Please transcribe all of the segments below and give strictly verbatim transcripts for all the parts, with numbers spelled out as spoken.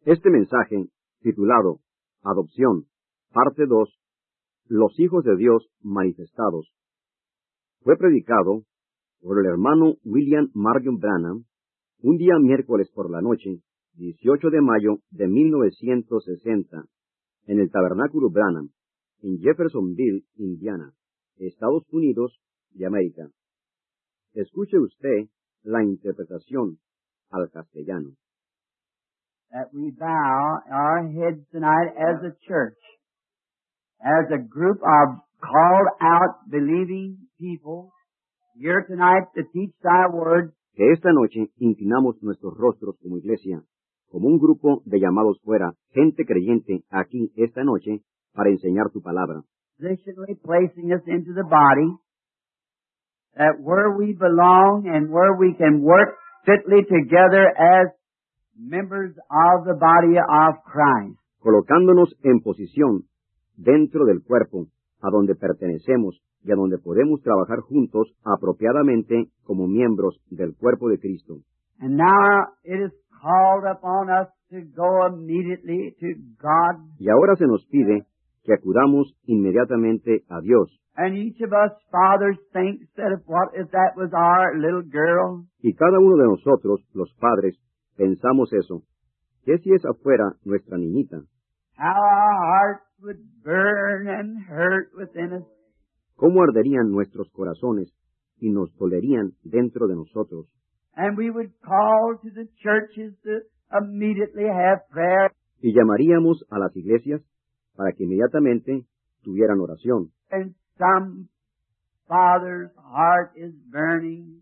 Este mensaje, titulado Adopción, parte dos, Los hijos de Dios manifestados, fue predicado por el hermano William Marion Branham un día miércoles por la noche, dieciocho de mayo de mil novecientos sesenta, en el Tabernáculo Branham, en Jeffersonville, Indiana, Estados Unidos de América. Escuche usted la interpretación al castellano. That we bow our heads tonight as a church, as a group of called out believing people here tonight to teach thy word. Que esta noche inclinamos nuestros rostros como iglesia, como un grupo de llamados fuera, gente creyente aquí esta noche para enseñar tu palabra. Positionally placing us into the body, that where we belong and where we can work fitly together as members of the body of Christ. Colocándonos en posición dentro del cuerpo, a donde pertenecemos y a donde podemos trabajar juntos apropiadamente como miembros del cuerpo de Cristo. And now it is called upon us to go immediately to God. Y ahora se nos pide que acudamos inmediatamente a Dios. And each of us fathers thinks that if what if that was our little girl? Y cada uno de nosotros, los padres, pensamos eso. ¿Qué si esa fuera nuestra niñita? How our hearts would burn and hurt within us. ¿Cómo arderían nuestros corazones y nos dolerían dentro de nosotros? And we would call to the churches to immediately have prayer. Y llamaríamos a las iglesias para que inmediatamente tuvieran oración. And some father's heart is burning,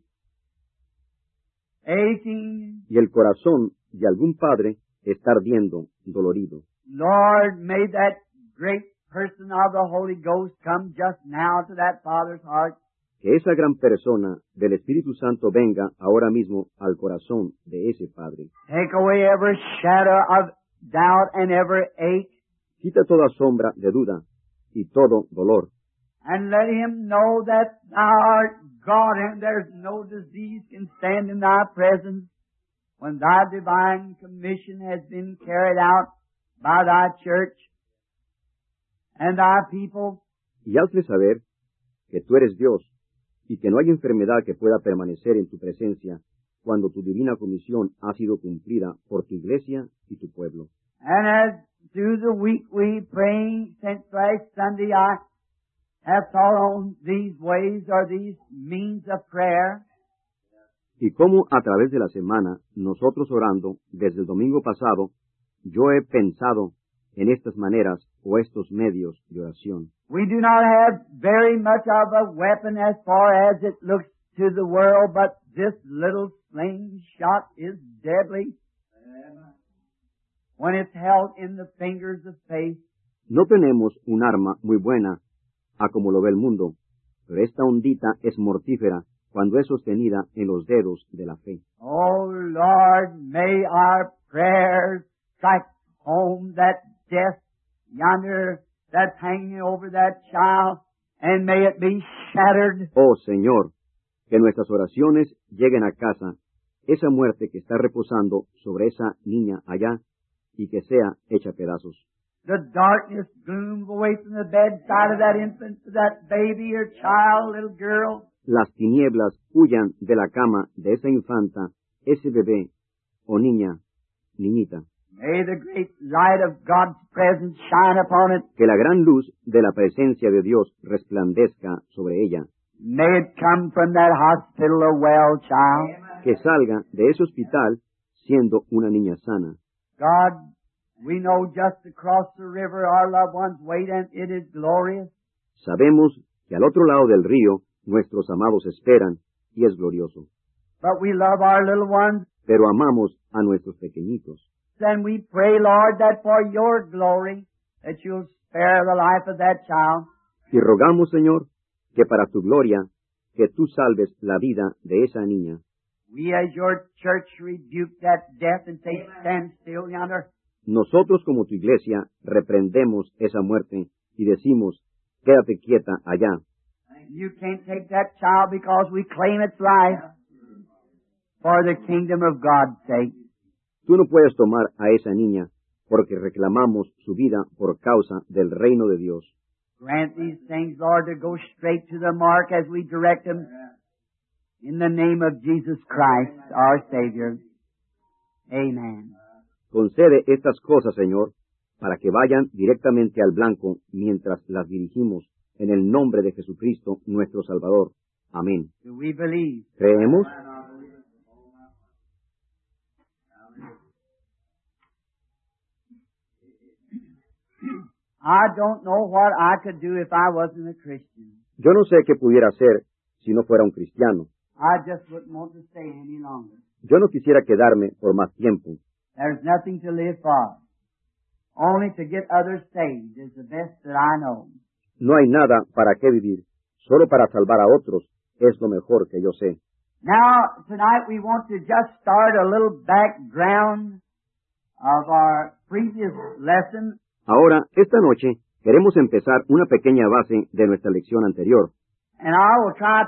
aching. Y el corazón de algún padre está ardiendo, dolorido. Lord, may that great person of the Holy Ghost come just now to that father's heart. Que esa gran persona del Espíritu Santo venga ahora mismo al corazón de ese padre. Take away every shadow of doubt and every ache. Quita toda sombra de duda y todo dolor. And let him know that thou art God and there's no disease can stand in thy presence when thy divine commission has been carried out by thy church and thy people. Y hazle saber que tú eres Dios y que no hay enfermedad que pueda permanecer en tu presencia cuando tu divina comisión ha sido cumplida por tu iglesia y tu pueblo. And as through the week we praying since last Sunday, I have thought on these ways or these means of prayer. Y como a través de la semana, nosotros orando desde el domingo pasado, yo he pensado en estas maneras o estos medios de oración. We do not have very much of a weapon as far as it looks to the world, but this little slingshot is deadly when it's held in the fingers of faith. No tenemos un arma muy buena, a como lo ve el mundo, pero esta ondita es mortífera cuando es sostenida en los dedos de la fe. Oh Lord, may our prayers strike home that death yonder that's hanging over that child, and may it be shattered. Oh Señor, que nuestras oraciones lleguen a casa, esa muerte que está reposando sobre esa niña allá, y que sea hecha pedazos. The darkness glooms away from the bedside of that infant, that baby or child, little girl. Las tinieblas huyan de la cama de esa infanta, ese bebé, o niña, niñita. May the great light of God's presence shine upon it. Que la gran luz de la presencia de Dios resplandezca sobre ella. May it come from that hospital a well child. Que salga de ese hospital siendo una niña sana. God, we know just across the river our loved ones wait, and it is glorious. Sabemos que al otro lado del río nuestros amados esperan y es glorioso. But we love our little ones. Pero amamos a nuestros pequeñitos. And we pray, Lord, that for your glory, that you'll spare the life of that child. Y rogamos, Señor, que para tu gloria, que tú salves la vida de esa niña. We as your church rebuke that death and say, stand still yonder. Nosotros como tu iglesia reprendemos esa muerte y decimos, quédate quieta allá. You can't take that child because we claim its life for the kingdom of God's sake. Tú no puedes tomar a esa niña, porque reclamamos su vida por causa del reino de Dios. Grant these things, Lord, to go straight to the mark as we direct them. In the name of Jesus Christ, our Savior. Amen. Concede estas cosas, Señor, para que vayan directamente al blanco mientras las dirigimos, en el nombre de Jesucristo, nuestro Salvador. Amén. Do we believe? ¿Creemos? I don't know what I could do if I wasn't a Christian. Yo no sé qué pudiera hacer si no fuera un cristiano. I just wouldn't want to stay any longer. Yo no quisiera quedarme por más tiempo. There's nothing to live for. Only to get others saved is the best that I know. No hay nada para qué vivir. Solo para salvar a otros es lo mejor que yo sé. Now, tonight we want to just start a little background of our previous lesson. Ahora, esta noche, queremos empezar una pequeña base de nuestra lección anterior. And I will try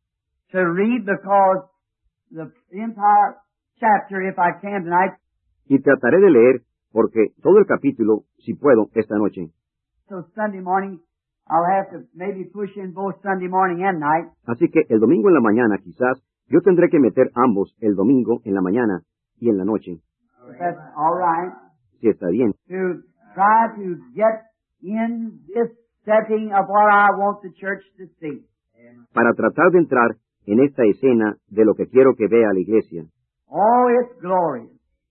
to read because the entire chapter, if I can tonight. Y trataré de leer, porque todo el capítulo, si puedo, esta noche. So Sunday morning, I'll have to maybe push in both Sunday morning and night. Así que el domingo en la mañana, quizás, yo tendré que meter ambos el domingo en la mañana y en la noche. If that's all right. Si está bien. To try to get in this setting of what I want the church to see. Para tratar de entrar en esta escena de lo que quiero que vea la iglesia. Oh, it's glorious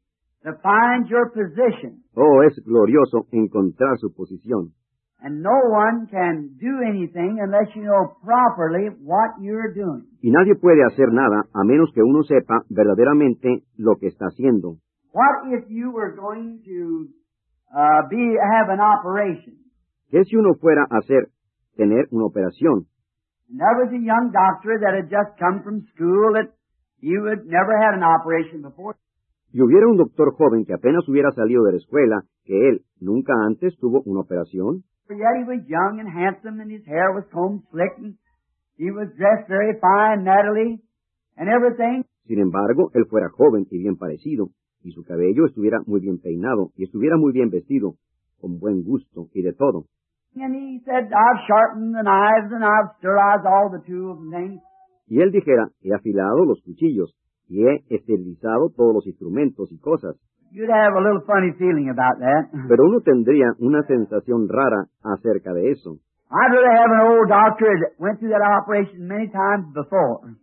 to find your position. Oh, es glorioso encontrar su posición. And no one can do anything unless you know properly what you're doing. Y nadie puede hacer nada a menos que uno sepa verdaderamente lo que está haciendo. What if you were going to uh, be have an operation? ¿Qué si uno fuera a hacer, tener una operación? And there was a young doctor that had just come from school that he had never had an operation before. Y hubiera un doctor joven que apenas hubiera salido de la escuela, que él nunca antes tuvo una operación. But yet he was young and handsome, and his hair was combed slick, and he was dressed very fine, nattily, and everything. Sin embargo, él fuera joven y bien parecido, y su cabello estuviera muy bien peinado, y estuviera muy bien vestido, con buen gusto y de todo. And he said, I've sharpened the knives, and I've sterilized all the tools and things. Y él dijera, he afilado los cuchillos, y he esterilizado todos los instrumentos y cosas. You'd have a little funny feeling about that. Pero uno tendría una sensación rara acerca de eso. I'd rather have an old doctor that went through that operation many times before,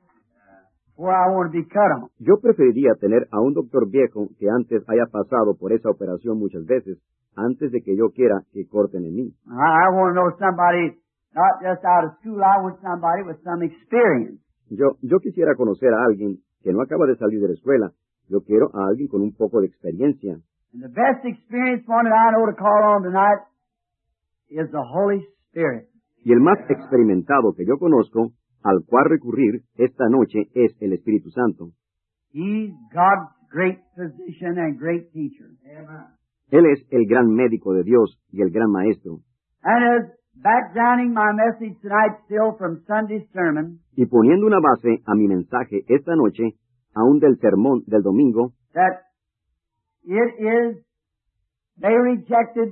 before I want to be cut on. Yo preferiría tener a un doctor viejo que antes haya pasado por esa operación muchas veces, antes de que yo quiera que corten en mí. I, I want to know somebody, not just out of school, I want somebody with some experience. Yo, yo quisiera conocer a alguien que no acaba de salir de la escuela. Yo quiero a alguien con un poco de experiencia. And the best experienced one that I know to call on tonight is the Holy Spirit. Y el más experimentado que yo conozco, al cual recurrir esta noche, es el Espíritu Santo. He's God's great physician and great teacher. Amen. Él es el gran médico de Dios y el gran maestro. And as backgrounding my message tonight still from Sunday's sermon, y poniendo una base a mi mensaje esta noche, aún del sermón del domingo, that it is, they rejected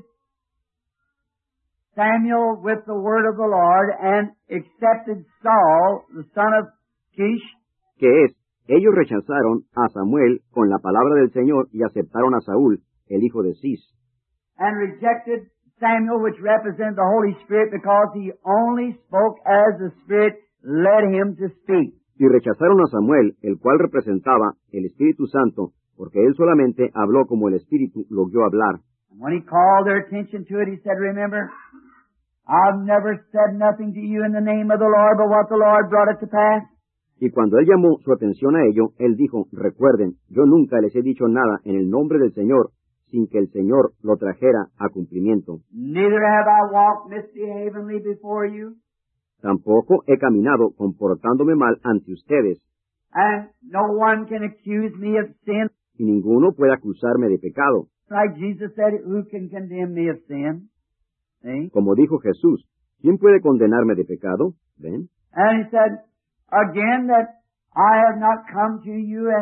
Samuel with the word of the Lord and accepted Saul, the son of Kish, que es, ellos rechazaron a Samuel con la palabra del Señor y aceptaron a Saúl, el hijo de Cis, and rejected Samuel, which represented the Holy Spirit, because he only spoke as the Spirit led him to speak. y rechazaron a Samuel, el cual representaba el Espíritu Santo, porque él solamente habló como el Espíritu lo guió a hablar. And when he called their attention to it, he said, remember, I've never said nothing to you in the name of the Lord, but what the Lord brought it to pass. Y cuando él llamó su atención a ello, él dijo, recuerden, yo nunca les he dicho nada en el nombre del Señor, sin que el Señor lo trajera a cumplimiento. Neither have I walked misbehavingly before you. Tampoco he caminado comportándome mal ante ustedes, And no one can accuse me of sin. y ninguno puede acusarme de pecado. Like Jesus said, who can condemn me of sin? See? Como dijo Jesús, ¿quién puede condenarme de pecado? ¿Ven? And he said, again, that I have not come to you and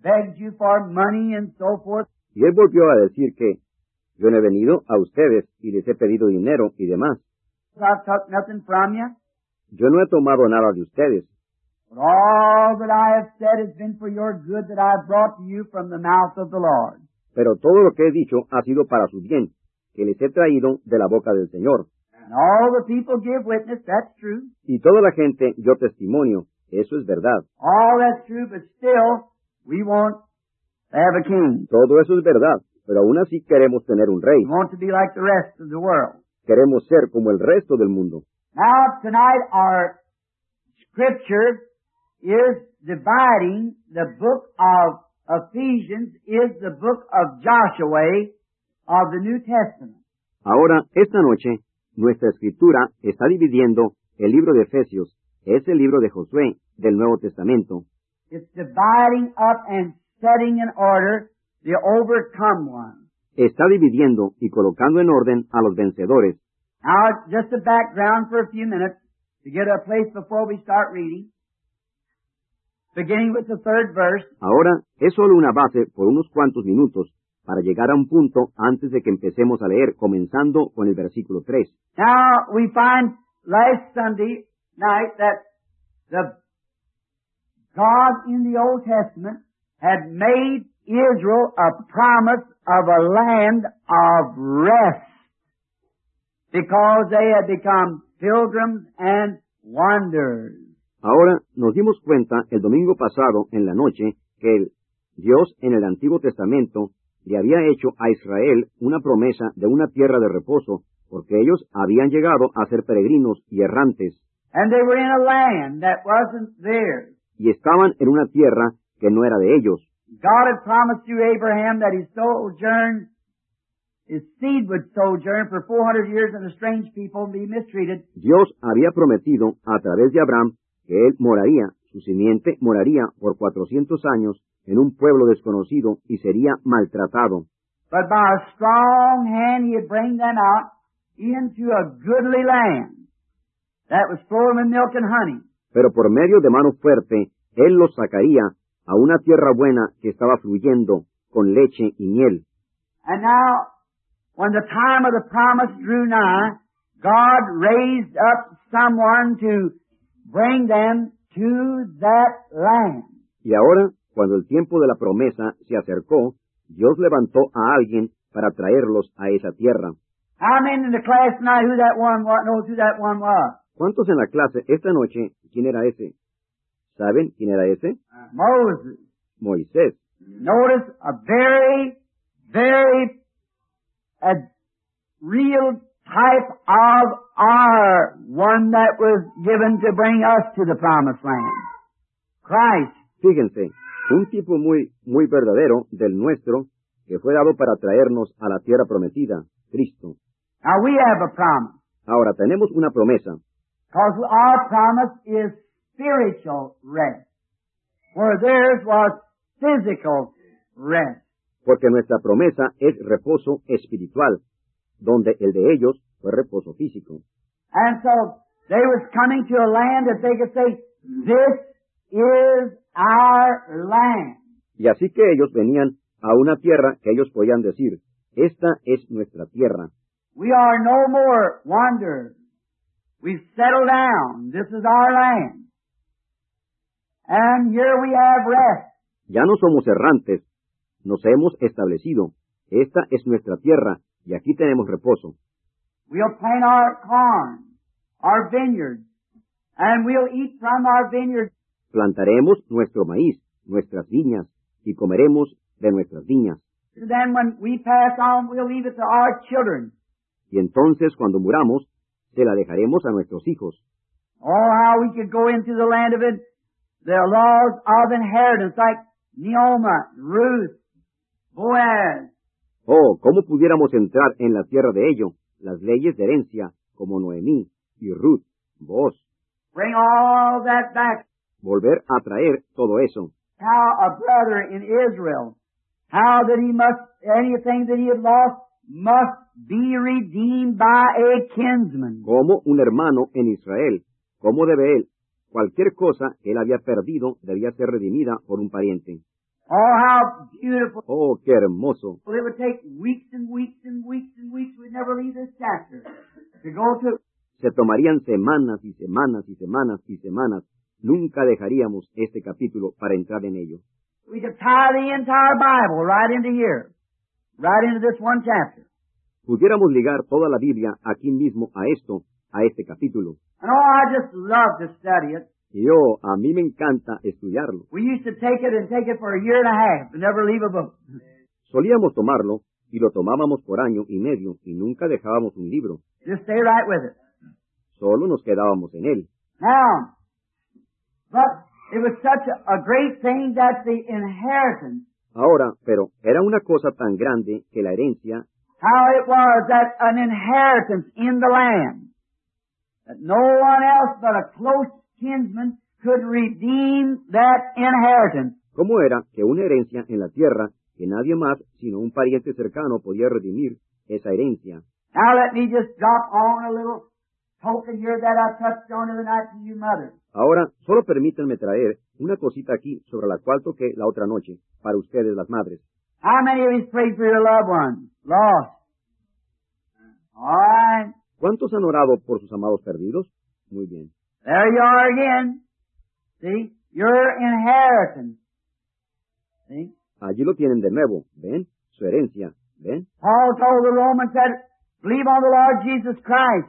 begged you for money and so forth. Y él volvió a decir que yo no he venido a ustedes y les he pedido dinero y demás. I've took nothing from you. Yo no he tomado nada de ustedes, But all that I have said has been for your good that I have brought to you from the mouth of the Lord. pero todo lo que he dicho ha sido para su bien, que les he traído de la boca del Señor. And all the people give witness, that's true. Y toda la gente dio testimonio, eso es verdad. All that's true, but still, we want to have a king. Todo eso es verdad, pero aún así queremos tener un rey. We want to be like the rest of the world. Queremos ser como el resto del mundo. Now, tonight our scripture is dividing the book of Ephesians is the book of Joshua of the New Testament. Ahora, esta noche, nuestra escritura está dividiendo el libro de Efesios, es el libro de Josué del Nuevo Testamento. It's dividing up and setting in order the overcome one. Está dividiendo y colocando en orden a los vencedores. Now, just a background for a few minutes to get a place before we start reading. Beginning with the third verse. Ahora, es solo una base por unos cuantos minutos para llegar a un punto antes de que empecemos a leer, comenzando con el versículo tres. Now, we find last Sunday night that the God in the Old Testament had made Israel a promise of a land of rest because they had become pilgrims and wanderers. Ahora, nos dimos cuenta el domingo pasado en la noche que el Dios en el Antiguo Testamento le había hecho a Israel una promesa de una tierra de reposo, porque ellos habían llegado a ser peregrinos y errantes. And they were in a land that wasn't theirs. Y estaban en una tierra que no era de ellos. God had promised to Abraham that his sojourn, his seed would sojourn for four hundred years in a strange people and be mistreated. Dios había prometido a través de Abraham que él moraría, su simiente moraría por cuatrocientos años en un pueblo desconocido y sería maltratado. But by a strong hand he would bring them out into a goodly land that was flowing with milk and honey. Pero por medio de mano fuerte, él los sacaría a una tierra buena que estaba fluyendo con leche y miel. And now, when the time of the promise drew nigh, God raised up someone to bring them to that land. Y ahora, cuando el tiempo de la promesa se acercó, Dios levantó a alguien para traerlos a esa tierra. How many in the class tonight who that one was, knows who that one was? ¿Cuántos en la clase esta noche, quién era ese? ¿Saben quién era ese? Moses. Moisés. Notice a very, very, a real type of our one that was given to bring us to the promised land. Christ. Fíjense, un tipo muy, muy verdadero del nuestro que fue dado para traernos a la tierra prometida, Cristo. Now we have a promise. Ahora tenemos una promesa, Because our promise is spiritual rest, where theirs was physical rest. porque nuestra promesa es reposo espiritual, donde el de ellos fue reposo físico. And so they was coming to a land that they could say, this is our land. Y así que ellos venían a una tierra que ellos podían decir, esta es nuestra tierra. We are no more wanderers. We've settled down. This is our land. And here we have rest. Ya no somos errantes, nos hemos establecido. Esta es nuestra tierra y aquí tenemos reposo. We'll plant our corn, our vineyards, and we'll eat from our vineyards. Plantaremos nuestro maíz, nuestras viñas, y comeremos de nuestras viñas. And then when we pass on, we'll leave it to our children. Y entonces, cuando muramos, se la dejaremos a nuestros hijos. Oh, how we could go into the land of it, the laws of inheritance, like Neoma, Ruth, Boaz. Oh, ¿cómo pudiéramos entrar en la tierra de ello? Las leyes de herencia, como Noemí y Ruth, Boaz. Bring all that back. Volver a traer todo eso. How a brother in Israel, how that he must, anything that he had lost, must be redeemed by a kinsman. Como un hermano en Israel, ¿cómo debe él? Cualquier cosa que él había perdido debía ser redimida por un pariente. Oh, how beautiful. Oh, qué hermoso. Well, it would take weeks and weeks and weeks and weeks. We'd never leave this chapter to go to. Se tomarían semanas y semanas y semanas y semanas. Nunca dejaríamos este capítulo para entrar en ello. We could tie the entire Bible right into here, right into this one chapter. Pudiéramos ligar toda la Biblia aquí mismo a esto, a este capítulo. And oh, I just love to study it. Y yo, a mí me encanta estudiarlo. We used to take it and take it for a year and a half and never leave a book. Solíamos tomarlo y lo tomábamos por año y medio y nunca dejábamos un libro. Just stay right with it. Solo nos quedábamos en él. Now, but it was such a, a great thing that the inheritance, Ahora, pero era una cosa tan grande que la herencia, how it was that an inheritance in the land, that no one else but a close kinsman could redeem that inheritance. ¿cómo era que una herencia en la tierra que nadie más sino un pariente cercano podía redimir esa herencia? Now let me just drop on a little token here that I touched on the other night to you mothers. Ahora, solo permítanme traer una cosita aquí sobre la cual toqué la otra noche, para ustedes las madres. How many of you prayed for your loved ones? Lost. All right. ¿Cuántos han orado por sus amados perdidos? Muy bien. There you are again. See? Your inheritance. See? Allí lo tienen de nuevo. ¿Ven? Su herencia. ¿Ven? Paul told the Romans that, believe on the Lord Jesus Christ,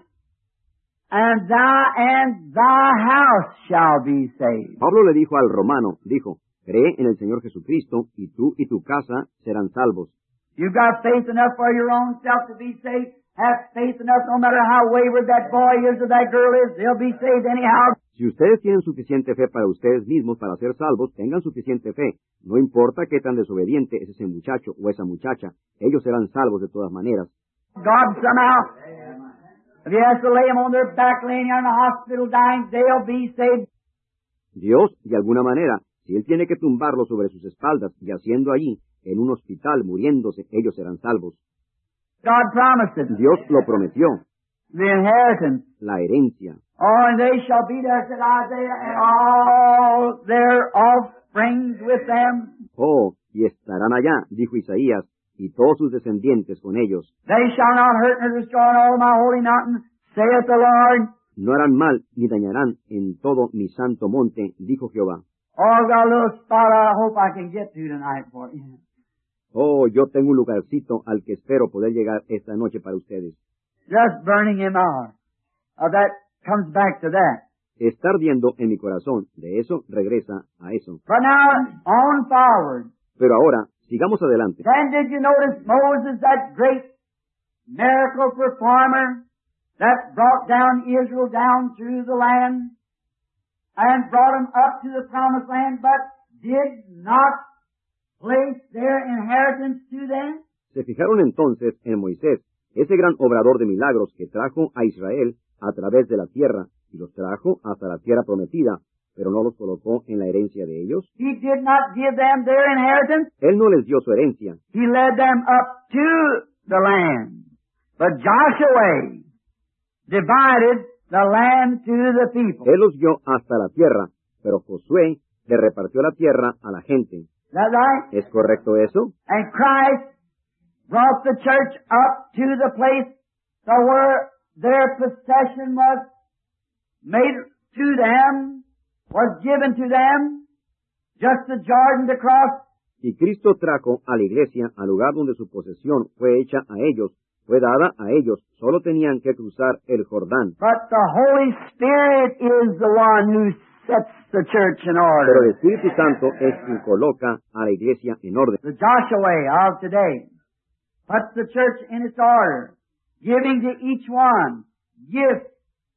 and thy and thy house shall be saved. Pablo le dijo al romano, dijo, cree en el Señor Jesucristo y tú y tu casa serán salvos. You've got faith enough for your own self to be saved. Have faith enough, no matter how wayward that boy is or that girl is, they'll be saved anyhow. Si ustedes tienen suficiente fe para ustedes mismos para ser salvos, tengan suficiente fe. No importa qué tan desobediente es ese muchacho o esa muchacha, ellos serán salvos de todas maneras. God somehow, if he has to lay them on their back, laying in the hospital dying, they'll be saved. Dios, de alguna manera, si Él tiene que tumbarlos sobre sus espaldas, yaciendo allí, en un hospital, muriéndose, ellos serán salvos. God promised it. Dios lo prometió, The inheritance. la herencia. Oh, and they shall be there, said Isaiah, and all their offsprings with them. Oh, y estarán allá, dijo Isaías, y todos sus descendientes con ellos. They shall not hurt nor destroy in all my holy mountain, saith the Lord. No harán mal ni dañarán en todo mi santo monte, dijo Jehová. Oh, I've got a little spot I hope I can get to tonight for you. Oh, yo tengo un lugarcito al que espero poder llegar esta noche para ustedes. Just burning in my heart. Uh, that comes back to that. Está ardiendo en mi corazón, de eso regresa a eso. But now, on forward. Pero ahora, sigamos adelante. Then did you notice Moses, that great miracle performer that brought down Israel down through the land and brought them up to the promised land, but did not place their inheritance to them? Se fijaron entonces en Moisés, ese gran obrador de milagros que trajo a Israel a través de la tierra y los trajo hasta la tierra prometida, pero no los colocó en la herencia de ellos. He did not give them their inheritance. Él no les dio su herencia. He led them up to the land. But Joshua divided the land to the people. Él los dio hasta la tierra, pero Josué le repartió la tierra a la gente. Is that right? ¿Es correcto eso? And Christ brought the church up to the place so where their possession was made to them, was given to them, just the Jordan to cross. Y Cristo trajo a la iglesia al lugar donde su posesión fue hecha a ellos, fue dada a ellos, solo tenían que cruzar el Jordán. But the Holy Spirit is the one who sets the church in Pero order. el Espíritu Santo es quien coloca a la iglesia en orden. The Joshua of today puts the church in its order, giving to each one gifts,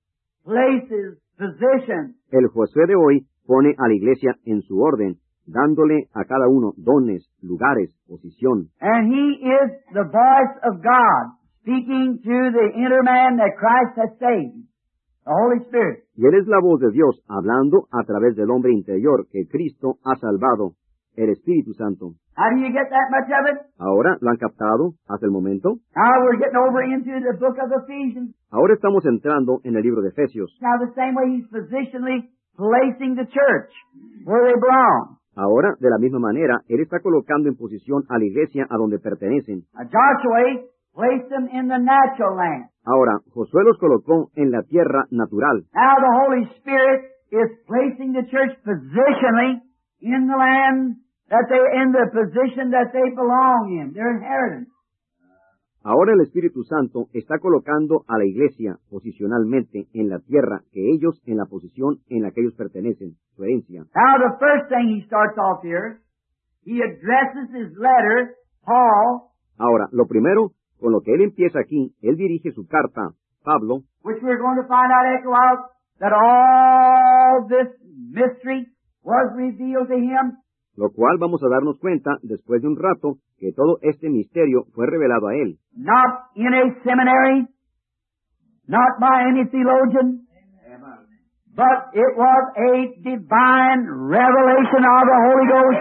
places, positions. El Josué de hoy pone a la iglesia en su orden, dándole a cada uno dones, lugares, posición. And he is the voice of God, speaking to the inner man that Christ has saved, the Holy Spirit. Y Él es la voz de Dios hablando a través del hombre interior que Cristo ha salvado, el Espíritu Santo. How do you get that much of it? Ahora, ¿lo han captado hasta el momento? Now we're getting over into the book of Ephesians. Ahora estamos entrando en el libro de Efesios. Now the same way he's positionally placing the church where they belong. Ahora, de la misma manera, Él está colocando en posición a la iglesia a donde pertenecen. Now, Joshua placed them in the natural land. Ahora, Josué los colocó en la tierra natural. Now the Holy Spirit is placing the church positionally in the land that they, in the position that they belong in, their inheritance. Ahora el Espíritu Santo está colocando a la iglesia posicionalmente en la tierra que ellos en la posición en la que ellos pertenecen, su herencia. Now the first thing he starts off here, he addresses his letter, Paul, Ahora, lo primero, con lo que él empieza aquí, él dirige su carta, Pablo, which we're going to find out after a while, that all this mystery was revealed to him. lo cual vamos a darnos cuenta, después de un rato, que todo este misterio fue revelado a él. Not in a seminary, not by any theologian, but it was a divine revelation of the Holy Ghost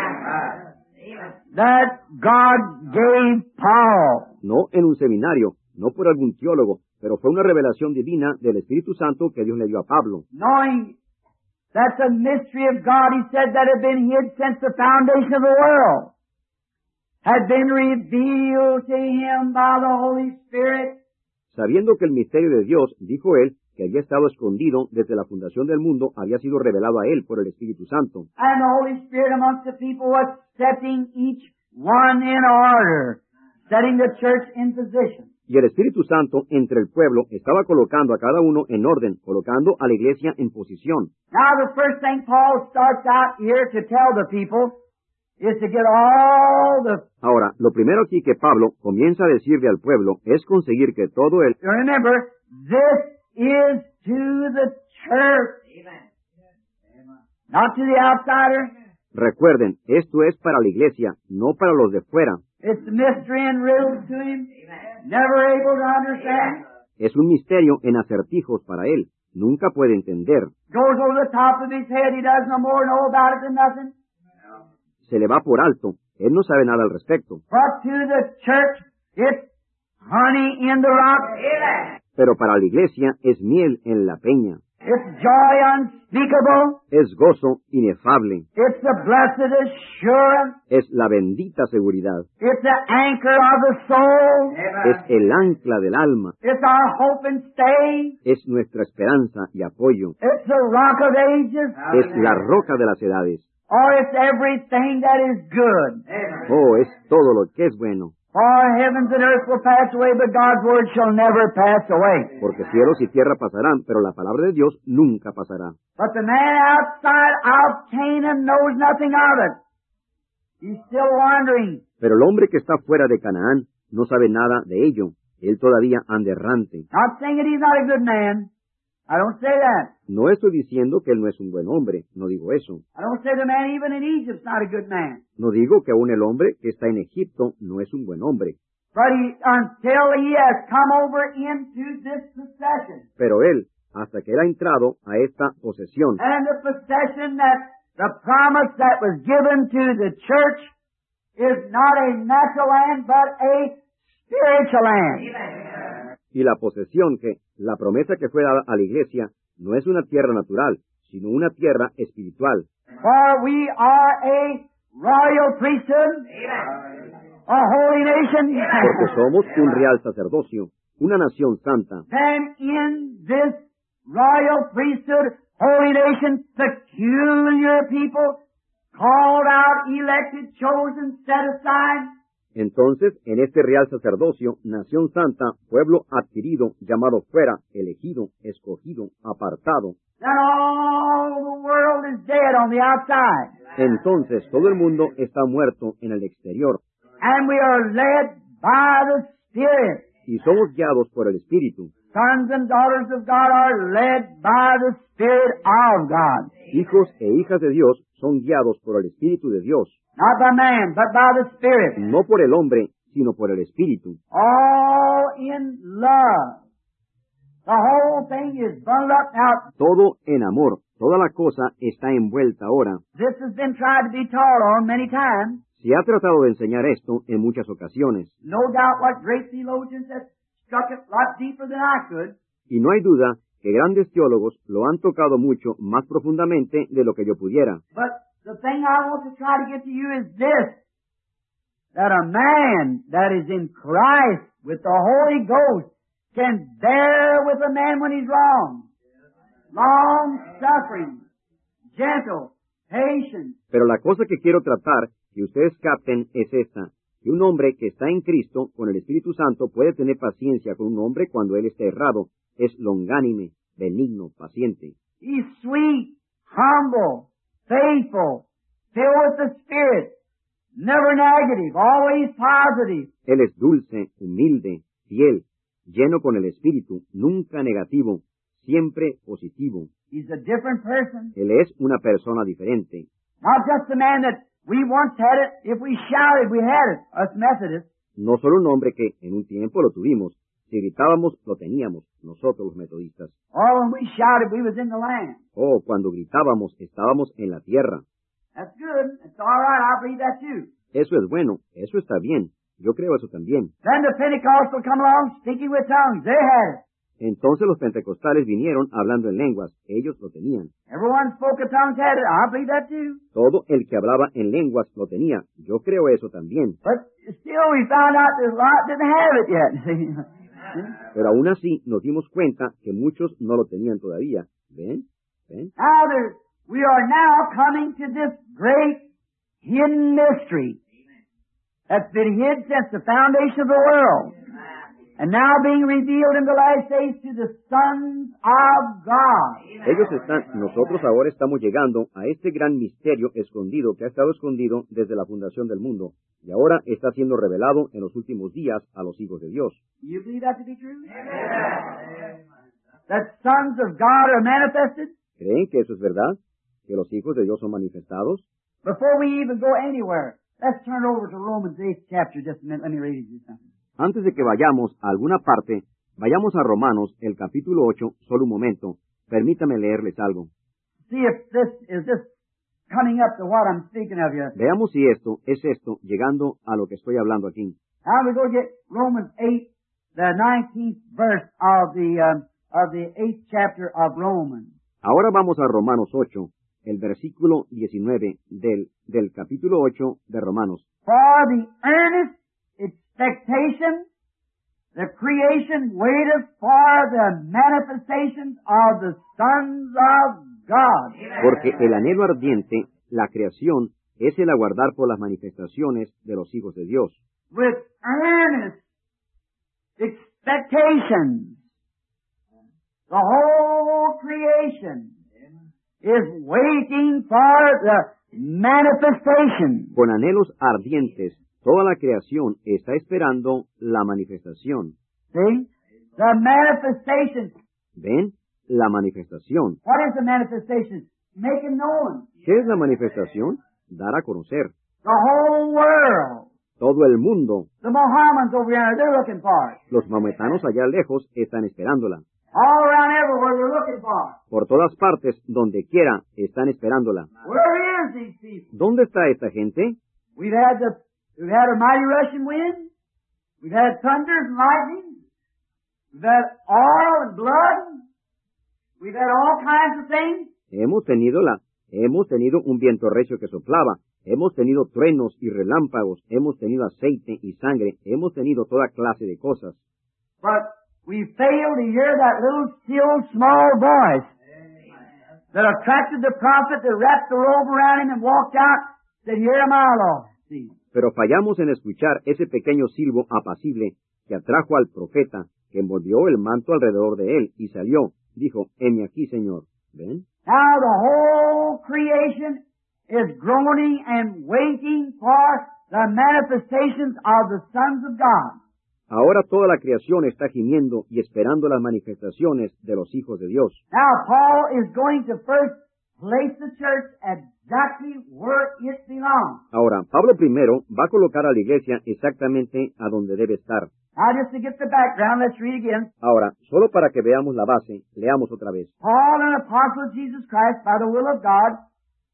that God gave Paul. No en un seminario, no por algún teólogo, pero fue una revelación divina del Espíritu Santo que Dios le dio a Pablo. Knowing that the mystery of God, he said, that had been hid since the foundation of the world, had been revealed to him by the Holy Spirit. Sabiendo que el misterio de Dios, dijo él, que había estado escondido desde la fundación del mundo, había sido revelado a él por el Espíritu Santo. And the Holy Spirit amongst the people was setting each one in order, setting the church in position. Y el Espíritu Santo entre el pueblo estaba colocando a cada uno en orden, colocando a la iglesia en posición. Now the first thing Paul starts out here to tell the people is to get all the... Ahora, lo primero aquí que Pablo comienza a decirle al pueblo es conseguir que todo el... Remember, this is to the church, not to the outsider. Recuerden, esto es para la iglesia, no para los de fuera. It's mystery and riddles to him, never able to understand. Es un misterio en acertijos para él, nunca puede entender. Goes over the top of his head, he does no more know about it than nothing. Se le va por alto, él no sabe nada al respecto. But to the church, it's honey in the rock. Pero para la iglesia es miel en la peña, It's joy unspeakable. es gozo inefable, It's the blessed assurance. es la bendita seguridad, It's the anchor of the soul. es el ancla del alma, It's our hope and stay. es nuestra esperanza y apoyo, It's the rock of ages. es la roca de las edades. Or it's everything that is good. Oh, es todo lo que es bueno, For heavens and earth will pass away, but God's word shall never pass away. porque cielos y tierra pasarán, pero la palabra de Dios nunca pasará. But the man outside of Canaan knows nothing of it. He's still wandering. Pero el hombre que está fuera de Canaán no sabe nada de ello. Él todavía anda errante. Not saying that he's not a good man. I don't say that. No estoy diciendo que él no es un buen hombre, no digo eso. I don't say the man even in Egypt's not a good man. No digo que aún el hombre que está en Egipto no es un buen hombre. But he, until he has come over into this possession. Pero él, hasta que él ha entrado a esta posesión, And the possession that, the promise that was given to the church is not a natural land, but a spiritual land. y la posesión que, la promesa que fue dada a la iglesia, no es una tierra natural, sino una tierra espiritual. For we are a royal priesthood, a holy nation. Porque somos un real sacerdocio, una nación santa. And in this royal priesthood, holy nation, peculiar people, called out, elected, chosen, set aside. Entonces, en este real sacerdocio, nación santa, pueblo adquirido, llamado fuera, elegido, escogido, apartado, Then all the world is dead on the outside. entonces todo el mundo está muerto en el exterior, And we are led by the Spirit. y somos guiados por el Espíritu. Sons and daughters of God are led by the Spirit of God. Hijos e hijas de Dios son guiados por el Espíritu de Dios, Not by man, but by the Spirit. no por el hombre, sino por el Espíritu. All in love. The whole thing is bundled up. Now, Todo en amor, toda la cosa está envuelta ahora. this has been tried to be taught on many times. Se ha tratado de enseñar esto en muchas ocasiones, No doubt what great theologians have struck it a lot deeper than I could. y no hay duda que grandes teólogos lo han tocado mucho más profundamente de lo que yo pudiera. But the thing I want to try to get to you is this, that a man that is in Christ with the Holy Ghost can bear with a man when he's wrong. Long-suffering, gentle, patient. Pero la cosa que quiero tratar, que ustedes capten, es esta, que un hombre que está en Cristo, con el Espíritu Santo, puede tener paciencia con un hombre cuando él está errado, es longánime, benigno, paciente. He's sweet, humble, faithful, filled with the Spirit, never negative, always positive. Él es dulce, humilde, fiel, lleno con el Espíritu, nunca negativo, siempre positivo. He's a different person. Él es una persona diferente. Not just the man that we once had it. If we shouted, we had it. Us Methodists. No solo un hombre que en un tiempo lo tuvimos, si gritábamos, lo teníamos, nosotros los metodistas. Or when we shouted, we was in the land. O cuando gritábamos, estábamos en la tierra. That's good. That's all right. I believe that too. Eso es bueno, eso está bien. Yo creo eso también. Then the Pentecostal come along, speaking with tongues. They had it. Entonces los pentecostales vinieron hablando en lenguas. Ellos lo tenían. Everyone spoke of tongues had it. I believe that too. Todo el que hablaba en lenguas lo tenía. Yo creo eso también. But still we found out that a lot didn't have it yet. Pero aún así nos dimos cuenta que muchos no lo tenían todavía. ¿Ven? ¿Ven? Now there, we are now coming to this great hidden mystery that's been hid since the foundation of the world. And now being revealed in the last days to the sons of God. Ellos están, nosotros ahora estamos llegando a este gran misterio escondido que ha estado escondido desde la fundación del mundo y ahora está siendo revelado en los últimos días a los hijos de Dios. You believe that to be true? Amen. That sons of God are manifested? ¿Creen que eso es verdad? ¿Que los hijos de Dios son manifestados? Before we even go anywhere, let's turn over to Romans eighth chapter just a minute. Let me read you something. Antes de que vayamos a alguna parte, vayamos a Romanos, el capítulo ocho, solo un momento. Permítame leerles algo. See if this is this coming up to what I'm speaking of here. Veamos si esto es esto, llegando a lo que estoy hablando aquí. Now we go get Romans eight, the nineteenth verse of the um, of the eighth chapter of Romans. Ahora vamos a Romanos ocho, el versículo diecinueve del, del capítulo ocho de Romanos. For the earnest expectation, the creation waiteth for the manifestations of the sons of God. Porque el anhelo ardiente, la creación, es el aguardar por las manifestaciones de los hijos de Dios. With earnest expectation, the whole creation is waiting for the manifestation. Con anhelos ardientes, toda la creación está esperando la manifestación. See? The manifestation. ¿Ven? La manifestación. What is the manifestation? Make it known. ¿Qué es la manifestación? Dar a conocer. The whole world. Todo el mundo. The Mohammedans over there, they're looking for it. Los maometanos allá lejos están esperándola. All around everywhere, they're looking for it. Por todas partes, donde quiera, están esperándola. Where is these people? ¿Dónde está esta gente? We've had the We've had a mighty rushing wind. We've had thunders and lightning. We've had oil and blood. We've had all kinds of things. Hemos tenido la, hemos tenido un viento recio que soplaba. Hemos tenido truenos y relámpagos. Hemos tenido aceite y sangre. Hemos tenido toda clase de cosas. But we failed to hear that little still small voice that attracted the prophet that wrapped the robe around him and walked out. Said, "Here am I, Lord." See. Pero fallamos en escuchar ese pequeño silbo apacible que atrajo al profeta, que envolvió el manto alrededor de él y salió. Dijo, heme aquí, Señor. ¿Ven? Now the whole creation is groaning and waiting for the manifestations of the sons of God. Ahora toda la creación está gimiendo y esperando las manifestaciones de los hijos de Dios. Now Paul is going to first place the church exactly where it belongs. Ahora, Pablo primero va a colocar a la iglesia exactamente a donde debe estar. Now just to get the background, let's read again. Ahora, solo para que veamos la base, leamos otra vez. Paul, an apostle of Jesus Christ, by the will of God,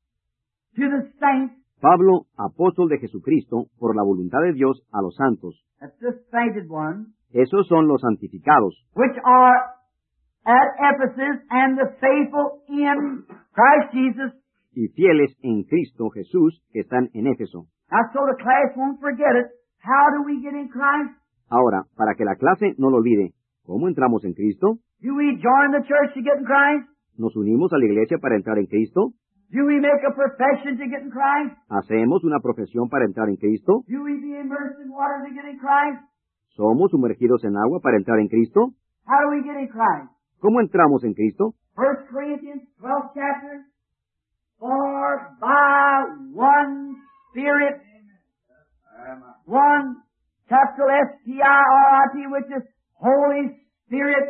to the saints. Pablo, apóstol de Jesucristo, por la voluntad de Dios, a los santos. That's the sainted ones. Esos son los santificados. Which are at Ephesus and the faithful in Christ Jesus. y fieles en Cristo Jesús que están en Éfeso. Now, so the class won't forget it. How do we get in Christ? Ahora, para que la clase no lo olvide, ¿cómo entramos en Cristo? Do we join the church to get in Christ? ¿Nos unimos a la iglesia para entrar en Cristo? Do we make a profession to get in Christ? ¿Hacemos una profesión para entrar en Cristo? Do we be immersed in water to get in Christ? ¿Somos sumergidos en agua para entrar en Cristo? How do we get in Christ? ¿Cómo entramos en Cristo? First Corinthians, twelfth chapter. For by one Spirit, one capital S T I R I T, which is Holy Spirit,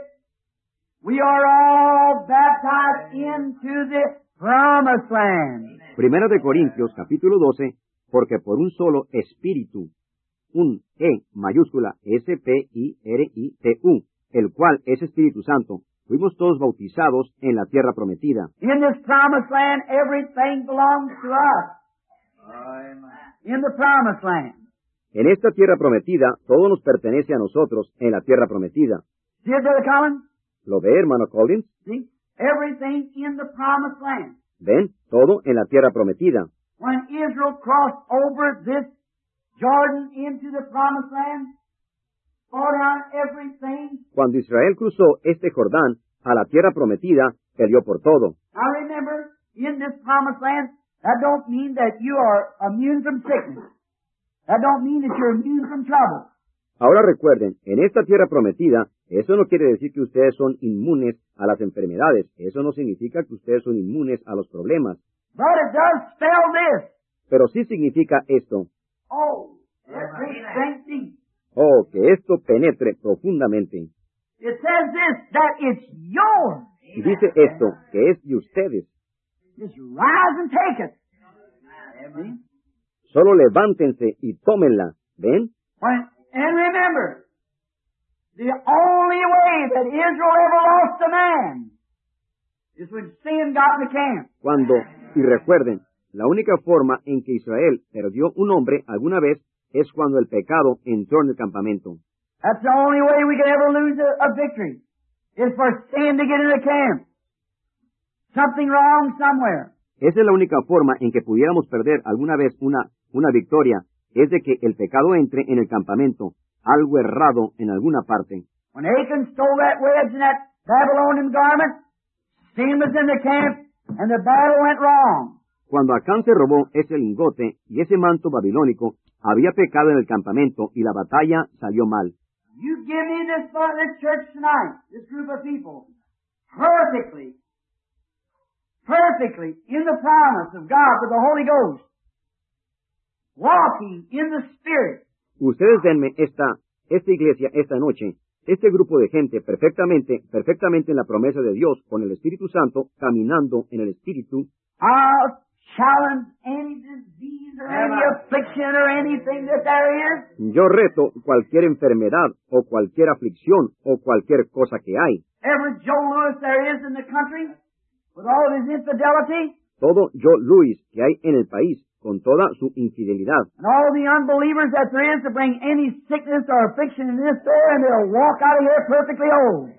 we are all baptized into the promised land. Primera de Corintios, capítulo doce, porque por un solo Espíritu, un E mayúscula S P I R I T U, el cual es Espíritu Santo, fuimos todos bautizados en la tierra prometida. In this promised land, everything belongs to us. In the promised land. En esta tierra prometida, todo nos pertenece a nosotros en la tierra prometida. See it, Brother Collins? ¿Lo ve, hermano Collins? See? Everything in the promised land. ¿Ven? Todo en la tierra prometida. When Israel crossed over this Jordan into the promised land, fought out everything. Cuando Israel cruzó este Jordán a la tierra prometida, peleó por todo. Now remember, in this promised land, that don't mean that you are immune from sickness. That don't mean that you're immune from trouble. Ahora recuerden, en esta tierra prometida, eso no quiere decir que ustedes son inmunes a las enfermedades. Eso no significa que ustedes son inmunes a los problemas. But it does spell this. Pero sí significa esto. Oh, it sank deep. Oh, que esto penetre profundamente. It says this, that it's yours. Y dice esto, que es de ustedes. Just rise and take it. See? Solo levántense y tómenla. ¿Ven? When, and remember, the only way that Israel ever lost a man is when sin got in the camp. Cuando, y recuerden, la única forma en que Israel perdió un hombre alguna vez es cuando el pecado entró en el campamento. That's the only way we can ever lose a, a victory, is for sin to get in the camp. Something wrong somewhere. Esa es la única forma en que pudiéramos perder alguna vez una, una victoria, es de que el pecado entre en el campamento, algo errado en alguna parte. When Achan stole that wedge and that Babylonian garment, sin was in the camp, and the battle went wrong. Cuando Acán se robó ese lingote y ese manto babilónico, había pecado en el campamento y la batalla salió mal. You give me this, this church tonight, this group of people, perfectly, perfectly in the promise of God with the Holy Ghost, walking in the Spirit. Ustedes denme esta, esta iglesia esta noche, este grupo de gente perfectamente, perfectamente en la promesa de Dios, con el Espíritu Santo, caminando en el Espíritu. I'll challenge any disease or any affliction or anything that there is. Yo reto cualquier enfermedad o cualquier aflicción o cualquier cosa que hay. Every Joe Louis there is in the country, with all of his infidelity, Todo Joe Louis que hay en el país, con toda su infidelidad. and all the unbelievers that there is to bring any sickness or affliction in this there, and they'll walk out of here perfectly whole.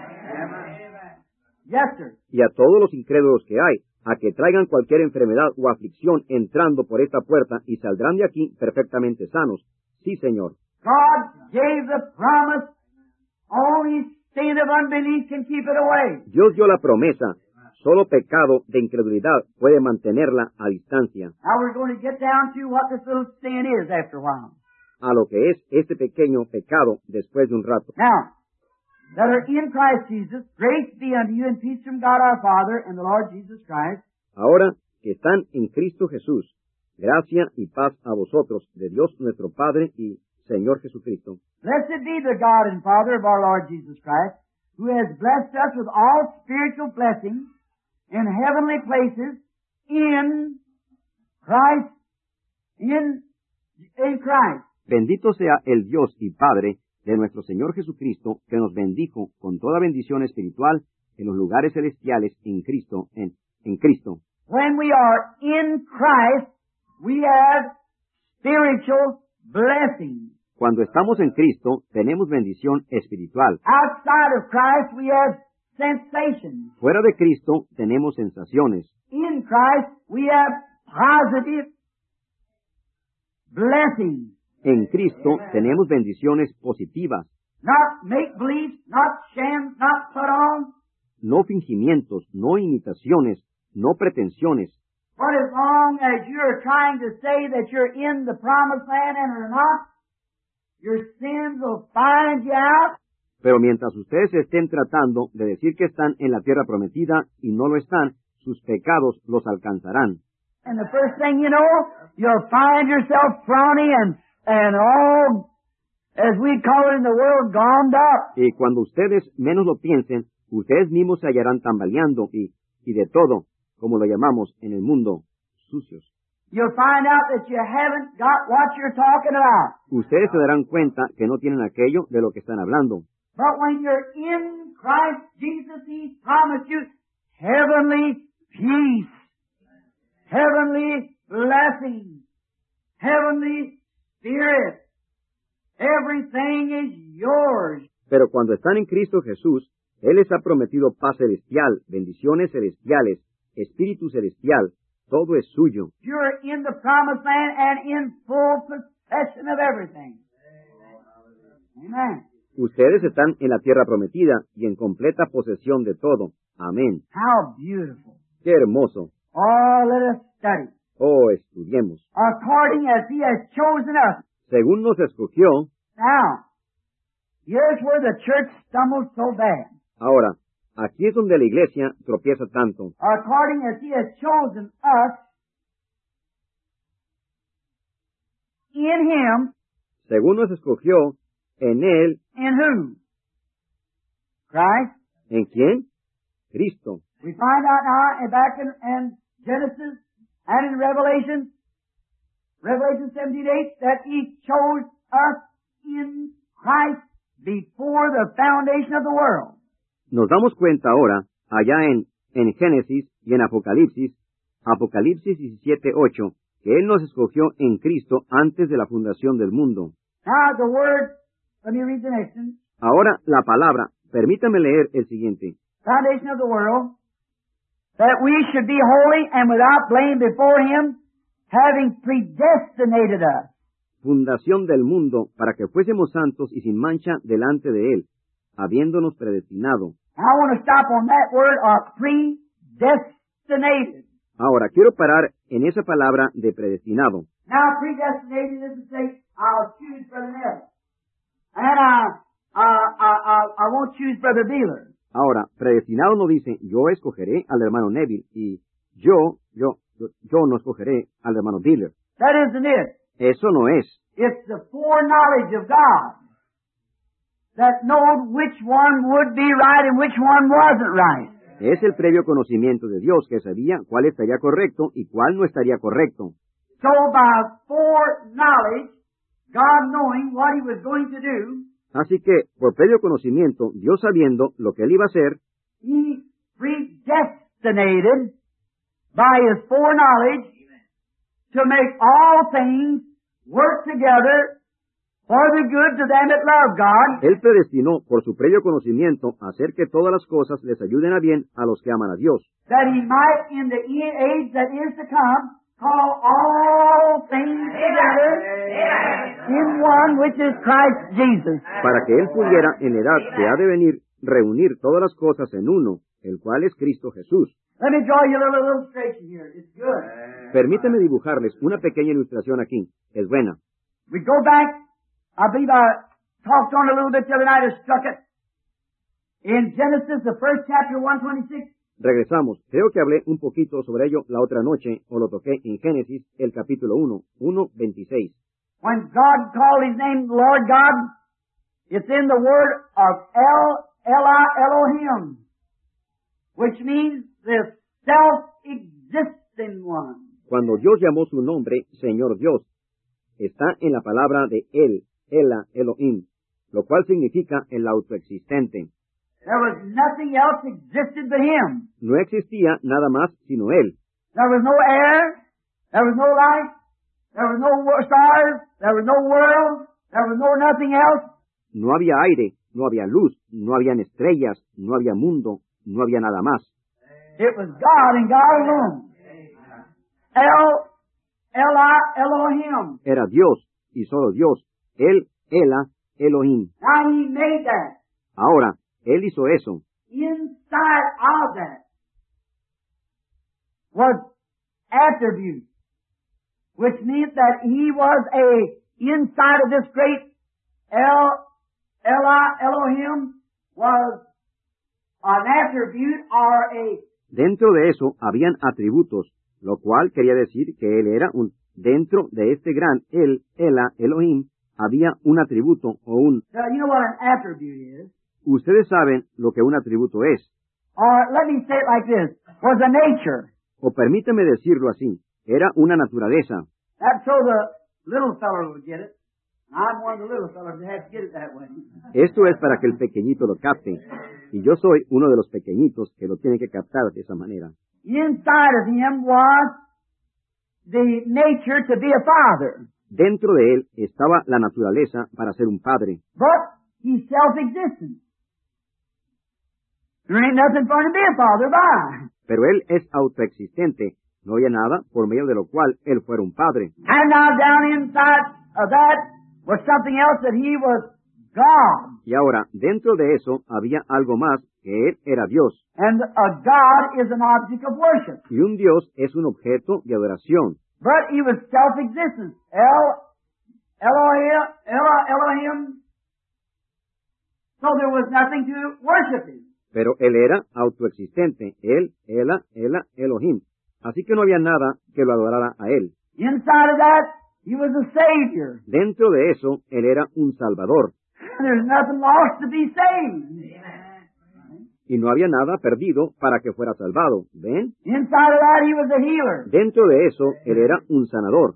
Yes, sir. Y a todos los incrédulos que hay, a que traigan cualquier enfermedad o aflicción entrando por esta puerta y saldrán de aquí perfectamente sanos. Sí, Señor. God gave the promise. Only sin of unbelief can keep it away. Dios dio la promesa. Solo pecado de incredulidad puede mantenerla a distancia. Now we're going to get down to what this little sin is after a while. A lo que es este pequeño pecado después de un rato. Now, that are in Christ Jesus, grace be unto you and peace from God our Father and the Lord Jesus Christ. Ahora que están en Cristo Jesús, gracia y paz a vosotros de Dios nuestro Padre y Señor Jesucristo. Blessed be the God and Father of our Lord Jesus Christ, who has blessed us with all spiritual blessings in heavenly places in Christ, in, in Christ. Bendito sea el Dios y Padre de nuestro Señor Jesucristo, que nos bendijo con toda bendición espiritual en los lugares celestiales en Cristo, en, en Cristo. When we are in Christ, we have spiritual blessings. Cuando estamos en Cristo, tenemos bendición espiritual. Outside of Christ, we have sensations. Fuera de Cristo tenemos sensaciones. In Christ we have positive blessings. En Cristo tenemos bendiciones positivas, Not make-believe, not sham, not put on. no fingimientos, no imitaciones, no pretensiones. But as long as you're trying to say that you're in the promised land and are not, your sins will find you out. Pero mientras ustedes estén tratando de decir que están en la tierra prometida y no lo están, sus pecados los alcanzarán. And the first thing you know, you'll find yourself frowny and, and all, as we call it in the world, gone up. Y cuando ustedes menos lo piensen, ustedes mismos se hallarán tambaleando y, y de todo, como lo llamamos en el mundo, sucios. You'll find out that you haven't got what you're talking about. Ustedes se darán cuenta que no tienen aquello de lo que están hablando. But when you're in Christ Jesus, He promised you heavenly peace, heavenly blessing, heavenly spirit. Everything is yours. Pero cuando están en Cristo Jesús, Él les ha prometido paz celestial, bendiciones celestiales, espíritu celestial, todo es suyo. You're in the promised land and in full possession of everything. Amen. Ustedes están en la tierra prometida y en completa posesión de todo. Amén. How beautiful. ¡Qué hermoso! Oh, let us study. Oh, estudiemos. According as He has chosen us. Según nos escogió, Now, here's where the church stumbles so bad. ahora, aquí es donde la iglesia tropieza tanto. According as He has chosen us in Him, Según nos escogió, en Él, in who? Christ. ¿en quién? Cristo. We find out now and back in, in Genesis and in Revelation, Revelation seventeen eight, that He chose us in Christ before the foundation of the world. Nos damos cuenta ahora, allá en, en Génesis y en Apocalipsis, Apocalipsis diecisiete ocho, que Él nos escogió en Cristo antes de la fundación del mundo. Now the word, let me read the next one. Ahora, la palabra, permítame leer el siguiente. Foundation of the world, that we should be holy and without blame before Him, having predestinated us. Fundación del mundo, para que fuésemos santos y sin mancha delante de Él, habiéndonos predestinado. I want to stop on that word of predestinated. Ahora, quiero parar en esa palabra de predestinado. Now, predestinated is to say, I'll choose Brother Neville. And I, I, I, I, I won't choose Brother Beeler. Ahora, predestinado no dice, yo escogeré al hermano Neville, y yo, yo, yo, yo no escogeré al hermano Diller. That isn't it. Eso no es. It's the foreknowledge of God that knowed which one would be right and which one wasn't right. Es el previo conocimiento de Dios que sabía cuál estaría correcto y cuál no estaría correcto. So by foreknowledge, God knowing what He was going to do, Así que, por previo conocimiento, Dios sabiendo lo que Él iba a hacer, He predestinated by His foreknowledge to make all things work together for the good to them that love God. Él predestinó por su previo conocimiento hacer que todas las cosas les ayuden a bien a los que aman a Dios, That He might in the age that is to come call all things together in one, which is Christ Jesus. para que Él pudiera, en la edad que ha de venir, reunir todas las cosas en uno, el cual es Cristo Jesús. Let me draw you a little illustration here. It's good. Permíteme dibujarles una pequeña ilustración aquí. Es buena. We go back. I believe I talked on it a little bit the other night. I struck it. In Genesis, the first chapter, one twenty-six. Regresamos. Creo que hablé un poquito sobre ello la otra noche, o lo toqué en Génesis, el capítulo uno, uno veintiséis. When God called His name Lord God, it's in the word of El, Eli, Elohim, which means the self-existing one. Cuando Dios llamó su nombre, Señor Dios, está en la palabra de Él, Ela, Elohim, lo cual significa el autoexistente. There was nothing else existed but Him. No existía nada más sino Él. There was no air, there was no light, there was no wo- stars, there was no world, there was no nothing else. No había aire, no había luz, no habían estrellas, no había mundo, no había nada más. It was God and God alone. El, Eli, Elohim. Era Dios y solo Dios. Él, Ela, Elohim. Now He made that. Ahora, Él hizo eso. Inside of that was attributes, which meant that He was a, inside of this great El, Eli, Elohim was an attribute or a... Dentro de eso habían atributos, lo cual quería decir que Él era un... Dentro de este gran El, Ela, Elohim, había un atributo o un... Now, you know what an attribute is? Ustedes saben lo que un atributo es. Or let me say it like this, was a nature. O permíteme decirlo así, era una naturaleza. That's so the little fellow would get it. I'm one of the little fellows that has to get it that way. Esto es para que el pequeñito lo capte. Y yo soy uno de los pequeñitos que lo tiene que captar de esa manera. Inside of him was the nature to be a father. Dentro de él estaba la naturaleza para ser un padre. But he's self-existent. There ain't nothing for him to be a father by. Pero él es autoexistente. No había nada por medio de lo cual él fuera un padre. And now down inside of that was something else, that he was God. Y ahora, dentro de eso había algo más, que él era Dios. And a God is an object of worship. Y un Dios es un objeto de adoración. But he was self-existent. El, Elohim, Elo- Elohim. So there was nothing to worship him. Pero él era autoexistente. Él, Ela, Ela, Elohim. Así que no había nada que lo adorara a él. Inside of that, he was a Savior. Dentro de eso, él era un Salvador. There's nothing lost to be saved. Y no había nada perdido para que fuera salvado. ¿Ven? Inside of that, he was a healer. Dentro de eso, él era un sanador.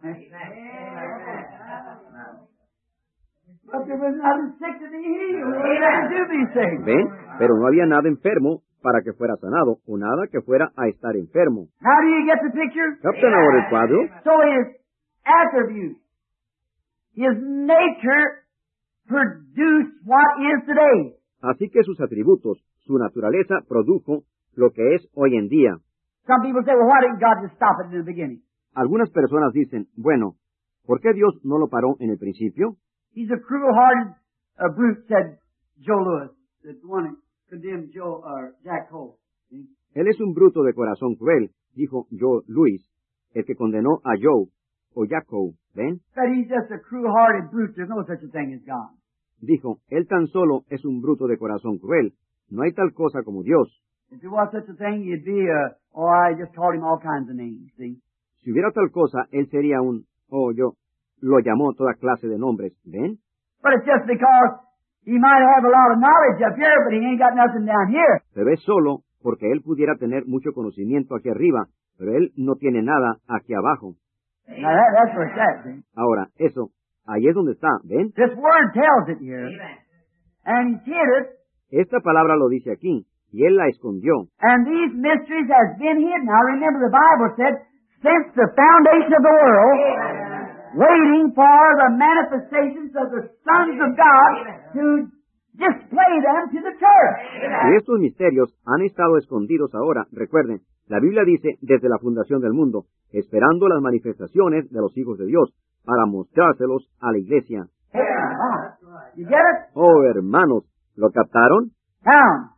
But there was nothing sick to be healed. Nothing to be saved. ¿Ven? Pero no había nada enfermo para que fuera sanado, o nada que fuera a estar enfermo. Now do you get the picture? ¿Captan ahora el cuadro? So his attributes, his nature produced what is today. Así que sus atributos, su naturaleza produjo lo que es hoy en día. Some people say, well, why didn't God just stop it in the beginning? Algunas personas dicen, bueno, ¿por qué Dios no lo paró en el principio? He's a cruel-hearted uh, brute, said Joe Lewis, the one that condemned Joe, uh, Jack Cole. See? Él es un bruto de corazón cruel, dijo Joe Louis, el que condenó a Joe o Jacob. ¿Ven? Said he's just a cruel-hearted brute. There's no such a thing as God. Dijo, él tan solo es un bruto de corazón cruel. No hay tal cosa como Dios. If there was such a thing, you'd be, uh, oh, I just called him all kinds of names, see? Si hubiera tal cosa, él sería un, oh, yo, lo llamó toda clase de nombres. ¿Ven? But it's just because he might have a lot of knowledge up here, but he ain't got nothing down here. Pero es solo porque él pudiera tener mucho conocimiento aquí arriba, pero él no tiene nada aquí abajo. Now that, that's where it's at, see? Ahora, eso, ahí es donde está, ¿ven? This word tells it here. And he's hid it. Esta palabra lo dice aquí, y él la escondió. And these mysteries has been hidden. Now remember the Bible said, since the foundation of the world, waiting for the manifestations of the sons of God to display them to the church. Y estos misterios han estado escondidos ahora. Recuerden, la Biblia dice desde la fundación del mundo, esperando las manifestaciones de los hijos de Dios, para mostrárselos a la iglesia. You get it? Oh, hermanos, ¿lo captaron? Now,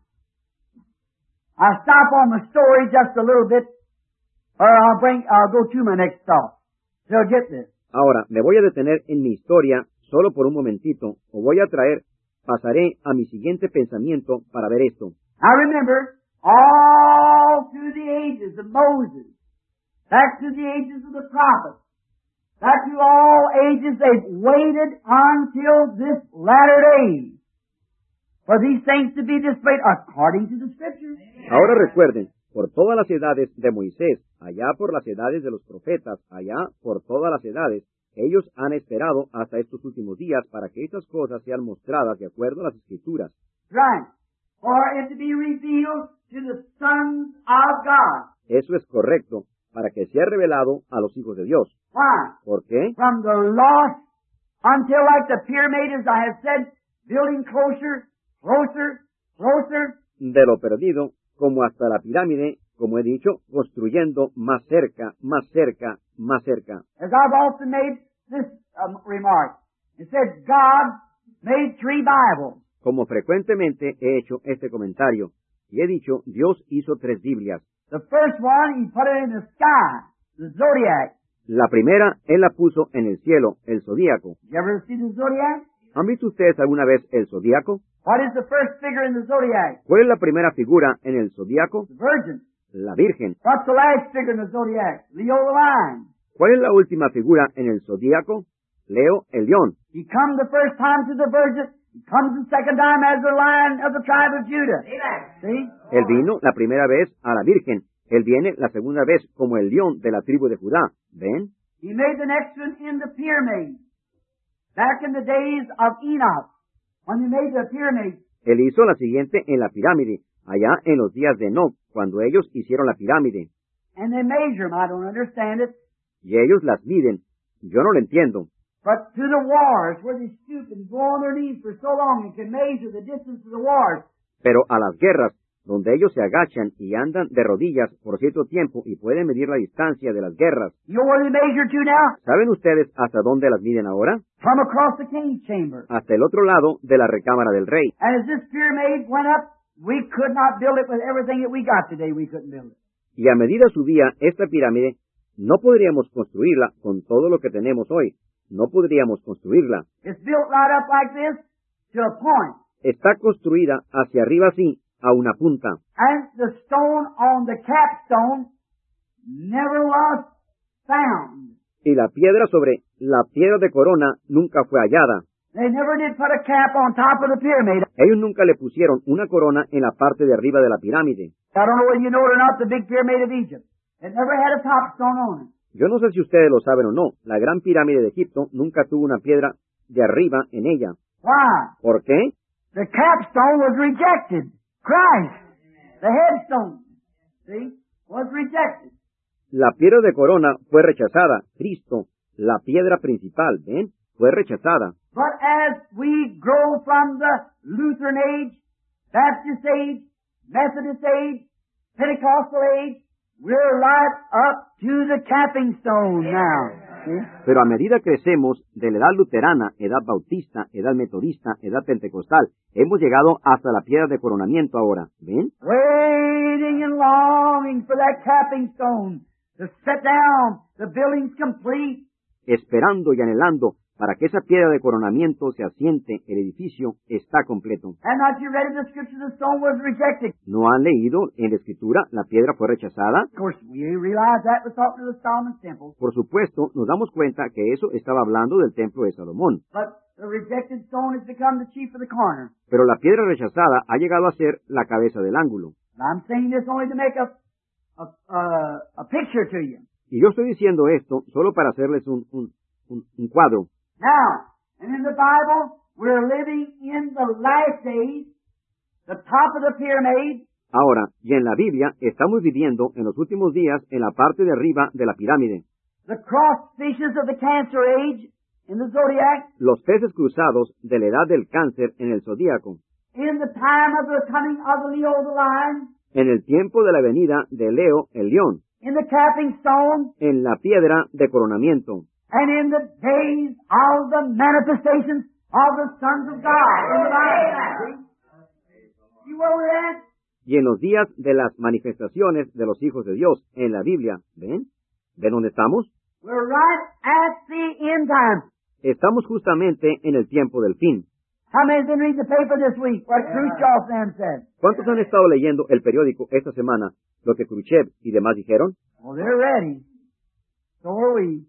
I'll stop on the story just a little bit, or I'll bring, I'll go to my next thought. So get this. Ahora, me voy a detener en mi historia solo por un momentito, o voy a traer, pasaré a mi siguiente pensamiento para ver esto. Now remember, all through the ages of Moses, back to the ages of the prophets, back to all ages, they've waited until this latter day for these things to be displayed according to the Scriptures. Ahora recuerden, por todas las edades de Moisés, allá por las edades de los profetas, allá por todas las edades, ellos han esperado hasta estos últimos días para que estas cosas sean mostradas de acuerdo a las Escrituras. Right. For it to be revealed to the sons of God. Eso es correcto, para que sea revelado a los hijos de Dios. Why? ¿Por qué? From the lost until, like the pyramid, as I have said, building closer, closer, closer. de lo perdido, como hasta la pirámide, como he dicho, construyendo más cerca, más cerca, más cerca. As I've often made this um, remark, it said God made three Bibles. Como frecuentemente he hecho este comentario, y he dicho, Dios hizo tres Biblias. The first one, He put it in the sky, the zodiac. La primera, Él la puso en el cielo, el zodíaco. Did you ever see the zodiac? ¿Han visto ustedes alguna vez el zodíaco? What is the first figure in the zodiac? ¿Cuál es la primera figura en el zodíaco? The Virgin. La Virgen. What's the last figure in the zodiac? Leo the lion. ¿Cuál es la última figura en el zodíaco? Leo, el león. He come the first time to the Virgin. He comes the second time as the lion of the tribe of Judah. See? Él vino la primera vez a la Virgen. Él viene la segunda vez como el león de la tribu de Judá. ¿Ven? He made the next one in the pyramid. Back in the days of Enoch, when he made the pyramid, Él hizo la siguiente en la pirámide, allá en los días de Enoch, cuando ellos hicieron la pirámide. and they measure them. I don't understand it. Y ellos las miden. Yo no lo entiendo. But to the wars, where they stoop and go on their knees for so long and can measure the distance of the wars, Pero a las guerras, donde ellos se agachan y andan de rodillas por cierto tiempo y pueden medir la distancia de las guerras, you know where they measure to now? ¿saben ustedes hasta dónde las miden ahora? From across the king's chamber. Hasta el otro lado de la recámara del rey. And as this pyramid went up, we could not build it with everything that we got today. We couldn't build it. Y a medida subía esta pirámide, no podríamos construirla con todo lo que tenemos hoy. No podríamos construirla. It's built right up like this to a point. Está construida hacia arriba así, a una punta. And the stone on the capstone never was found. Y la piedra sobre la piedra de corona nunca fue hallada. They never did put a cap on top of the pyramid. Ellos nunca le pusieron una corona en la parte de arriba de la pirámide. I don't know whether you know it or not, the big pyramid of Egypt. It never had a top stone on it. Yo no sé si ustedes lo saben o no, la gran pirámide de Egipto nunca tuvo una piedra de arriba en ella. Why? ¿Por qué? The capstone was rejected. Christ, the headstone, see, was rejected. La piedra de corona fue rechazada. Cristo, la piedra principal, ¿ven? Fue rechazada. But as we grow from the Lutheran age, Baptist age, Methodist age, Pentecostal age, we're right up to the capping stone now. See? Pero a medida que crecemos de la edad luterana, edad bautista, edad metodista, edad pentecostal, hemos llegado hasta la piedra de coronamiento ahora. ¿Ven? Waiting and longing for that capping stone to set down, the building's complete. Esperando y anhelando para que esa piedra de coronamiento se asiente, el edificio está completo. And not you read in the scripture the stone was rejected. ¿No han leído en la escritura la piedra fue rechazada? Of course, we realize that was talking to the Solomon's temple. Por supuesto, nos damos cuenta que eso estaba hablando del templo de Salomón. But the rejected stone has become the chief of the corner. Pero la piedra rechazada ha llegado a ser la cabeza del ángulo. And I'm saying this only to make a, a, a, a picture to you. Y yo estoy diciendo esto solo para hacerles un, un, un, un cuadro. Now, and in the Bible, we're living in the last days, the top of the pyramid, Ahora, y en la Biblia, estamos viviendo en los últimos días en la parte de arriba de la pirámide. the cross fishes of the cancer age in the zodiac, Los peces cruzados de la edad del cáncer en el zodíaco. in the time of the coming of the Leo the lion, En el tiempo de la venida de Leo, el león. in the capping stone, En la piedra de coronamiento. and in the days of the manifestations of the sons of God in the Bible. See where we're at? Y en los días de las manifestaciones de los hijos de Dios en la Biblia. ¿Ven? ¿Ven dónde estamos? We're right at the end time. Estamos justamente en el tiempo del fin. How many's been reading the paper this week? What Khrushchev them said. ¿Cuántos han estado leyendo el periódico esta semana, lo que Khrushchev y demás dijeron? Well, they're ready. So are we.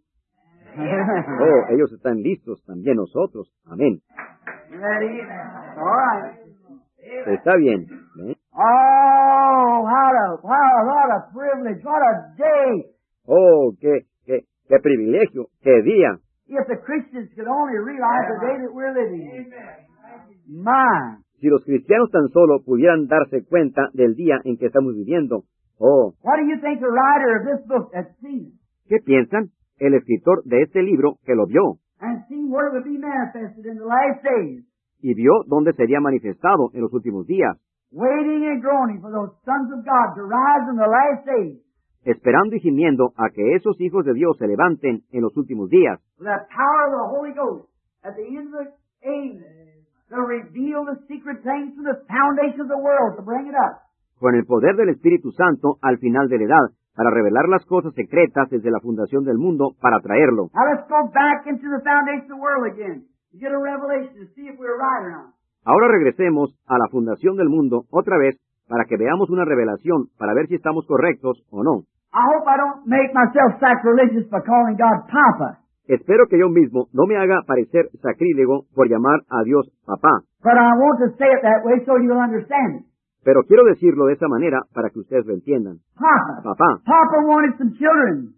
Oh, ellos están listos, también nosotros. Amén. Ready? All right. Está bien. ¿Ven? Oh, what a, wow, what a privilege. What a day. Oh, qué, qué, qué privilegio, qué día. If the Christians could only realize the day that we're living in. My. Si los cristianos tan solo pudieran darse cuenta del día en que estamos viviendo. Oh, What do you think the writer of this book has seen? ¿qué piensan? El escritor de este libro que lo vio And seen where it would be manifested in the last days. y vio dónde sería manifestado en los últimos días. waiting and groaning for those sons of God to rise in the last days, esperando y gimiendo a que esos hijos de Dios se levanten en los últimos días, with the power of the Holy Ghost at the end of the age, to reveal the secret things from the foundation of the world, to bring it up. con el poder del Espíritu Santo al final de la edad, para revelar las cosas secretas desde la fundación del mundo, para traerlo. Now let's go back into the foundation of the world again, to get a revelation, to see if we're right or not. Ahora regresemos a la fundación del mundo otra vez, para que veamos una revelación, para ver si estamos correctos o no. I hope I don't make myself sacrilegious by calling God Papa. Espero que yo mismo no me haga parecer sacrílego por llamar a Dios papá, But I want to say it that way so you'll understand it. pero quiero decirlo de esa manera para que ustedes lo entiendan. Papa. Papá. Papa wanted some children.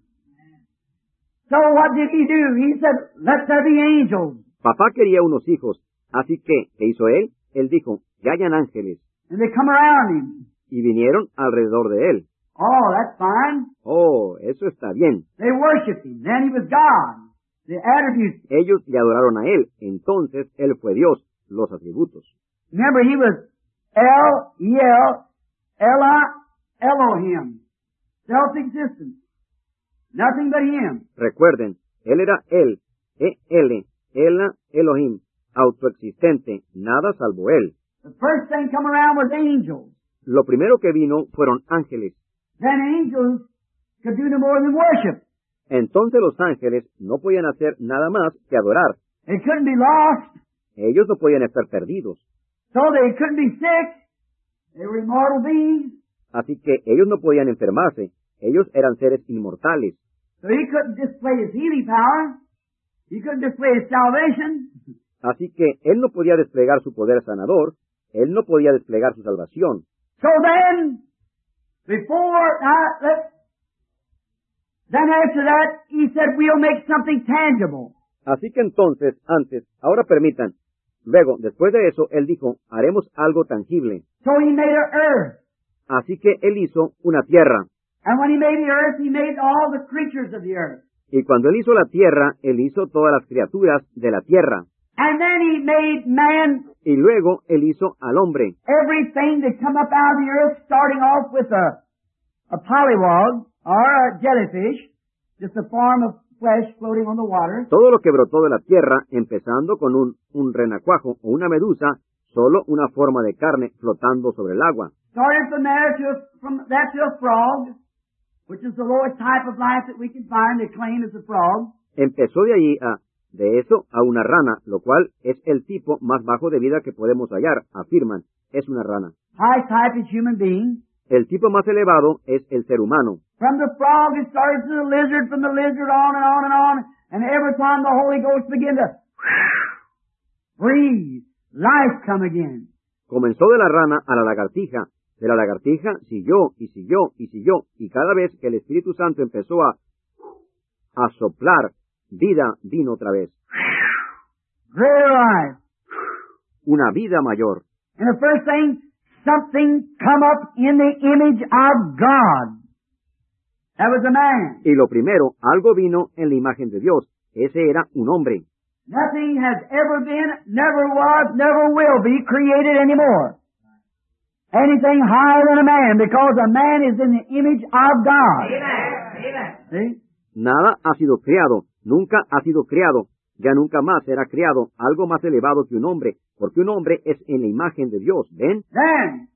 So what did he do? He said, let there be angels. Papá quería unos hijos, así que, ¿qué hizo él? Él dijo, que hayan ángeles, And they come around him. y vinieron alrededor de él. Oh, that's fine. Oh, eso está bien. They worshiped him. Then he was God. The attributes. Ellos le adoraron a él, entonces él fue Dios, los atributos. Remember, he was El, El, Ella, Elohim. Self-existent. Nothing but him. Recuerden, él era él, E-L, Ela, Elohim, autoexistente, nada salvo él. The first thing come around was angels. Lo primero que vino fueron ángeles. Then angels could do no more than worship. Entonces los ángeles no podían hacer nada más que adorar. They couldn't be lost. Ellos no podían estar perdidos. So they couldn't be sick. They were immortal beings. Así que ellos no podían enfermarse. Ellos eran seres inmortales. So he couldn't display his healing power. He couldn't display his salvation. Así que él no podía desplegar su poder sanador. Él no podía desplegar su salvación. So then, before, uh, let, then after that, he said, we'll make something tangible. Así que entonces, antes, ahora permitan. Luego, después de eso, él dijo, haremos algo tangible. So he made an earth. Así que él hizo una tierra. And when he made the earth, he made all the creatures of the earth. Y cuando él hizo la tierra, él hizo todas las criaturas de la tierra. And then he made man, Y luego él hizo al hombre. everything that come up out of the earth, starting off with a, a polywog, or a jellyfish, just a form of flesh floating on the water. Todo lo que brotó de la tierra, empezando con un, un renacuajo o una medusa, solo una forma de carne flotando sobre el agua. Started from there to a, from that to a frog, which is the lowest type of life that we can find. They claim is a frog. Empezó de allí a, de eso a una rana, lo cual es el tipo más bajo de vida que podemos hallar, afirman, es una rana. Highest type is human being. El tipo más elevado es el ser humano. From the frog it started to the lizard, from the lizard on and on and on, and every time the Holy Ghost began to breathe, life come again. Comenzó de la rana a la lagartija, de la lagartija siguió y siguió y siguió, y cada vez que el Espíritu Santo empezó a, a soplar, vida vino otra vez. Greater life. Una vida mayor. And the first thing, something come up in the image of God. That was a man. Y lo primero, algo vino en la imagen de Dios. Ese era un hombre. Nothing has ever been, never was, never will be created anymore. Anything higher than a man, because a man is in the image of God. Amen. See? Nada ha sido creado, nunca ha sido creado, ya nunca más será creado algo más elevado que un hombre, porque un hombre es en la imagen de Dios, ¿ven? Then,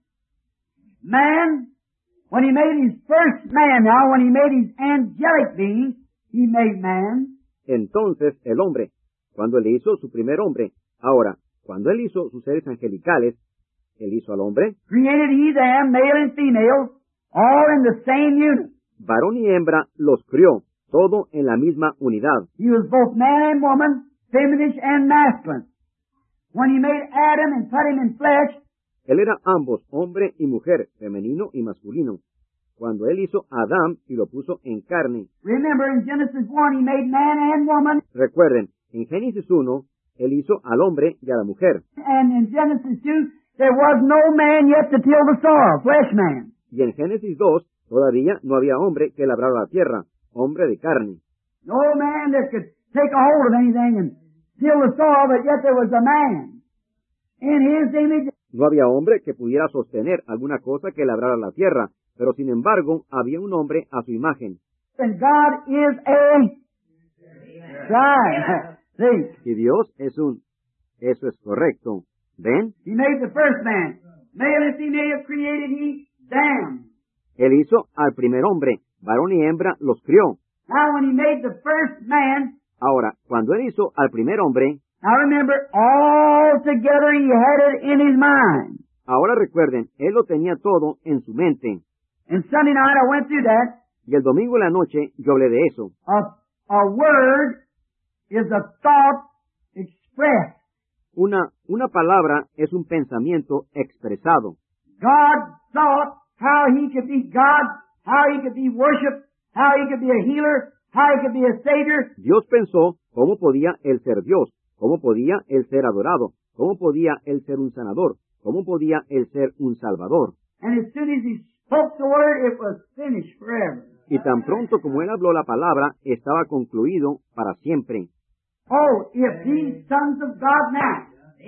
man, when he made his first man now, when he made his angelic being, he made man. Entonces el hombre, cuando él hizo su primer hombre, ahora, cuando él hizo sus seres angelicales, él hizo al hombre, Created he them, male and female, all in the same unit. varón y hembra los crió, todo en la misma unidad. He was both man and woman, feminine and masculine. When he made Adam and put him in flesh, Él era ambos, hombre y mujer, femenino y masculino. Cuando él hizo a Adán y lo puso en carne, remember in Genesis one, he made man and woman, recuerden, en Génesis uno, él hizo al hombre y a la mujer. and in Genesis two, there was no man yet to till the soil, flesh man. Y en Génesis dos, todavía no había hombre que labrara la tierra, hombre de carne. No man that could take a hold of anything and till the soil, but yet there was a man in his image. No había hombre que pudiera sostener alguna cosa que labrara la tierra, pero sin embargo había un hombre a su imagen. And God is a... Right. See, Y Dios es un... Eso es correcto. ¿Ven? He made the first man. Male and female created He them. Él hizo al primer hombre, varón y hembra los crió. Now when He made the first man, Ahora, cuando Él hizo al primer hombre, now remember, all together He had it in His mind. ahora recuerden, Él lo tenía todo en su mente. And Sunday night I went through that. Y el domingo en la noche yo hablé de eso. A, a word is a thought expressed. Una, una palabra es un pensamiento expresado. God thought how He could be God, how He could be worshipped, how He could be a healer, how He could be a Savior. Dios pensó cómo podía Él ser Dios, cómo podía Él ser adorado, cómo podía Él ser un sanador, cómo podía Él ser un salvador. And as soon as He spoke the word, it was finished forever. Y tan pronto como Él habló la palabra, estaba concluido para siempre. Oh, if these sons of God now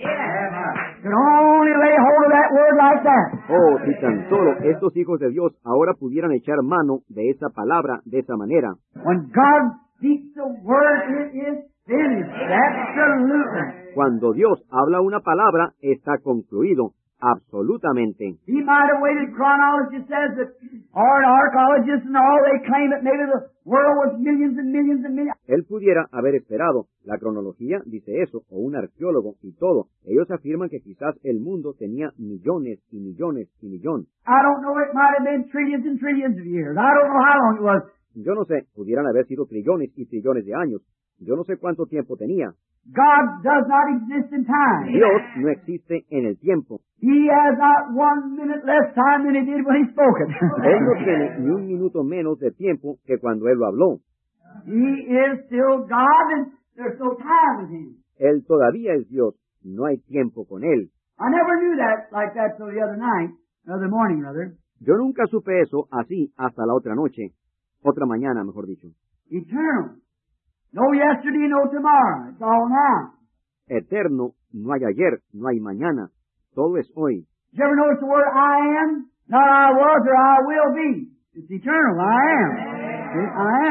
could only lay hold of that word like that. Oh, si tan solo estos hijos de Dios ahora pudieran echar mano de esa palabra de esa manera. When God speaks the word, it is finished. Absolutely. Cuando Dios habla una palabra, está concluido. Absolutamente. He might have waited. Chronology says that, or archaeologists and all, they claim that maybe the world was millions and millions and millions. Él pudiera haber esperado. La cronología dice eso, o un arqueólogo y todo. Ellos afirman que quizás el mundo tenía millones y millones y millones. I don't know, it might have been trillions and trillions of years. I don't know how long it was. Yo no sé, pudieran haber sido trillones y trillones de años. Yo no sé cuánto tiempo tenía. God does not exist in time. Dios no existe en el tiempo. He has not one minute less time than He did when He spoke it. Él no tiene ni un minuto menos de tiempo que cuando Él lo habló. He is still God and there's no time with Him. Él todavía es Dios. No hay tiempo con Él. I never knew that like that till the other night, the other morning rather. Yo nunca supe eso así hasta la otra noche. Otra mañana, mejor dicho. Eternal. No yesterday, no tomorrow. It's all now. Eterno, no hay ayer, no hay mañana. Todo es hoy. Did you ever notice the word I am? Not I was or I will be. It's eternal. I am. I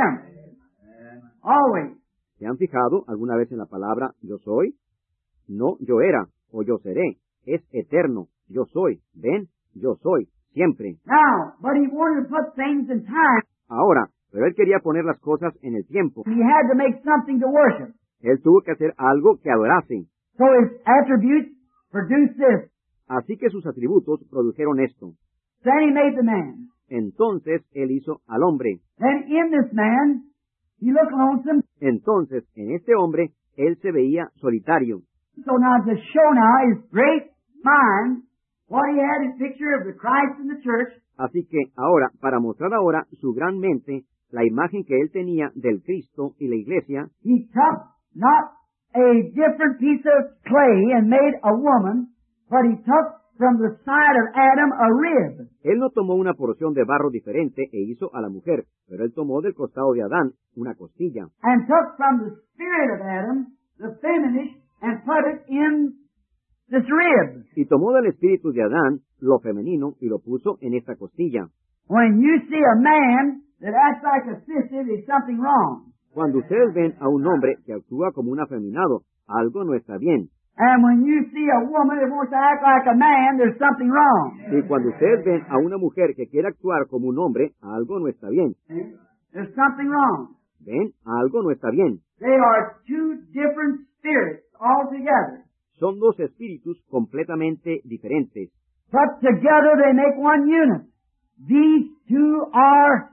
am. Always. ¿Se han fijado alguna vez en la palabra yo soy? No yo era o yo seré. Es eterno. Yo soy. ¿Ven? Yo soy. Siempre. Now, but He wanted to put things in time. Ahora, pero Él quería poner las cosas en el tiempo. He had to make something to worship. Él tuvo que hacer algo que adorase. So His attributes produced this. Así que sus atributos produjeron esto. Then He made the man. Entonces Él hizo al hombre. Then in this man, He looked lonesome. Entonces, en este hombre, Él se veía solitario. So now to show now His great mind, what He had His picture of the Christ in the church. Así que ahora, para mostrar ahora su gran mente, la imagen que Él tenía del Cristo y la iglesia, He took not a different piece of clay and made a woman, but He took from the side of Adam a rib. Él no tomó una porción de barro diferente e hizo a la mujer, pero Él tomó del costado de Adán una costilla. And took from the spirit of Adam the feminine and put it in this rib. Y tomó del espíritu de Adán lo femenino y lo puso en esta costilla. When you see a man that acts like a sister, there's something wrong. Cuando ustedes ven a un hombre que actúa como un afeminado, algo no está bien. And when you see a woman that wants to act like a man, there's something wrong. Y cuando ustedes ven a una mujer que quiere actuar como un hombre, algo no está bien. See? There's something wrong. ¿Ven? Algo no está bien. They are two different spirits altogether. Son dos espíritus completamente diferentes. But together they make one unit. These two are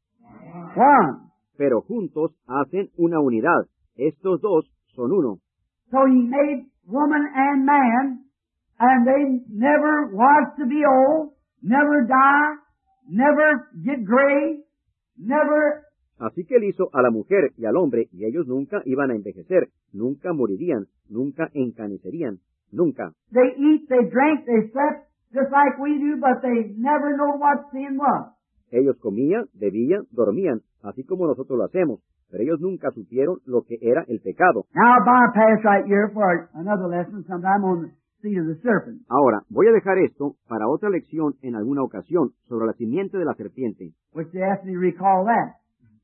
one. Pero juntos hacen una unidad. Estos dos son uno. So He made woman and man, and they never was to be old, never die, never get gray, never... Así que Él hizo a la mujer y al hombre, y ellos nunca iban a envejecer, nunca morirían, nunca encanecerían, nunca. They eat, they drink, they slept, just like we do, but they never know what sin was. Ellos comían, bebían, dormían, así como nosotros lo hacemos, pero ellos nunca supieron lo que era el pecado. Now I'll bypass right here for another lesson sometime on seed of the serpent. Ahora, voy a dejar esto para otra lección en alguna ocasión sobre la simiente de la serpiente, Which they asked me to recall that.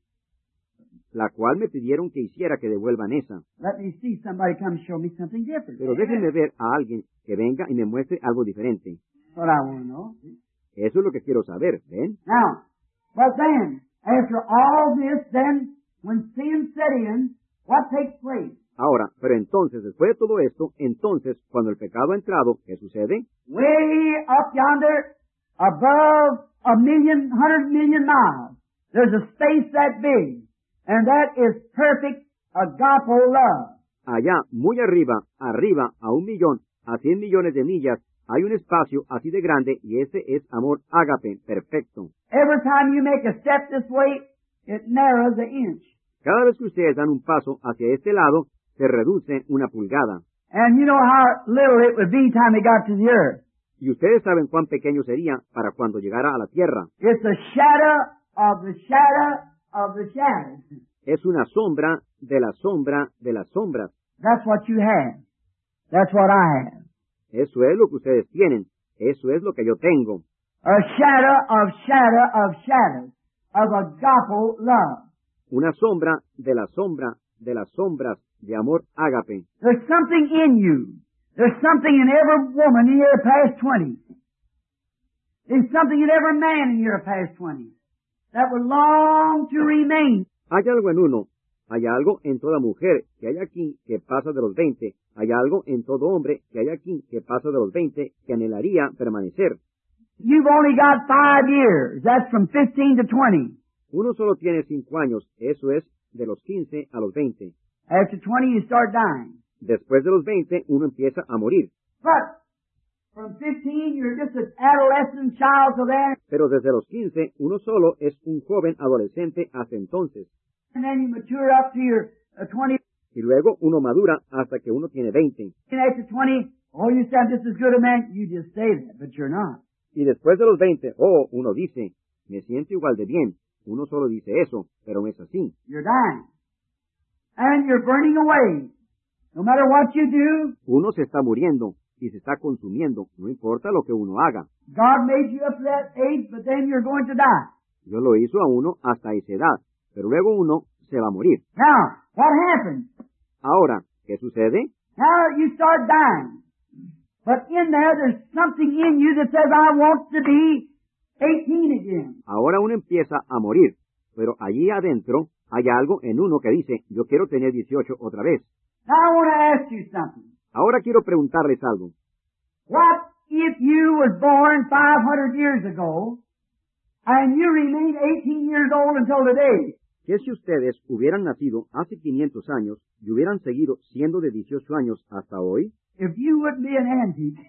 la cual me pidieron que hiciera que devuelvan esa. Let me see somebody come show me something different. Pero déjenme ver a alguien que venga y me muestre algo diferente. That's what I want to know. Eso es lo que quiero saber, ¿ven? Now, but then, after all this, then, when sin set in, what takes place? Ahora, pero entonces, después de todo esto, entonces, cuando el pecado ha entrado, ¿qué sucede? Way up yonder, above a million, hundred million miles, there's a space that big, and that is perfect agape love. Allá, muy arriba, arriba, a un millón, a cien millones de millas, hay un espacio así de grande y ese es amor ágape, perfecto. Every time you make a step this way, it narrows an inch. Cada vez que ustedes dan un paso hacia este lado, se reduce una pulgada. And you know how little it would be time it got to the earth. Y ustedes saben cuán pequeño sería para cuando llegara a la tierra. It's a shadow of the shadow of the shadow. Es una sombra de la sombra de las sombras. That's what you have. That's what I have. Eso es lo que ustedes tienen. Eso es lo que yo tengo. A shadow of shadow of shadows of agape love. Una sombra de la sombra de las sombras de amor ágape. There's something in you. There's something in every woman in your past twenty. There's something in every man in your past twenty that would long to remain. Hay algo en uno. Hay algo en toda mujer que hay aquí que pasa de los veinte. Hay algo en todo hombre que hay aquí que pasa de los veinte que anhelaría permanecer. You've only got five years. That's from fifteen to twenty. Uno solo tiene cinco años. Eso es de los quince a los veinte. After twenty, you start dying. Después de los veinte, uno empieza a morir. But from fifteen, you're just an adolescent child till then. Pero desde los quince, uno solo es un joven adolescente hasta entonces. And then you mature up to your uh, twenty. Y luego uno madura hasta que uno tiene veinte. And after twenty, oh, you sound just as good a man. You just say that, but you're not. Y después de los veinte, oh, uno dice, me siento igual de bien. Uno solo dice eso, pero no es así. You're dying. And you're burning away. No matter what you do, Uno se está muriendo y se está consumiendo, no importa lo que uno haga. God made you up to that age, but then you're going to die. Dios lo hizo a uno hasta esa edad, pero luego uno se va a morir. Now, what happens? Ahora, ¿qué sucede? Now you start dying. But in there, there's something in you that says, I want to be eighteen again. Ahora uno empieza a morir, pero allí adentro hay algo en uno que dice, yo quiero tener dieciocho otra vez. Now I want to ask you something. Ahora quiero preguntarles algo. What if you was born five hundred years ago and you remained eighteen years old until today? ¿Qué si ustedes hubieran nacido hace quinientos años y hubieran seguido siendo de dieciocho años hasta hoy? If you wouldn't be an antique.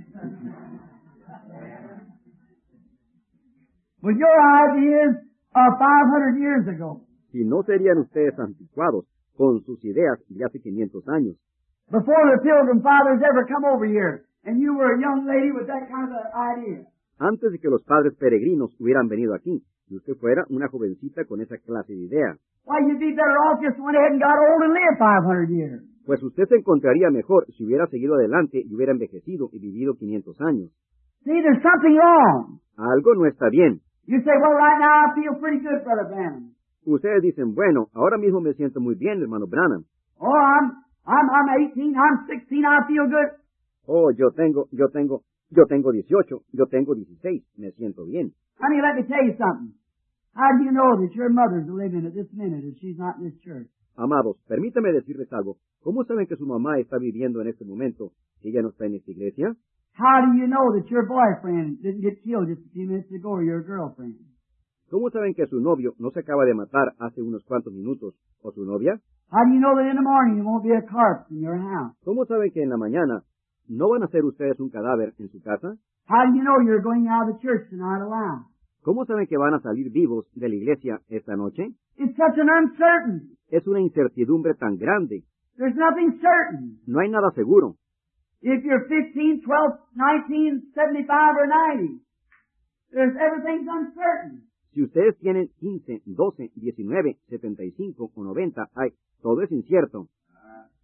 With your ideas of five hundred years ago. Si no serían ustedes anticuados con sus ideas de hace quinientos años. Before the Pilgrim Fathers ever come over here, and you were a young lady with that kind of idea. Antes de que los padres peregrinos hubieran venido aquí, y usted fuera una jovencita con esa clase de idea. Why, you'd be better off just went ahead and got old and lived five hundred years. Pues usted se encontraría mejor si hubiera seguido adelante y hubiera envejecido y vivido quinientos años. See, there's something wrong. Algo no está bien. You say, well, right now I feel pretty good, Brother Branham. Ustedes dicen, bueno, ahora mismo me siento muy bien, hermano Branham. Oh, I'm, I'm, I'm eighteen, I'm sixteen, I feel good. Oh, yo tengo, yo tengo, yo tengo dieciocho, yo tengo dieciséis, me siento bien. Honey, let me tell you something. How do you know that your mother's living at this minute if she's not in this church? Amados, permítame decirles algo. ¿Cómo saben que su mamá está viviendo en este momento si ella no está en esta iglesia? How do you know that your boyfriend didn't get killed just a few minutes ago or your girlfriend? ¿Cómo saben que su novio no se acaba de matar hace unos cuantos minutos o su novia? How do you know that in the morning there won't be a corpse in your house? ¿Cómo saben que en la mañana no van a ser ustedes un cadáver en su casa? How do you know you're going out of the church tonight alive? ¿Cómo saben que van a salir vivos de la iglesia esta noche? It's such an uncertainty. Es una incertidumbre tan grande. There's nothing certain. No hay nada seguro. If you're fifteen, twelve, nineteen, seventy-five, or ninety, there's everything's uncertain. Si ustedes tienen quince, doce, diecinueve, setenta y cinco o noventa, ay, todo es incierto.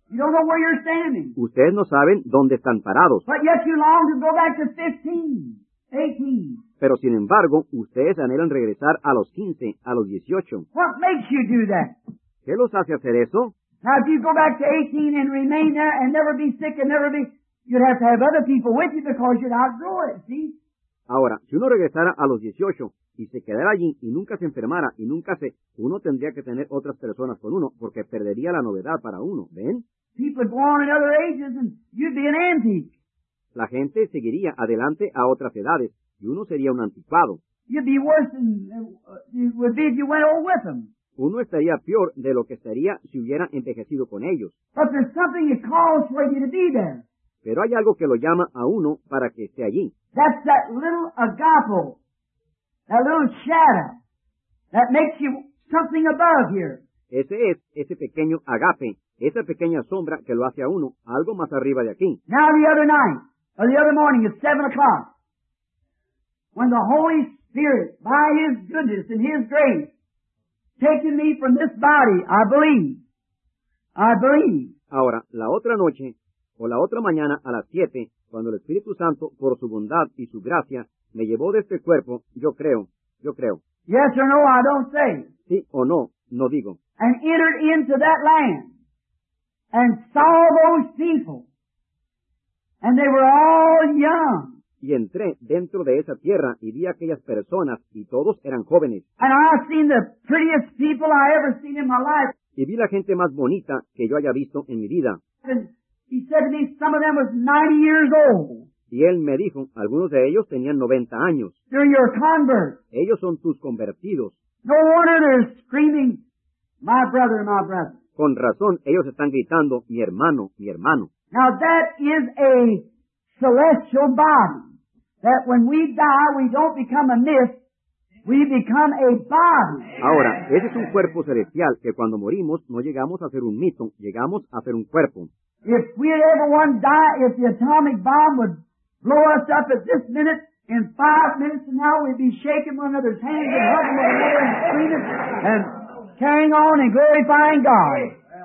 You don't know where you're standing. Ustedes no saben dónde están parados. But yet you long to go back to fifteen, eighteen. Pero sin embargo, ustedes anhelan regresar a los quince, a los dieciocho. What makes you do that? ¿Qué los hace hacer eso? Now, if you go back to eighteen and remain there and never be sick and never be, you'd have to have other people with you because you'd outgrow it, see? Ahora, si uno regresara a los dieciocho y se quedara allí y nunca se enfermara y nunca se... Uno tendría que tener otras personas con uno porque perdería la novedad para uno, ¿ven? People would go on in other ages and you'd be an antique. La gente seguiría adelante a otras edades y uno sería un anticuado. You'd be worse than uh, you would be if you went old with them. Uno estaría peor de lo que estaría si hubiera envejecido con ellos. But there's something that calls for you to be there. Pero hay algo que lo llama a uno para que esté allí. That's that little agapo, that little shadow, that makes you something above here. Ese es ese pequeño agape, esa pequeña sombra que lo hace a uno algo más arriba de aquí. Now the other night, or the other morning at seven o'clock, when the Holy Spirit, by His goodness and His grace, taken me from this body, I believe, I believe. Ahora, la otra noche, o la otra mañana a las siete, cuando el Espíritu Santo, por su bondad y su gracia, me llevó de este cuerpo, yo creo, yo creo. Yes or no, I don't say. Sí o no, no digo. And entered into that land, and saw those people, and they were all young. Y entré dentro de esa tierra y vi a aquellas personas y todos eran jóvenes. And I've seen the prettiest people I ever seen in my life. Y vi la gente más bonita que yo haya visto en mi vida. And he said to me, some of them was ninety years old. Y él me dijo, algunos de ellos tenían noventa años. They're your converts. Ellos son tus convertidos. No wonder they're screaming, my brother, my brother. Con razón, ellos están gritando, mi hermano, mi hermano. Now that is a celestial body. That when we die, we don't become a myth, we become a body. Ahora, ese es un cuerpo celestial que cuando morimos no llegamos a ser un mito, llegamos a ser un cuerpo. If we ever one die, if the atomic bomb would blow us up at this minute, in five minutes from now we'd be shaking one another's hands and hugging one another and screaming and carrying on and glorifying God.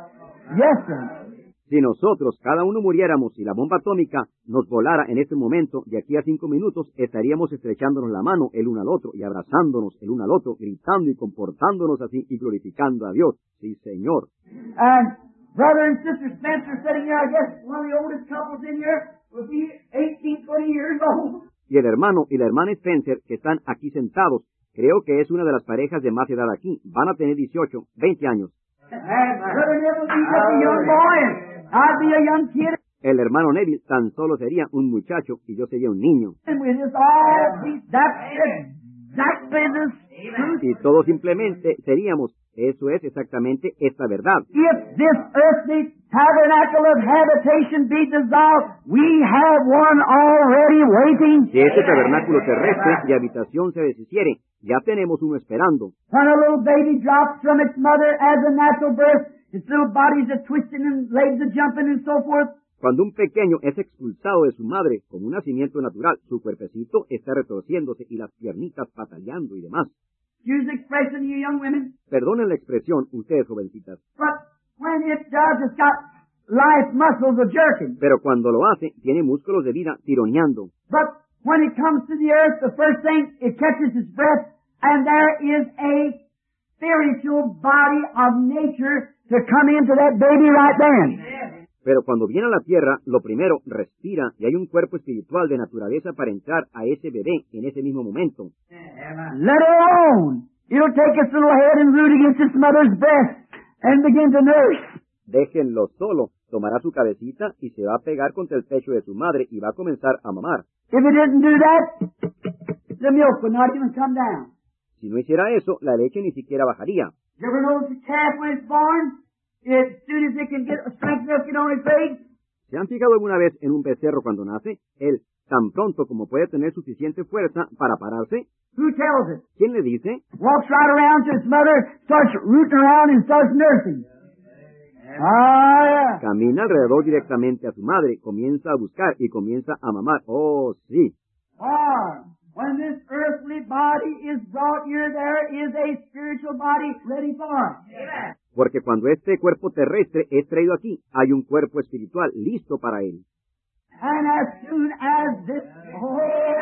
Yes, sir. Si nosotros, cada uno muriéramos y la bomba atómica nos volara en este momento, de aquí a cinco minutos, estaríamos estrechándonos la mano el uno al otro y abrazándonos el uno al otro, gritando y comportándonos así y glorificando a Dios. Sí, Señor. And brother and sister Spencer sitting here, I guess one of the oldest couples in here will be eighteen, twenty years old. Y el hermano y la hermana Spencer, que están aquí sentados, creo que es una de las parejas de más edad aquí. Van a tener dieciocho, veinte años. Brother Neville be just a young boy, and I'd be a young kid. El hermano Neville tan solo sería un muchacho y yo sería un niño. And we just all be, that's exactly the truth. Y todos simplemente seríamos, eso es exactamente esta verdad. If this earthly tabernacle of habitation be dissolved, we have one already waiting. Si este tabernáculo terrestre de habitación se deshiciere, ya tenemos uno esperando. When a little baby drops from its mother as a natural birth, its little bodies are twisting and legs are jumping and so forth. Cuando un pequeño es expulsado de su madre como un nacimiento natural, su cuerpecito está retorciéndose y las piernitas pataleando y demás. Use the expression, you young women. Perdonen la expresión, ustedes jovencitas. But when it does, it's got life muscles a jerking. Pero cuando lo hace, tiene músculos de vida tironeando. But when it comes to the earth, the first thing, it catches its breath, and there is a spiritual body of nature to come into that baby right then. Pero cuando viene a la tierra, lo primero, respira y hay un cuerpo espiritual de naturaleza para entrar a ese bebé en ese mismo momento. Let it alone. It'll take its little head and root against its mother's breast and begin to nurse. Déjenlo solo. Tomará su cabecita y se va a pegar contra el pecho de su madre y va a comenzar a mamar. If it didn't do that, the milk would not even come down. Si no hiciera eso, la leche ni siquiera bajaría. You ever notice a calf when it's born? As soon as it can get a strength enough to get on its legs, ¿Se han fijado alguna vez en un becerro cuando nace? Él, tan pronto como puede tener suficiente fuerza para pararse, who tells it? ¿quién le dice? Walks right around to its mother, starts rooting around and starts nursing. Ah, yeah. Camina alrededor directamente a su madre, comienza a buscar y comienza a mamar. Oh, sí. Ah, when this earthly body is brought here, there is a spiritual body ready for it. Porque cuando este cuerpo terrestre es traído aquí, hay un cuerpo espiritual listo para él. And as soon as this, oh,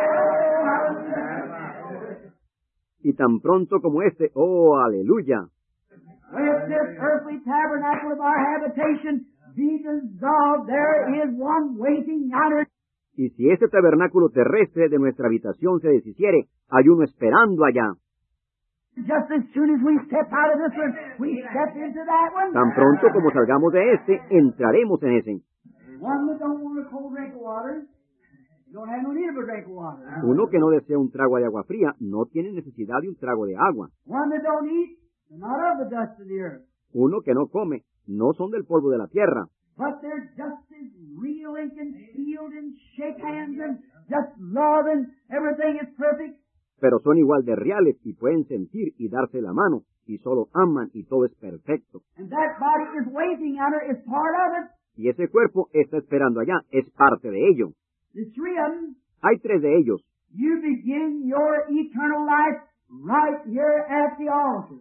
Y tan pronto como este, oh, aleluya, if this earthly tabernacle of our habitation be dissolved, there is one waiting yonder. y si este tabernáculo terrestre de nuestra habitación se deshiciere, hay uno esperando allá. Just as soon as we step out of this one, we step into that one. Tan pronto como salgamos de este, entraremos en ese. One that don't want a cold drink of water, don't have no need of a drink of water. Uno que no desea un trago de agua fría, no tiene necesidad de un trago de agua. One that don't eat, they're not of the dust of the earth. Uno que no come, no son del polvo de la tierra, But they're just as real and can feel and shake hands and just love and everything is perfect. pero son igual de reales y pueden sentir y darse la mano, y solo aman y todo es perfecto. And that body is waiting on her, is part of it. Y ese cuerpo está esperando allá, es parte de ello. The three of them, Hay tres de ellos. you begin your eternal life right here at the altar.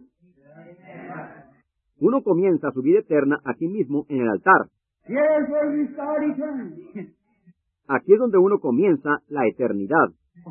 Uno comienza su vida eterna aquí mismo en el altar. Here's where you start eternity. Aquí es donde uno comienza la eternidad.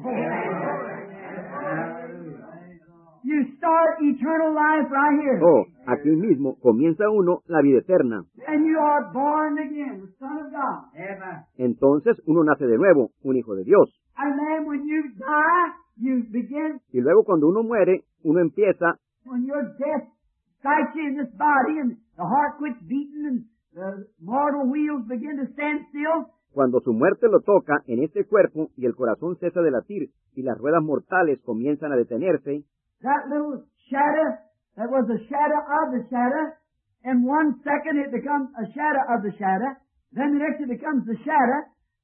You start eternal life right here. Oh, aquí mismo comienza uno la vida eterna. And you are born again, the Son of God. Amen. Entonces uno nace de nuevo, un hijo de Dios. And then when you die, you begin, Y luego cuando uno muere, uno empieza, when your death strikes you in this body and the heart quits beating and the mortal wheels begin to stand still, cuando su muerte lo toca en este cuerpo y el corazón cesa de latir y las ruedas mortales comienzan a detenerse, that little shadow that was a shadow of the shadow, in one second it becomes a shadow of the shadow, then the next it becomes the shadow,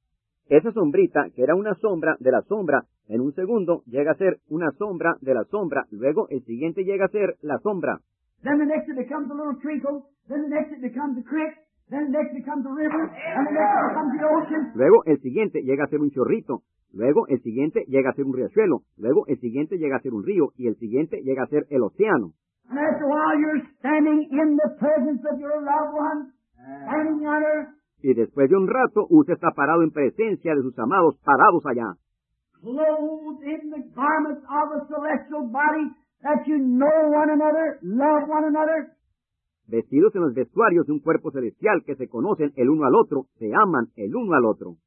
esa sombrita, que era una sombra de la sombra, en un segundo llega a ser una sombra de la sombra, luego el siguiente llega a ser la sombra, then the next it becomes a little trickle, then the next it becomes a creek, then the next it becomes a river, and the next it becomes the ocean. luego el siguiente llega a ser un chorrito, luego el siguiente llega a ser un riachuelo, luego el siguiente llega a ser un río y el siguiente llega a ser el océano. And after a while you're standing in the presence of your loved one, standing yonder, Y después de un rato, usted está parado en presencia de sus amados, parados allá, clothed in the garments of a celestial body, that you know one another, love one another. vestidos en los vestuarios de un cuerpo celestial que se conocen el uno al otro, se aman el uno al otro.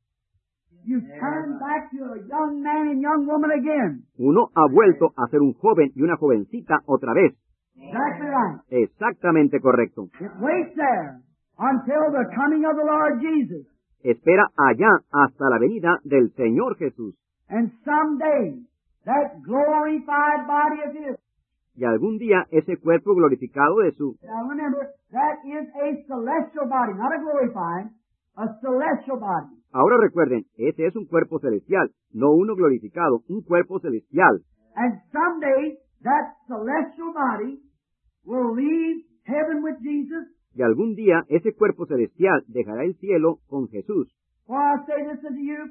You turn back to a young man and young woman again. Uno ha vuelto a ser un joven y una jovencita otra vez. Exactly right. Exactamente correcto. It waits there until the coming of the Lord Jesus. Espera allá hasta la venida del Señor Jesús. And someday, that glorified body of His. Y algún día ese cuerpo glorificado de su... Now remember, that is a celestial body, not a glorified, a celestial body. Ahora recuerden, ese es un cuerpo celestial, no uno glorificado, un cuerpo celestial. And someday, that celestial body will leave heaven with Jesus. Y algún día ese cuerpo celestial dejará el cielo con Jesús. For I say this unto you,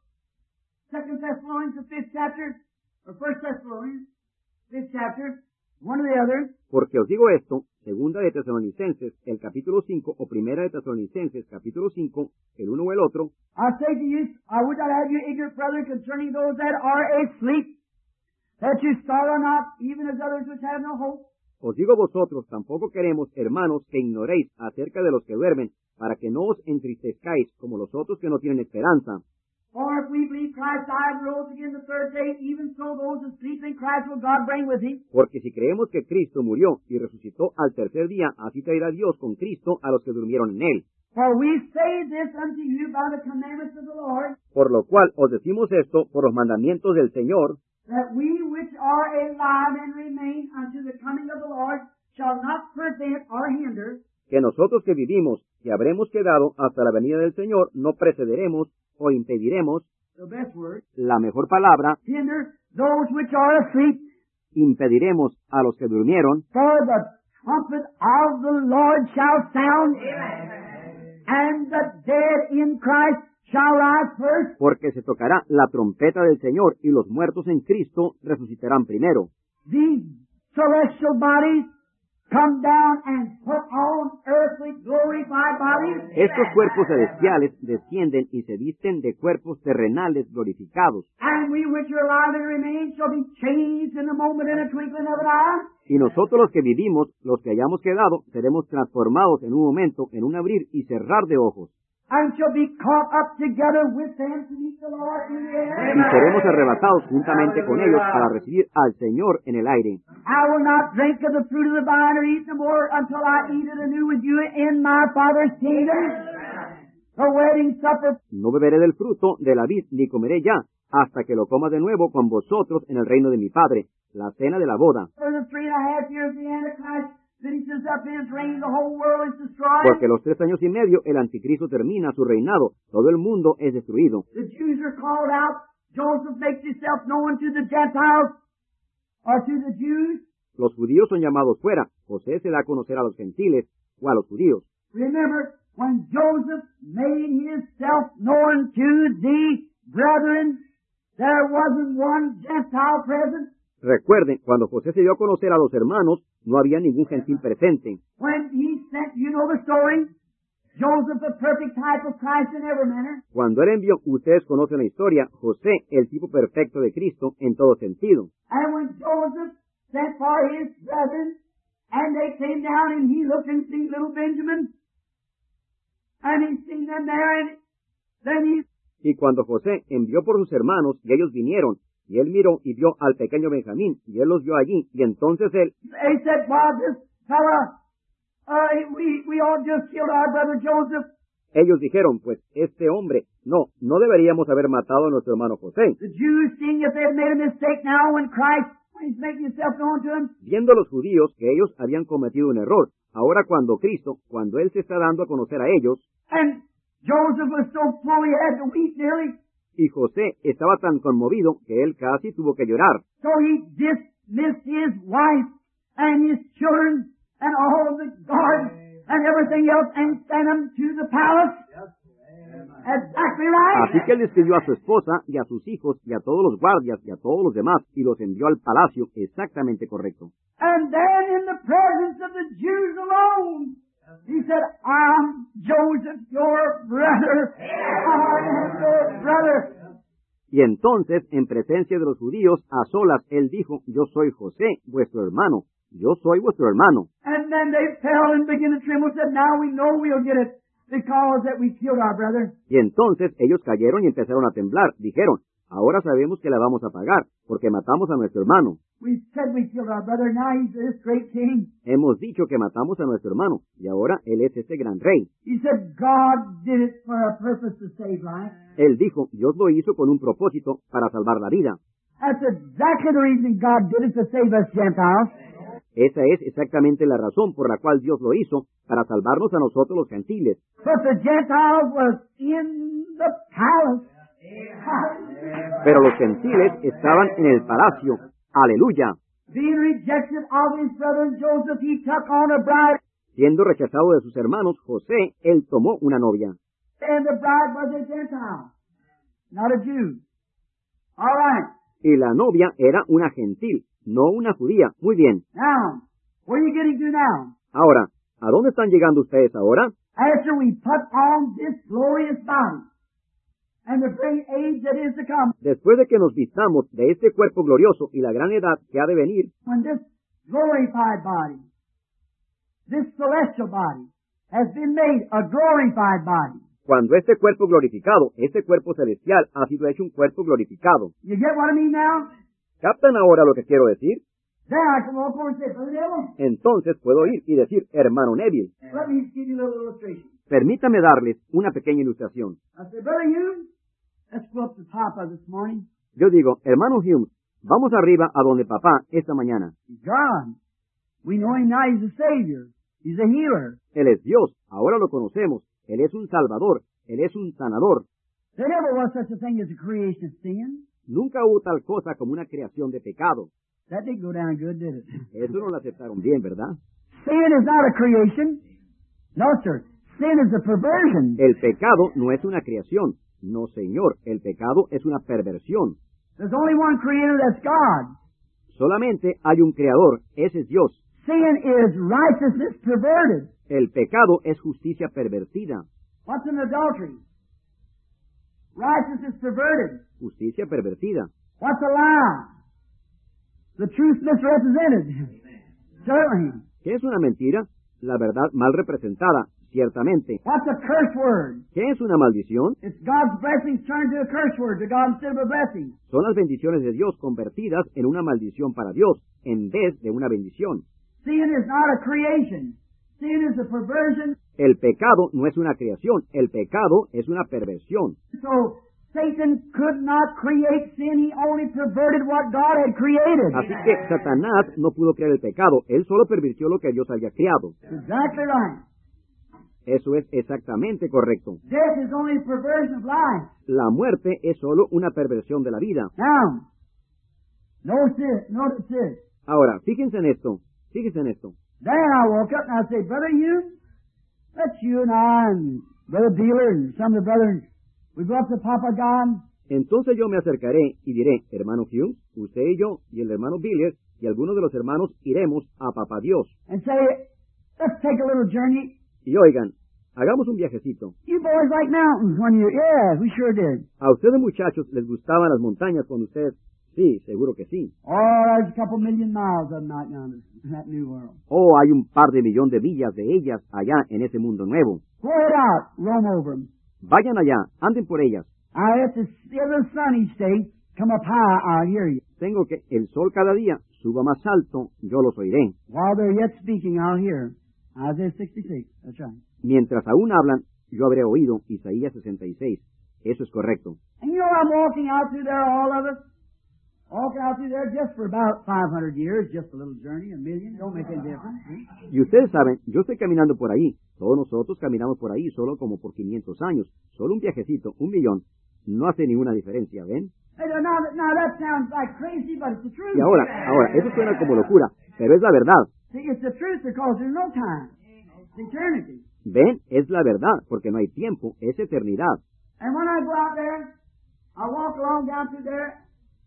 Second Thessalonians, the fifth chapter, or First Thessalonians, fifth chapter, one or the other. Porque os digo esto, segunda de Tesalonicenses, el capítulo cinco, o primera de Tesalonicenses, capítulo cinco, el uno o el otro, I say to you, I would not have you ignorant, brethren, concerning those that are asleep, that you sorrow not, even as others which have no hope. os digo vosotros, tampoco queremos, hermanos, que ignoréis acerca de los que duermen, para que no os entristezcáis como los otros que no tienen esperanza. For if we believe Christ died and rose again the third day, even so those who sleep in Christ will God bring with him. Porque si creemos que Cristo murió y resucitó al tercer día, así traerá Dios con Cristo a los que durmieron en él. For we say this unto you by the commandments of the Lord, Por lo cual os decimos esto por los mandamientos del Señor, that we which are alive and remain unto the coming of the Lord shall not prevent or hinder, que nosotros que vivimos, que habremos quedado hasta la venida del Señor, no precederemos o impediremos, the best word, la mejor palabra, hinder those which are asleep, impediremos a los que durmieron, for the trumpet of the Lord shall sound, and the dead in Christ shall rise first. porque se tocará la trompeta del Señor y los muertos en Cristo resucitarán primero. These celestial bodies come down and put on earthly glorified bodies. Estos cuerpos celestiales descienden y se visten de cuerpos terrenales glorificados. And we which are alive and remain shall be changed in a moment, in a twinkling of an eye. Y nosotros los que vivimos, los que hayamos quedado, seremos transformados en un momento, en un abrir y cerrar de ojos. And shall be caught up together with them to meet the Lord in the air. Y seremos arrebatados juntamente con ellos para recibir al Señor en el aire. I will not drink of the fruit of the vine or eat no more until I eat it anew with you in my Father's kingdom. The wedding supper. No beberé del fruto de la vid, ni comeré ya, hasta que lo coma de nuevo con vosotros en el reino de mi Padre, la cena de la boda. For the three and a half years of the Antichrist finishes up his reign, the whole world is destroyed. Porque los tres años y medio el anticristo termina su reinado, todo el mundo es destruido. The Jews are called out. Joseph makes himself known to the Gentiles or to the Jews. Los judíos son llamados fuera, José se da a conocer a los gentiles o a los judíos. Remember, when Joseph made himself known to the brethren, there wasn't one Gentile present. Recuerden, cuando José se dio a conocer a los hermanos, no había ningún gentil presente. When he sent, you know the story, Joseph, a perfect type of Christ in every manner. Cuando él envió, ustedes conocen la historia, José, el tipo perfecto de Cristo en todo sentido. And when Joseph sent for his brethren, and they came down, and he looked and seen little Benjamin, and he seen them there, and then he... Y cuando José envió por sus hermanos, y ellos vinieron, y él miró y vio al pequeño Benjamín, y él los vio allí, y entonces él... They said, well, this fella, uh, we, we all just killed our brother Joseph. Ellos dijeron, pues, este hombre, no, no deberíamos haber matado a nuestro hermano José. The Jews, seeing if they had made a mistake now when Christ, when he's making himself known to them, Viendo los judíos que ellos habían cometido un error, ahora cuando Cristo, cuando él se está dando a conocer a ellos, and Joseph was so full he had to weep nearly, y José estaba tan conmovido que él casi tuvo que llorar. so he dismissed his wife and his children and all of the guards and everything else and sent them to the palace. Exactly right. Así que él despidió a su esposa y a sus hijos y a todos los guardias y a todos los demás y los envió al palacio, exactamente correcto. And then in the presence of the Jews alone, he said, I'm Joseph, your brother. I am your brother. Y entonces, en presencia de los judíos, a solas, él dijo, yo soy José, vuestro hermano. Yo soy vuestro hermano. And then they fell and began to tremble and said, now we know we'll get it because that we killed our brother. Y entonces ellos cayeron y empezaron a temblar. Dijeron, ahora sabemos que la vamos a pagar, porque matamos a nuestro hermano. We said we killed our brother, now he's this great king. Hemos dicho que matamos a nuestro hermano, y ahora él es este gran rey. He said God did it for a purpose to save life. Él dijo, Dios lo hizo con un propósito para salvar la vida. That's exactly the reason God did it, to save us Gentiles. Esa es exactamente la razón por la cual Dios lo hizo, para salvarnos a nosotros los gentiles. But the Gentiles was in the palace. Pero los gentiles estaban en el palacio. Aleluya. Being rejected of his brother Joseph, he took on a bride. Siendo rechazado de sus hermanos, José, él tomó una novia. And the bride was a Gentile, not a Jew. All right. Y la novia era una gentil, no una judía. Muy bien. Now, where are you getting to now? Ahora, ¿a dónde están llegando ustedes ahora? After we put on this glorious body and the great age that is to come, Después de que nos vistamos de este cuerpo glorioso y la gran edad que ha de venir, when this glorified body, this celestial body, has been made a glorified body. cuando este cuerpo glorificado, este cuerpo celestial, ha sido hecho un cuerpo glorificado. You get what I mean now? ¿Captan ahora lo que quiero decir? Then I can walk over and say, Brother Neville, Entonces puedo ir y decir, hermano Neville, let me give you a little illustration. permítame darles una pequeña ilustración. I said, Brother Hughes, let's go up to Papa this morning. Yo digo, hermano Hume, vamos arriba a donde papá esta mañana. God, we know him now, he's a Savior. He's a healer. Él es Dios, ahora lo conocemos. Él es un salvador, Él es un sanador. There never was such a thing as a creation of sin. Nunca hubo tal cosa como una creación de pecado. That didn't go down good, did it? Eso no lo aceptaron bien, ¿verdad? Sin is not a creation. No, sir. Sin is a perversion. El pecado no es una creación. No, señor. El pecado es una perversión. There's only one creator, that's God. Solamente hay un creador. Ese es Dios. Sin is righteousness perverted. El pecado es justicia pervertida. What's an adultery? Righteousness perverted. Justicia pervertida. What's a lie? The truth misrepresented. Certainly. ¿Qué es una mentira? La verdad mal representada, ciertamente. What's a curse word? ¿Qué es una maldición? It's God's blessings turned to a curse word to God instead of a blessing. Son las bendiciones de Dios convertidas en una maldición para Dios, en vez de una bendición. Sin is not a creation. Sin is a perversion. El pecado no es una creación, el pecado es una perversión. So Satan could not create sin. He only perverted what God had created. Así que Satanás no pudo crear el pecado, él solo pervirtió lo que Dios había creado. Exactly right. Eso es exactamente correcto. Death is only a perversion of life. La muerte es solo una perversión de la vida. Now, notice this, notice this. Ahora, fíjense en esto, fíjense en esto. Then I woke up and I said, Brother Hugh, let's you and I and Brother Dealer and some of the brothers, we go up to Papa God. Entonces yo me acercaré y diré, hermano Hughes, usted y yo, y el hermano Billiard, y algunos de los hermanos iremos a Papá Dios. And say, let's take a little journey. Y oigan, hagamos un viajecito. You boys like mountains when you, yeah, we sure did. ¿A ustedes muchachos les gustaban las montañas cuando ustedes? Sí, seguro que sí. Oh, there's a couple million miles of them out yonder in that new world. Oh, hay un par de millón de millas de ellas allá en ese mundo nuevo. Go it out, roam over them. Vayan allá, anden por ellas. I have to see the sun each day come up high, I'll hear you. Tengo que el sol cada día suba más alto, yo los oiré. While they're yet speaking, I'll hear. Isaiah sixty-six, that's right. Mientras aún hablan, yo habré oído Isaías sesenta y seis. Eso es correcto. And you know, I'm walking out through there, all of us. Walking out through there just for about five hundred years, just a little journey, a million, don't make any difference. Y ustedes saben, yo estoy caminando por ahí. Todos nosotros caminamos por ahí solo como por quinientos años. Solo un viajecito, un millón. No hace ninguna diferencia, ¿ven? Hey, now, now, now that sounds like crazy, but it's the truth. Y ahora, ahora, eso suena como locura, pero es la verdad. See, it's the truth because there's no time. It's eternity. ¿Ven? Es la verdad, porque no hay tiempo, es eternidad. And when I go out there, I walk along down through there,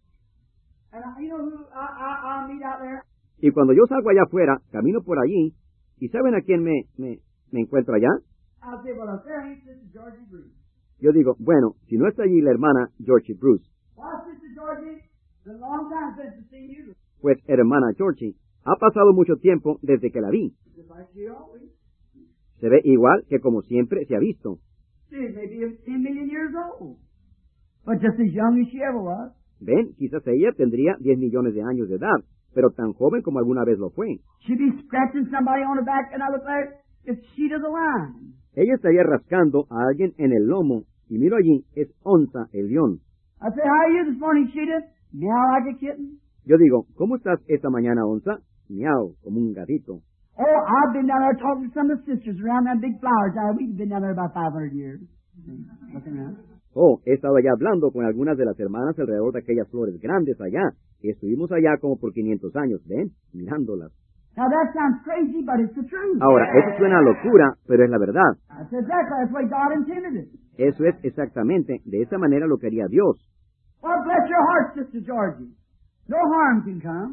and I, you know who I, I, I'll meet out there? Y cuando yo salgo allá afuera, camino por allí, ¿y saben a quién me, me, me encuentro allá? I'll say, well, if there ain't Sister Georgie Bruce. Yo digo, bueno, si no está allí la hermana Georgie Bruce, Why, Sister Georgie, it's a long time since I've seen you. pues hermana Georgie, ha pasado mucho tiempo desde que la vi. Just like she always. Se ve igual que como siempre se ha visto. She may be ten million years old, but just as young as she ever was. Ven, quizás ella tendría diez millones de años de edad, pero tan joven como alguna vez lo fue. She'd be scratching somebody on the back, and I look like it's Sheeta the lion. Ella estaría rascando a alguien en el lomo, y miro allí, es Onza el león. I say, how are you this morning, Sheeta? Meow like a kitten. Yo digo, ¿cómo estás esta mañana, Onza? Miau, como un gatito. Oh, I've been down there talking to some of the sisters around that big flowers. Now, we've been down there about five hundred years. Looking around. Oh, he estado allá hablando con algunas de las hermanas alrededor de aquellas flores grandes allá. Estuvimos allá como por quinientos años, ¿ven? Mirándolas. Now, that sounds crazy, but it's the truth. Ahora, eso suena a locura, pero es la verdad. That's exactly that's the way God intended it. Eso es exactamente, de esa manera lo quería Dios. Well, bless your heart, Sister Georgie. No harm can come.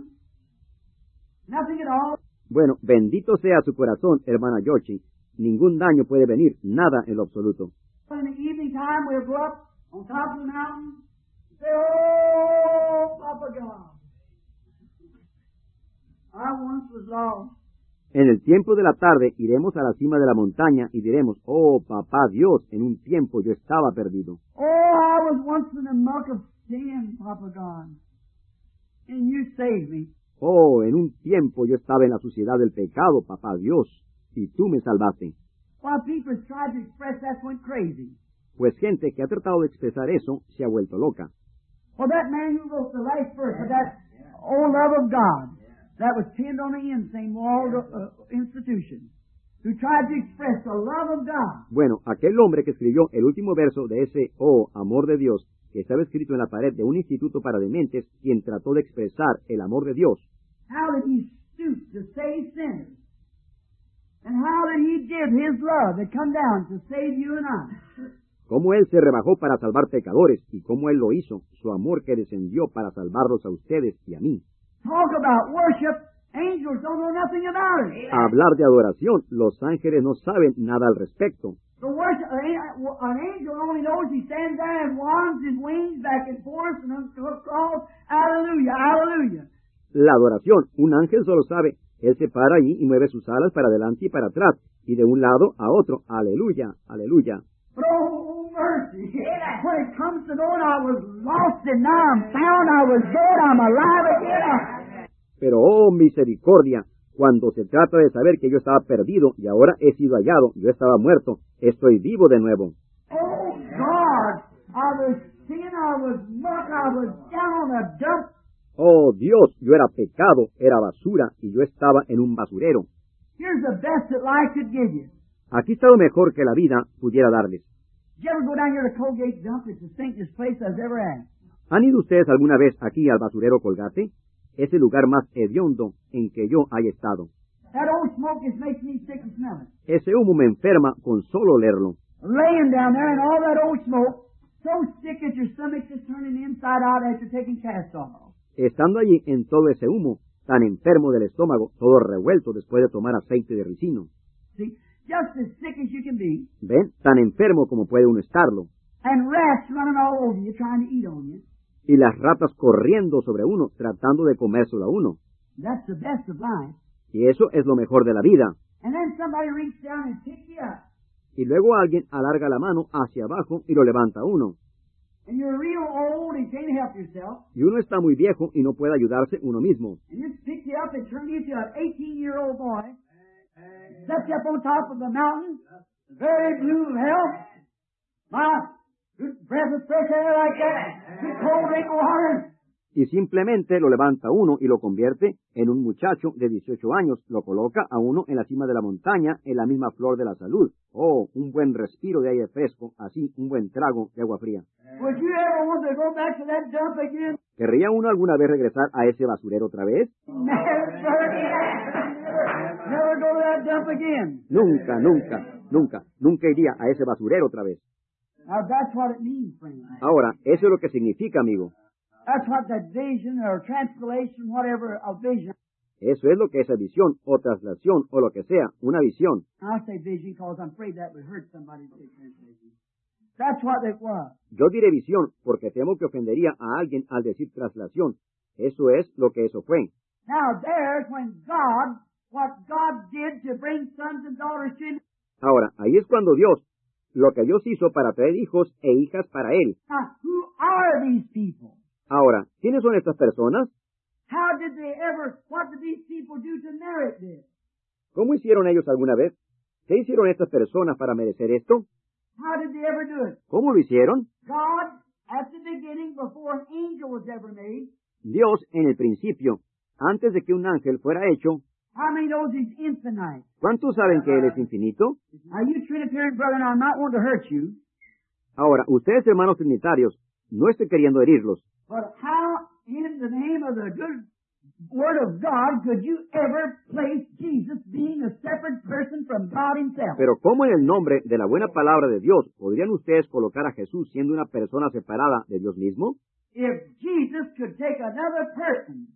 Nothing at all. Bueno, bendito sea su corazón, hermana Georgie. Ningún daño puede venir, nada en lo absoluto. In the evening time, we'll go up on top of the mountain and say, oh, Papa God, I once was lost. En el tiempo de la tarde iremos a la cima de la montaña y diremos, oh, papá Dios, en un tiempo yo estaba perdido. Oh, I was once in the muck of sin, Papa God, and you saved me. Oh, en un tiempo yo estaba en la suciedad del pecado, papá Dios, y tú me salvaste. While people have tried to express that went crazy. Pues gente que ha tratado de expresar eso se ha vuelto loca. Well, that man who wrote the last verse of that old love of God, that was pinned on the end, same walled uh, institution, who tried to express the love of God. Bueno, aquel hombre que escribió el último verso de ese oh, amor de Dios, que estaba escrito en la pared de un instituto para dementes, quien trató de expresar el amor de Dios. How did he stoop to save sinners? And how did he give his love that come down to save you and I? Cómo él se rebajó para salvar pecadores, y cómo él lo hizo, su amor que descendió para salvarlos a ustedes y a mí. Talk about worship Angels don't know nothing about it. Hablar de adoración, los ángeles no saben nada al respecto. The worship, an angel only knows he stands there and wands his wings back and forth and calls, hallelujah, hallelujah. La adoración, un ángel solo sabe, él se para allí y mueve sus alas para adelante y para atrás, y de un lado a otro, aleluya, aleluya. But oh, mercy, when it comes to knowing I was lost and now I'm found, I was dead, I'm alive again. Pero oh, misericordia, cuando se trata de saber que yo estaba perdido y ahora he sido hallado, yo estaba muerto, estoy vivo de nuevo. Oh, God, I was sin, I was muck, I was down on a dump. Oh, Dios, yo era pecado, era basura, y yo estaba en un basurero. Here's the best that life could give you. Aquí está lo mejor que la vida pudiera darles. Did you ever go down here to Colgate Dump? It's the stinkiest place I've ever had. ¿Han ido ustedes alguna vez aquí al basurero Colgate? Es el lugar más hediondo en que yo haya estado. That old smoke just makes me sick to smell it. Ese humo me enferma con solo olerlo. Laying down there in all that old smoke, so sick that your stomach's just turning inside out after taking cast off. Estando allí en todo ese humo, tan enfermo del estómago, todo revuelto después de tomar aceite de ricino. See, just as sick as you can be. ¿Ven? Tan enfermo como puede uno estarlo. And rats running all over you, trying to eat on you. Y las ratas corriendo sobre uno, tratando de comérselo a uno. That's the best of life. Y eso es lo mejor de la vida. And then somebody reaches down and picks you up. Y luego alguien alarga la mano hacia abajo y lo levanta a uno. And you're real old and can't help yourself. Y uno está muy viejo y no puede ayudarse uno mismo. And just pick you up and turn you into an eighteen-year-old boy. Set you up on top of the mountain, the very blue of hell. My good breath of fresh air like that. Good cold drink of water. Y simplemente lo levanta a uno y lo convierte en un muchacho de dieciocho años, lo coloca a uno en la cima de la montaña, en la misma flor de la salud. Oh, un buen respiro de aire fresco, así un buen trago de agua fría. Would you ever want to go back to that dump again? ¿Querría uno alguna vez regresar a ese basurero otra vez? Never, never go to that dump again. Nunca, nunca, nunca, nunca iría a ese basurero otra vez. Now that's what it means, friend. Ahora, eso es lo que significa, amigo. That's what that vision or translation, whatever, a vision. Eso es lo que esa visión o traslación o lo que sea, una visión. I'll say vision because I'm afraid that would hurt somebody to say translation. That's what it was. Yo diré visión porque temo que ofendería a alguien al decir traslación. Eso es lo que eso fue. Now there's when God, what God did to bring sons and daughters to Him. Ahora, ahí es cuando Dios, lo que Dios hizo para traer hijos e hijas para Él. Now, who are these people? Ahora, ¿quiénes son estas personas? How did they ever, what did these people do to merit this? ¿Cómo hicieron ellos alguna vez? ¿Qué hicieron estas personas para merecer esto? How did they ever do it? ¿Cómo lo hicieron? God, at the beginning, before an angel was ever made. Dios, en el principio, antes de que un ángel fuera hecho. How many knows He's infinite? ¿Cuántos saben que Él es infinito? Now, you Trinitarian brother, now I'm not wanting to hurt you. Ahora, ustedes hermanos trinitarios, no estoy queriendo herirlos. But how, in the name of the good Word of God, could you ever place Jesus being a separate person from God Himself? Pero ¿cómo en el nombre de la buena palabra de Dios podrían ustedes colocar a Jesús siendo una persona separada de Dios mismo? If Jesus could take another person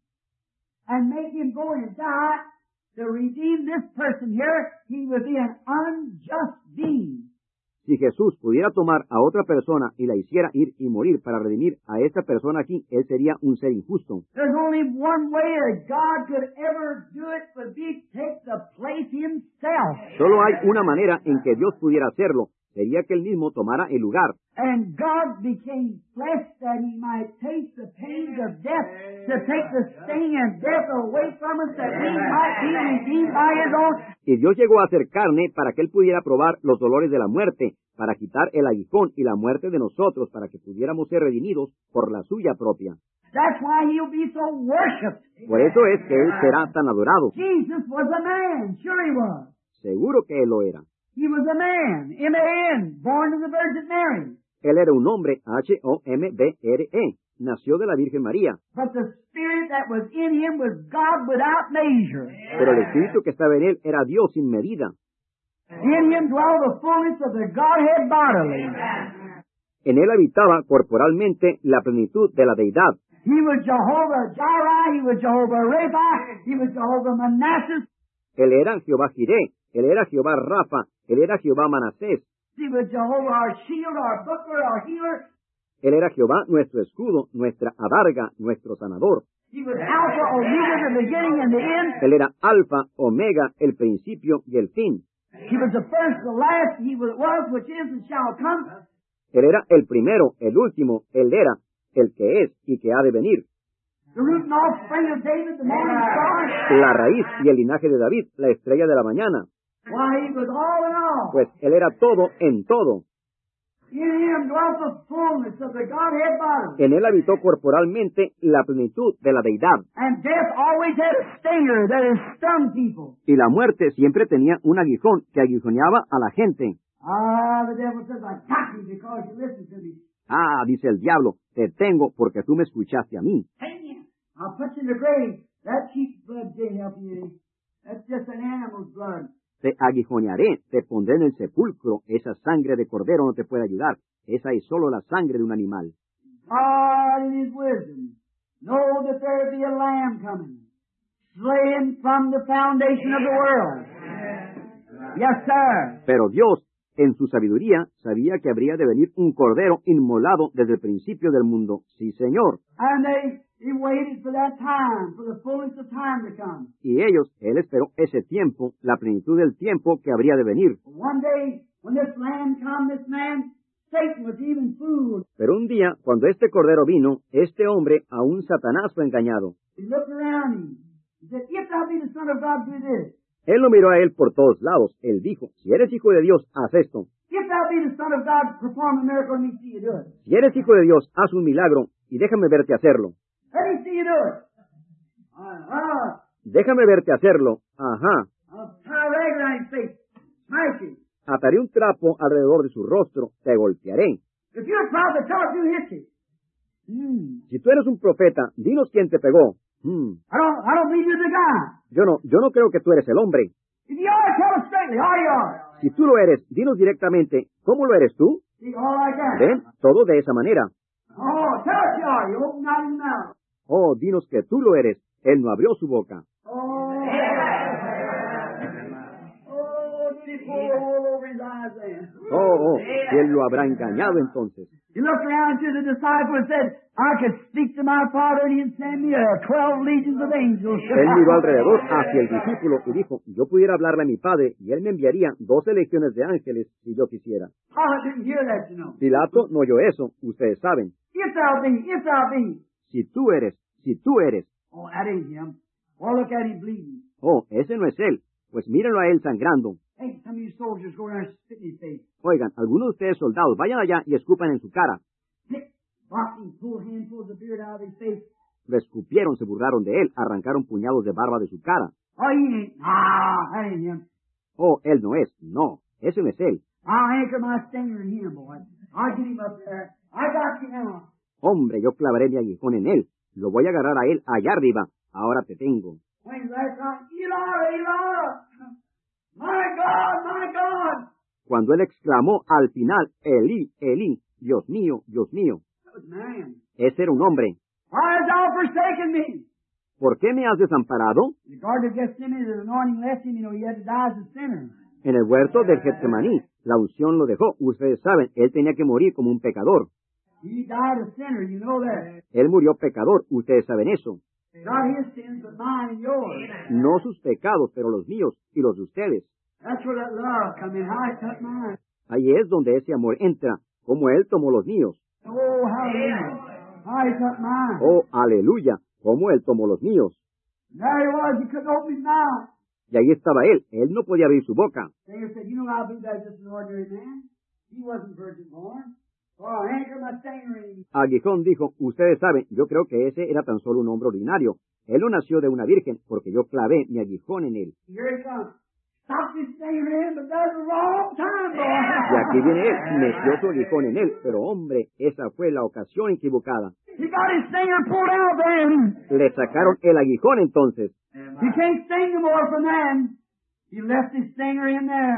and make him go and die to redeem this person here, he would be an unjust being. Si Jesús pudiera tomar a otra persona y la hiciera ir y morir para redimir a esta persona aquí, Él sería un ser injusto. There's only one way that God could ever do it, would be take the place Himself. Solo hay una manera en que Dios pudiera hacerlo, sería que Él mismo tomara el lugar. And God became flesh that He might taste the pains of death, to take the sting and death away from us, that we might be redeemed by His own. Y Dios llegó a hacer carne para que Él pudiera probar los dolores de la muerte, para quitar el aguijón y la muerte de nosotros, para que pudiéramos ser redimidos por la suya propia. That's why He'll be so worshipped. Por eso es que Él será tan adorado. Jesus was a man, sure He was. Seguro que Él lo era. He was a man, M A N, born of the Virgin Mary. Él era un hombre, H O M B R E, nació de la Virgen María. But the Spirit that was in Him was God without measure. Pero el Espíritu que estaba en Él era Dios sin medida. In Him dwelled the fullness of the Godhead bodily. En Él habitaba corporalmente la plenitud de la deidad. He was Jehovah Jireh, he was Jehovah Rapha, he was Jehovah Manasseh, Él era Jehová Jireh, Él era Jehová Rafa, Él era Jehová Manasés, he was Jehovah our shield, our buckler, our healer. Él era Jehová nuestro escudo, nuestra adarga, nuestro sanador. He was Alpha, Omega, the beginning and the end. Él era Alfa, Omega, el principio y el fin. He was the first, the last, he was, was, which is, and shall come. Él era el primero, el último, Él era, el que es y que ha de venir. The root and offspring of David, the morning star. La raíz y el linaje de David, la estrella de la mañana. Why, he was all in all. Pues Él era todo en todo. In him dwelt the fullness of the Godhead bodily. En Él habitó corporalmente la plenitud de la deidad. And death always had a stinger that has stung people. Y la muerte siempre tenía un aguijón que aguijoneaba a la gente. Ah, the devil says, I got you because you listened to me. Ah, dice el diablo, te tengo porque tú me escuchaste a mí. Take me. I'll put you in the grave. That sheep's blood can't help you any. That's just an animal's blood. Te aguijonearé, te pondré en el sepulcro, esa sangre de cordero no te puede ayudar. Esa es solo la sangre de un animal. God in his wisdom know that there be a lamb coming, slain from the foundation of the world. Yes, sir. Pero Dios, en su sabiduría, sabía que habría de venir un cordero inmolado desde el principio del mundo. Sí, Señor. And they, he waited for that time, for the fullness of time to come. Y ellos, Él esperó ese tiempo, la plenitud del tiempo que habría de venir. One day, when this lamb come, this man, Satan was even fooled. Pero un día, cuando este cordero vino, este hombre, aún Satanás fue engañado. He looked around him. He said, if thou be the Son of God, do this. Él lo miró a él por todos lados. Él dijo, si eres hijo de Dios, haz esto. If thou be the Son of God, perform a miracle and me see you do it. Si eres hijo de Dios, haz un milagro y déjame verte hacerlo. Let me see you do it. Uh-huh. Déjame verte hacerlo. Ajá. I'll tie a rag around his face. Smash him. Ataré un trapo alrededor de su rostro. Te golpearé. If you're a prophet, tell us who hit you. Hmm. Si tú eres un profeta, dinos quién te pegó. Hmm. I don't, I don't believe you're the guy. Yo no, yo no creo que tú eres el hombre. If you are, tell us straightly. Are you are? Si tú lo eres, dinos directamente, ¿cómo lo eres tú? See, all like that. Ven, todo de esa manera. Oh, tell us you are. You open not his mouth. Oh, dinos que tú lo eres. Él no abrió su boca. Oh, oh, did he pull the wool over his eyes then? Oh, oh, y él lo habrá engañado entonces. He looked around to the disciple and said, I could speak to my Father and he'd send me uh, twelve legions of angels. Él miró alrededor hacia el discípulo y dijo, yo pudiera hablarle a mi padre y él me enviaría doce legiones de ángeles si yo quisiera. Pilate didn't hear that, you know. Pilato no oyó eso, ustedes saben. If thou be, if thou be. Si tú eres, si tú eres. Oh, that ain't him. Oh, look at him bleeding. Oh, ese no es él. Pues mírenlo a él sangrando. Hey, some of you soldiers go around and spit in his face. Oigan, algunos de ustedes soldados, vayan allá y escupan en su cara. Pick, boxing, pull handfuls of beard out of his face. Le escupieron, se burlaron de él, arrancaron puñados de barba de su cara. Oh, he ain't. Ah, that ain't him. Oh, él no es. No, ese no es él. I'll anchor my stinger in him, boy. I'll get him up there. I got you now. Hombre, yo clavaré mi aguijón en él. Lo voy a agarrar a él allá arriba. Ahora te tengo. When last time, Eli, Eli, my God, my God. Cuando él exclamó al final, Elí, Elí, Dios mío, Dios mío. That was man. Ese era un hombre. Why hast thou forsaken me? ¿Por qué me has desamparado? In the Garden of Gethsemane, the anointing left him, you know, he had to die as a sinner. En el huerto del Getsemaní, la unción lo dejó. Ustedes saben, él tenía que morir como un pecador. He died a sinner, you know that. Él murió pecador. Ustedes saben eso. Not his sins, but mine and yours. No sus pecados, pero los míos y los de ustedes. That's where that love come in. How he took mine. Ahí es donde ese amor entra, como él tomó los míos. Oh, hallelujah. How he took mine. Oh, aleluya, como él tomó los míos. And there he was, he couldn't open his mouth. Y ahí estaba él, él no podía abrir su boca. Savior said, you know, I believe that's just an ordinary man. He wasn't virgin born. So I'll anchor my stinger in him. Aguijón dijo, ustedes saben, yo creo que ese era tan solo un hombre ordinario. Él no nació de una virgen, porque yo clavé mi aguijón en él. Here he comes. Stop this stinger in him, but that's the wrong time, Y boy. aquí viene él, metió su aguijón en él, pero hombre, esa fue la ocasión equivocada. He got his stinger pulled out then. Le sacaron el aguijón entonces. He can't sting no more from them. He left his stinger in there.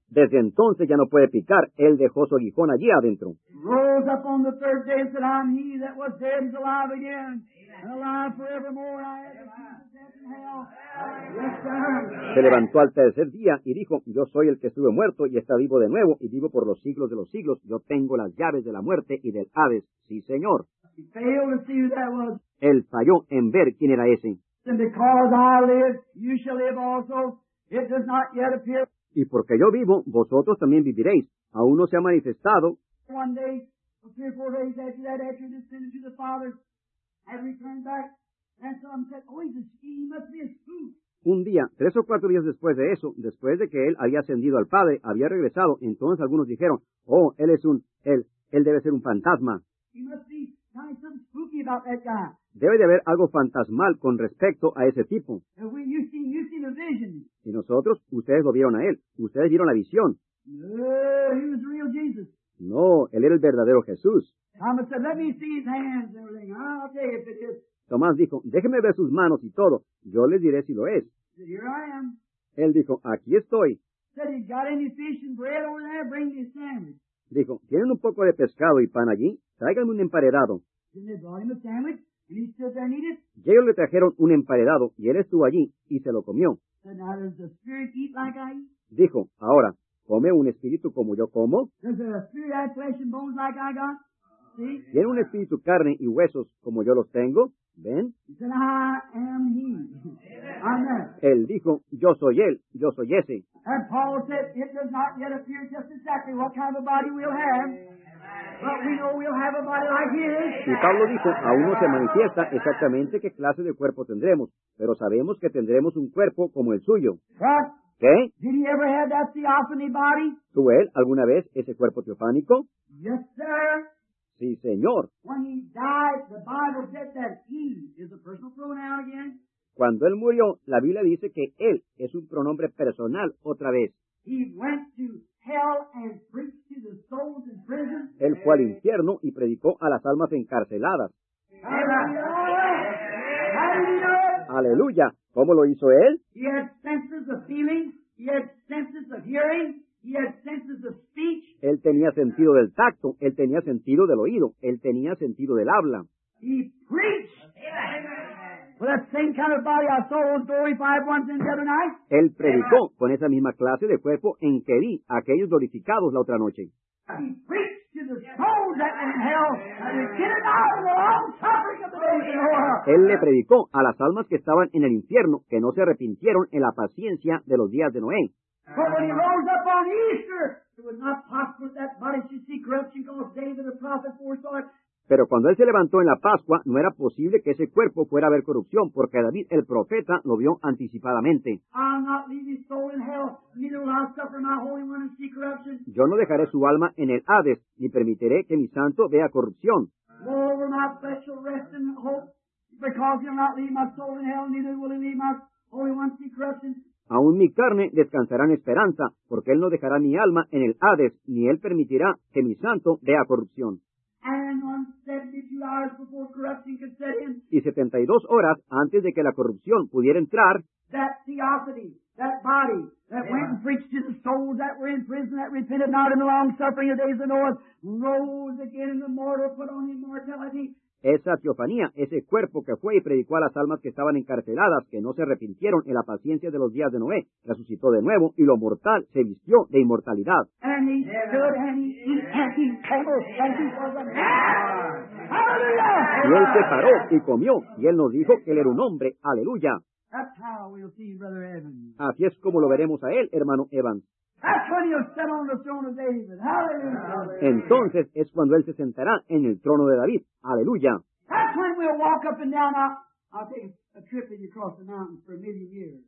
Desde entonces ya no puede picar. Él dejó su aguijón allí adentro. Rose up on the third day and said, I'm he that was dead and is alive again, and alive forevermore. I have the keys of death and hell. Yes, sir. Se levantó al tercer día y dijo, yo soy el que estuve muerto y está vivo de nuevo y vivo por los siglos de los siglos. Yo tengo las llaves de la muerte y del Hades. Sí, Señor. He failed to see who that was. Él falló en ver quién era ese. And because I live, you shall live also. It does not yet appear. Y porque yo vivo, vosotros también viviréis. Aún no se ha manifestado. One day, or three or four days after that, after he descended to the Father, had returned back, and some said, oh, he's a, he must be a spook. Un día, tres o cuatro días después de eso, después de que él había ascendido al Padre, había regresado, entonces algunos dijeron, oh, él es un, él, él debe ser un fantasma. He must be kind of something spooky about that guy. Debe de haber algo fantasmal con respecto a ese tipo. And when you seen, you seen a vision. Y nosotros, ustedes lo vieron a él, ustedes vieron la visión. No, he was the real Jesus. No, él era el verdadero Jesús. Thomas said, let me see his hands and everything. I'll tell you if it is. Tomás dijo, déjeme ver sus manos y todo, yo les diré si lo es. He said, here I am. Él dijo, aquí estoy. Said, you got any fish and bread over there? Bring me a sandwich. Dijo, ¿tienen un poco de pescado y pan allí? Tráiganme un emparedado. Then they brought him a sandwich, and he stood there and ate it. Y ellos le trajeron un emparedado, y él estuvo allí, y se lo comió. Said, now does the spirit eat like I eat? Dijo, ahora, ¿come un espíritu como yo como? Does the spirit have flesh and bones like I got? See? ¿Tiene un espíritu carne y huesos como yo los tengo? ¿Ven? He said, I am he. I'm that. Él dijo, yo soy él, yo soy ese. And Paul said, it does not yet appear just exactly what kind of a body we'll have, but we know we'll have a body like his. Y Pablo dijo, aún no se manifiesta exactamente qué clase de cuerpo tendremos, pero sabemos que tendremos un cuerpo como el suyo. What? ¿Qué? Did he ever have that theophany body? ¿Tuvo él alguna vez ese cuerpo teofánico? Yes, sir. Sí, Señor. When he died, the Bible said that he is a personal pronoun again. Cuando él murió, la Biblia dice que él es un pronombre personal otra vez. He went to hell and preached to the souls in prison. Él fue al infierno y predicó a las almas encarceladas. Hallelujah. How did he do it? Aleluya. ¿Cómo lo hizo él? He had senses of feeling. He had senses of hearing. He had senses of speech. Él tenía sentido del tacto, él tenía sentido del oído, él tenía sentido del habla. He preached. Well, that same kind of body I saw those glorified ones in the other night. Él predicó con esa misma clase de cuerpo en que vi a aquellos glorificados la otra noche. He preached to the souls that were in hell and they get it out of the long suffering of the days of Noah. Él le predicó a las almas que estaban en el infierno que no se arrepintieron en la paciencia de los días de Noé. But when he rose up on Easter, it was not possible that that body should see corruption because David the prophet foresaw it. Pero cuando él se levantó en la Pascua, no era posible que ese cuerpo fuera a ver corrupción, porque David el profeta lo vio anticipadamente. I'll not leave his soul in hell, neither will I suffer my Holy One to see corruption. Yo no dejaré su alma en el Hades, ni permitiré que mi santo vea corrupción. Moreover, my flesh shall rest in hope, because he'll not leave my soul in hell, neither will he leave my Holy One to see corruption. Aún mi carne descansará en esperanza, porque él no dejará mi alma en el Hades, ni él permitirá que mi santo vea corrupción. And on seventy-two hours before corruption could set in, Y setenta y dos horas antes de que la corrupción pudiera entrar, that theophany, that body that went and preached to the souls that were in prison that repented not in the long suffering of days of Noah, rose again in the mortal, put on immortality. esa teofanía, ese cuerpo que fue y predicó a las almas que estaban encarceladas, que no se arrepintieron en la paciencia de los días de Noé, resucitó de nuevo y lo mortal se vistió de inmortalidad. And he stood and he eat and he told and he was a man. Hallelujah! Y él se paró y comió, y él nos dijo que él era un hombre. Aleluya. That's how we'll see Brother Evans. Así es como lo veremos a él, hermano Evans. That's when he'll sit on the throne of David. Hallelujah! Entonces es cuando él se sentará en el trono de David. Aleluya. That's when we'll walk up and down. I'll, I'll take a trip with you across the mountains for a million years.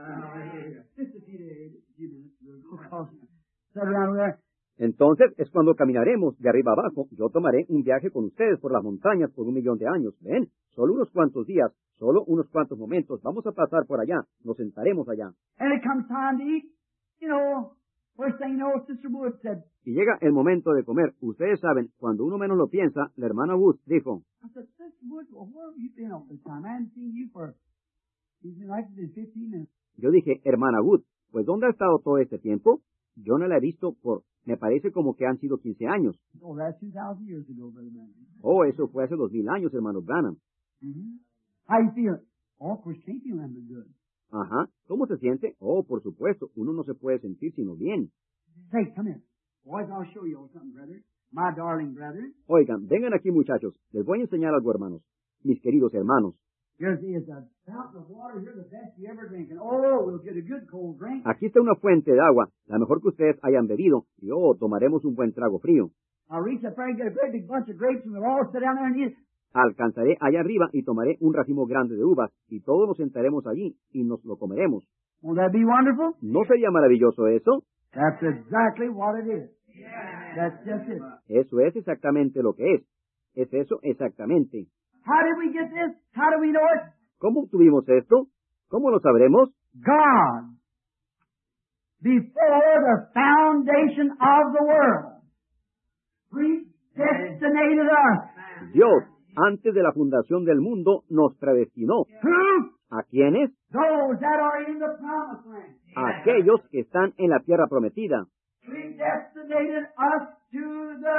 Uh, just a few days, a few minutes. We'll go across. Sit around there. Entonces es cuando caminaremos de arriba abajo. Yo tomaré un viaje con ustedes por las montañas por un millón de años. ¿Ven? Solo unos cuantos días, solo unos cuantos momentos. Vamos a pasar por allá. Nos sentaremos allá. And it comes time to eat. You know, first thing you know, Sister Wood said, Y llega el momento de comer. Ustedes saben, cuando uno menos lo piensa, la hermana Wood dijo, I said, Sister Wood, well, where have you been all this time? I haven't seen you for, you've been like this fifteen minutes. yo dije, hermana Wood, pues ¿dónde ha estado todo este tiempo? Yo no la he visto por, me parece como que han sido quince años. Oh, that's two thousand years ago, Brother Branham. Oh, eso fue hace dos mil años, hermano Branham. Mm-hmm. How you feel? Oh, of course, can't feel that good. Ajá. ¿Cómo se siente? Oh, por supuesto, uno no se puede sentir sino bien. Say, come here. Boys, I'll show you something, brother. My darling brother. Oigan, vengan aquí, muchachos. Les voy a enseñar algo, hermanos. Mis queridos hermanos. Here's is a fountain of water here, the best you ever drink. And oh, we'll get a good cold drink. Aquí está una fuente de agua, la mejor que ustedes hayan bebido, y oh, tomaremos un buen trago frío. I'll reach up there and get a great big bunch of grapes, and we'll all sit down there and eat it. Alcanzaré allá arriba y tomaré un racimo grande de uvas, y todos nos sentaremos allí y nos lo comeremos. Won't that be wonderful? ¿No sería maravilloso eso? That's exactly what it is. That's just it. Eso es exactamente lo que es. Es eso exactamente. How did we get this? How do we know it? ¿Cómo obtuvimos esto? ¿Cómo lo sabremos? God, before the foundation of the world, predestinated us. Dios, antes de la fundación del mundo, nos predestinó. Who? ¿A quiénes? Those that are in the promised land. A aquellos que están en la tierra prometida. Predestinated us to the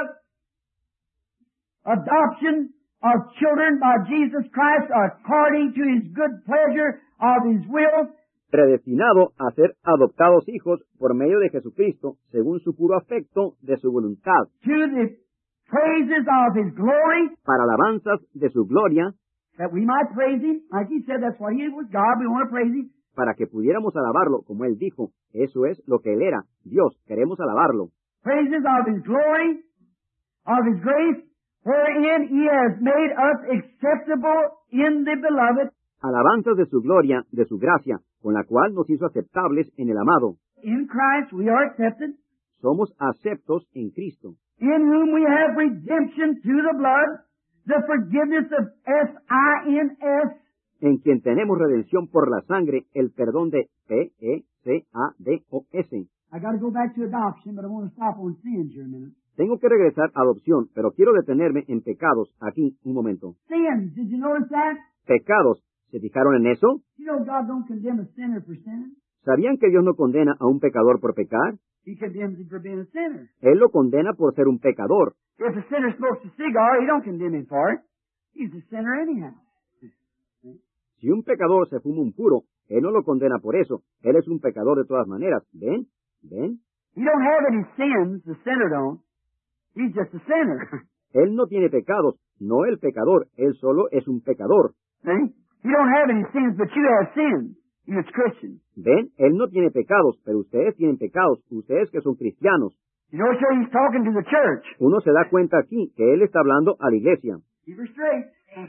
adoption of children by Jesus Christ according to His good pleasure of His will. Predestinado a ser adoptados hijos por medio de Jesucristo, según su puro afecto de su voluntad. To the praises of His glory. Para alabanzas de su gloria. That we might praise Him. Like He said, that's why He was God. We want to praise Him. Para que pudiéramos alabarlo, como Él dijo. Eso es lo que Él era. Dios, queremos alabarlo. Praises of His glory, of His grace, wherein He has made us acceptable in the beloved. Alabanzas de su gloria, de su gracia, con la cual nos hizo aceptables en el amado. In Christ we are accepted. Somos aceptos en Cristo. In whom we have redemption through the blood, the forgiveness of S I N S. En quien tenemos redención por la sangre, el perdón de P E C A D O S. I got to go back to adoption, but I want to stop on sins here a minute. Tengo que regresar a adopción, pero quiero detenerme en pecados aquí un momento. Sins, did you notice that? Pecados, ¿se fijaron en eso? You know God don't condemn a sinner for sinning. ¿Sabían que Dios no condena a un pecador por pecar? He condemns him for being a sinner. Él lo condena por ser un pecador. If a sinner smokes a cigar, he don't condemn him for it. He's a sinner anyhow. Si un pecador se fuma un puro, Él no lo condena por eso. Él es un pecador de todas maneras. ¿Ven? ¿Ven? He don't have any sins, the sinner don't. He's just a sinner. Él no tiene pecados, no el pecador. Él solo es un pecador. See? He don't have any sins, but you have sins. You as Christians. ¿Ven? Él no tiene pecados, pero ustedes tienen pecados. Ustedes que son cristianos. You know, so he's talking to the church. Uno se da cuenta aquí que Él está hablando a la iglesia. Keep her straight.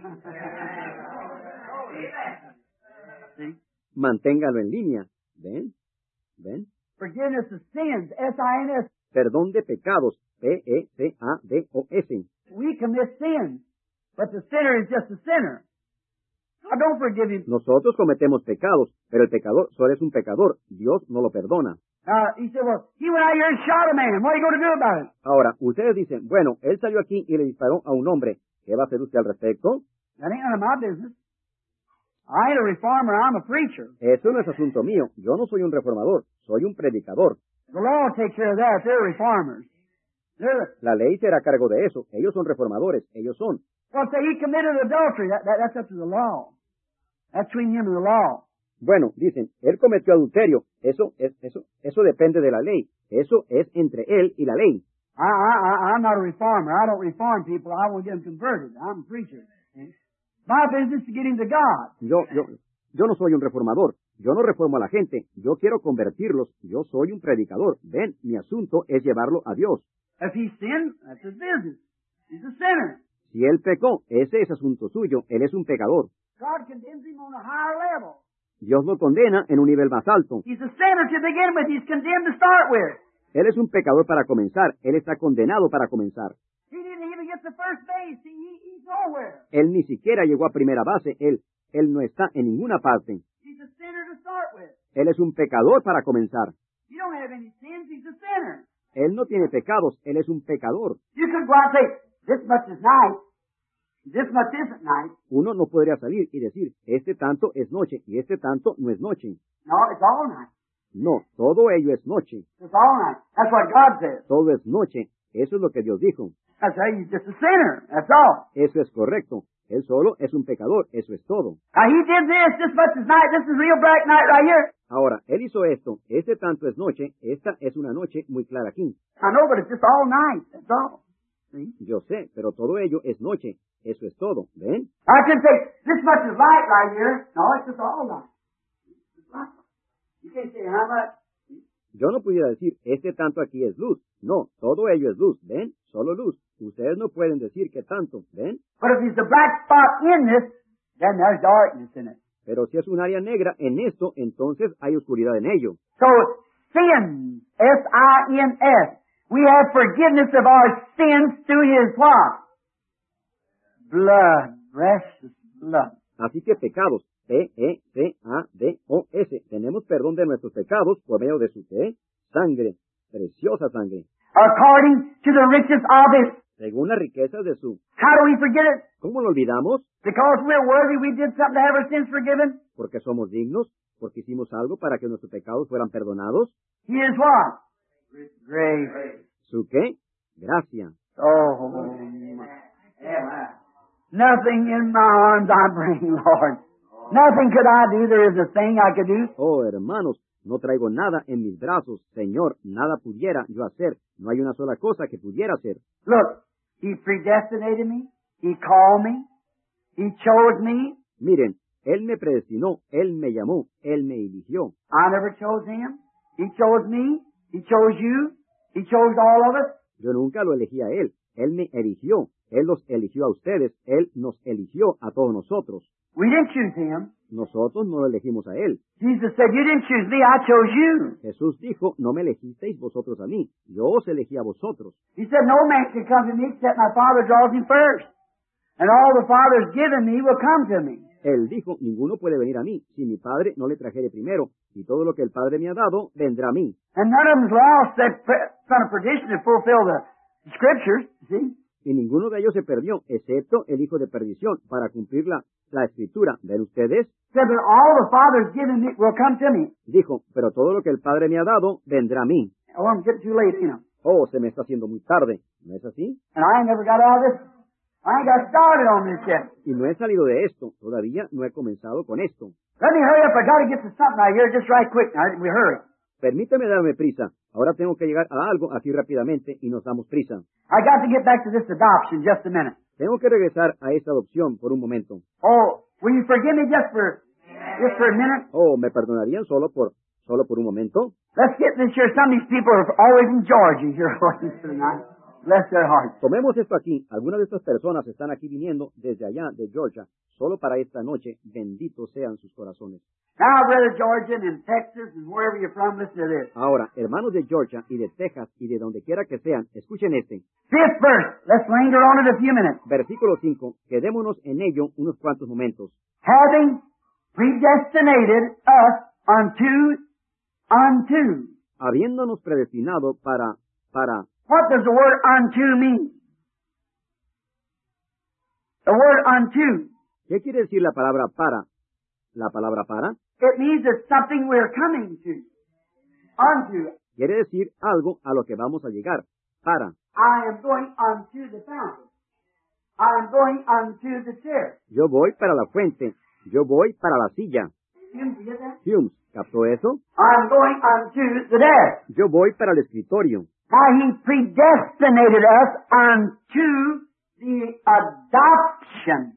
See? Manténgalo en línea. ¿Ven? ¿Ven? Forgiveness of sins, S I N S. Perdón de pecados, P E C A D O S. We commit sins, but the sinner is just a sinner. I don't forgive him. Nosotros cometemos pecados, pero el pecador solo es un pecador. Dios no lo perdona. Uh, he said, well, he went out here and shot a man. What are you going to do about it? Ahora, ustedes dicen, bueno, él salió aquí y le disparó a un hombre. ¿Qué va a hacer usted al respecto? That ain't none of my business. I ain't a reformer, I'm a preacher. Eso no es asunto mío. Yo no soy un reformador, soy un predicador. The law will take care of that. They're reformers. They're, La ley será a cargo de eso. Ellos son reformadores, ellos son. well, say he committed adultery. That, that, that's up to the law. That's between him and the law. Bueno, dicen, él cometió adulterio. Eso es, eso, eso depende de la ley. Eso es entre él y la ley. I, I, I, I'm not a reformer. I don't reform people. I won't get them converted. I'm a preacher. See? My business is to get him to God. Yo, yo, yo no soy un reformador. Yo no reformo a la gente. Yo quiero convertirlos. Yo soy un predicador. Ven, mi asunto es llevarlo a Dios. If he sinned, that's his business. He's a sinner. Si él pecó, ese es asunto suyo. Él es un pecador. God condemns him on a higher level. Dios lo condena en un nivel más alto. He's a sinner to begin with. He's condemned to start with. Él es un pecador para comenzar. Él está condenado para comenzar. He didn't even get to first base. He, he, he's nowhere. Él ni siquiera llegó a primera base. Él, él no está en ninguna parte. He's a sinner to start with. Él es un pecador para comenzar. You don't have any sins. He's a sinner. Él no tiene pecados. Él es un pecador. You could go out and say, this much is night. This much isn't night. Uno no podría salir y decir, este tanto es noche y este tanto no es noche. No, it's all night. No, todo ello es noche. It's all night. That's what God says. Todo es noche. Eso es lo que Dios dijo. That's right. He's just a sinner. That's all. Eso es correcto. Él solo es un pecador. Eso es todo. Now, he did this this much is night. This is real bright night right here. Ahora, él hizo esto. Este tanto es noche. Esta es una noche muy clara aquí. I know, but it's just all night. That's all. See? Yo sé, pero todo ello es noche. Eso es todo. ¿Ven? I can say, this much is light right here. No, it's just all light. It's light. You can't say how much. Yo no pudiera decir, este tanto aquí es luz. No, todo ello es luz. ¿Ven? Solo luz. Ustedes no pueden decir que tanto. ¿Ven? But if there's a black spot in this, then there's darkness in it. Pero si es un área negra en esto, entonces hay oscuridad en ello. So, sin, S I N S, we have forgiveness of our sins through His what? Blood, precious blood. Así que pecados, P E C A D O S. Tenemos perdón de nuestros pecados por medio de su ¿qué? Sangre, preciosa sangre. According to the riches of it. Según las riquezas de su. How do we forget it? ¿Cómo lo olvidamos? Because we're worthy, we did something to have our sins forgiven. Porque somos dignos, porque hicimos algo para que nuestros pecados fueran perdonados. He is what? Grace. ¿Su qué? Gracia. Oh, nothing in my arms I bring, Lord. Nothing could I do. There is a thing I could do. Oh, hermanos, no traigo nada en mis brazos, Señor. Nada pudiera yo hacer. No hay una sola cosa que pudiera hacer. Look, He predestinated me. He called me. He chose me. Miren, Él me predestinó, Él me llamó, Él me eligió. I never chose Him. He chose me. He chose you. He chose all of us. Yo nunca lo elegí a Él. Él me eligió. Él los eligió a ustedes. Él nos eligió a todos nosotros. We didn't choose Him. Nosotros no lo elegimos a Él. Jesus said, you didn't choose me, I chose you. Jesús dijo, no me elegisteis vosotros a mí. Yo os elegí a vosotros. He said, no man can come to me except my Father draws him first. And all the Father's given me will come to me. Él dijo, ninguno puede venir a mí si mi Padre no le trajere primero. Y todo lo que el Padre me ha dado, vendrá a mí. And none of them's lost that son of perdition to fulfill the Scriptures, see? Y ninguno de ellos se perdió, excepto el hijo de perdición, para cumplir la, la Escritura. ¿Ven ustedes? Said, but all the Father's given me will come to me. Dijo, pero todo lo que el Padre me ha dado, vendrá a mí. Oh, I'm getting too late, you know. Oh, se me está haciendo muy tarde. ¿No es así? And I ain't never got out of this. I ain't got started on this yet. Y no he salido de esto. Todavía no he comenzado con esto. Let me hurry up. I got to get to something out here just right quick. Now, we hurry. Permítame darme prisa. Ahora tengo que llegar a algo así rápidamente y nos damos prisa. I got to get back to this adoption just a minute. Tengo que regresar a esta adopción por un momento. Oh, will you forgive me just for just for a minute? Oh, ¿me perdonarían solo por solo por un momento? Let's get this here. Some of these people are always in Georgia here tonight. Bless their hearts. Tomemos esto aquí. Algunas de estas personas están aquí viniendo desde allá de Georgia, solo para esta noche. Benditos sean sus corazones. Now, Brother Georgian and Texas and wherever you're from, listen to this. Ahora, hermanos de Georgia y de Texas y de donde quiera que sean, escuchen este. Fifth verse. Let's linger on it a few minutes. Versículo cinco. Quedémonos en ello unos cuantos momentos. Having predestinated us unto, unto. Habiéndonos predestinado para, para. What does the word unto mean? The word unto. ¿Qué quiere decir la palabra para? La palabra para. It means it's something we're coming to. Unto. Quiere decir algo a lo que vamos a llegar. Para. I am going unto the fountain. I am going unto the chair. Yo voy para la fuente. Yo voy para la silla. Humes, you get that? Humes, ¿captó eso? I am going unto the desk. Yo voy para el escritorio. Now He predestinated us unto the adoption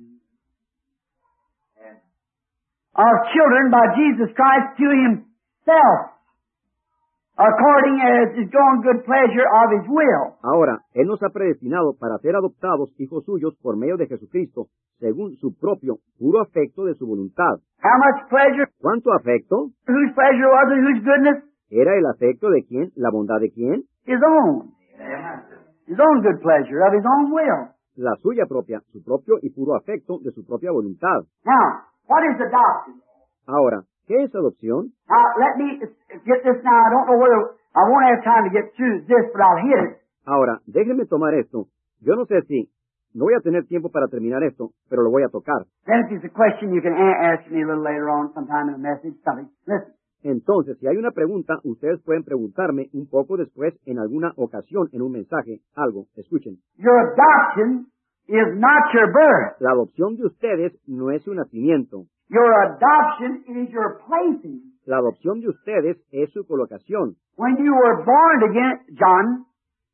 of children by Jesus Christ to Himself, according as His own good pleasure of His will. Ahora, Él nos ha predestinado para ser adoptados hijos suyos por medio de Jesucristo, según su propio puro afecto de su voluntad. How much pleasure? ¿Cuánto afecto? Whose pleasure was it? Whose goodness? ¿Era el afecto de quién? ¿La bondad de quién? His own. His own good pleasure of His own will. La suya propia, su propio y puro afecto de su propia voluntad. Now, what is adoption? Ahora, ¿qué es adopción? Now, let me get this now. I don't know whether, I won't have time to get through this, but I'll hit it. Ahora, déjenme tomar esto. Yo no sé si, no voy a tener tiempo para terminar esto, pero lo voy a tocar. Then if there's a question, you can a- ask me a little later on, sometime in a message, something. Listen. Entonces, si hay una pregunta, ustedes pueden preguntarme un poco después en alguna ocasión en un mensaje, algo. Escuchen. Your adoption is not your birth. La adopción de ustedes no es su nacimiento. Your adoption is your placing. La adopción de ustedes es su colocación. When you were born again, John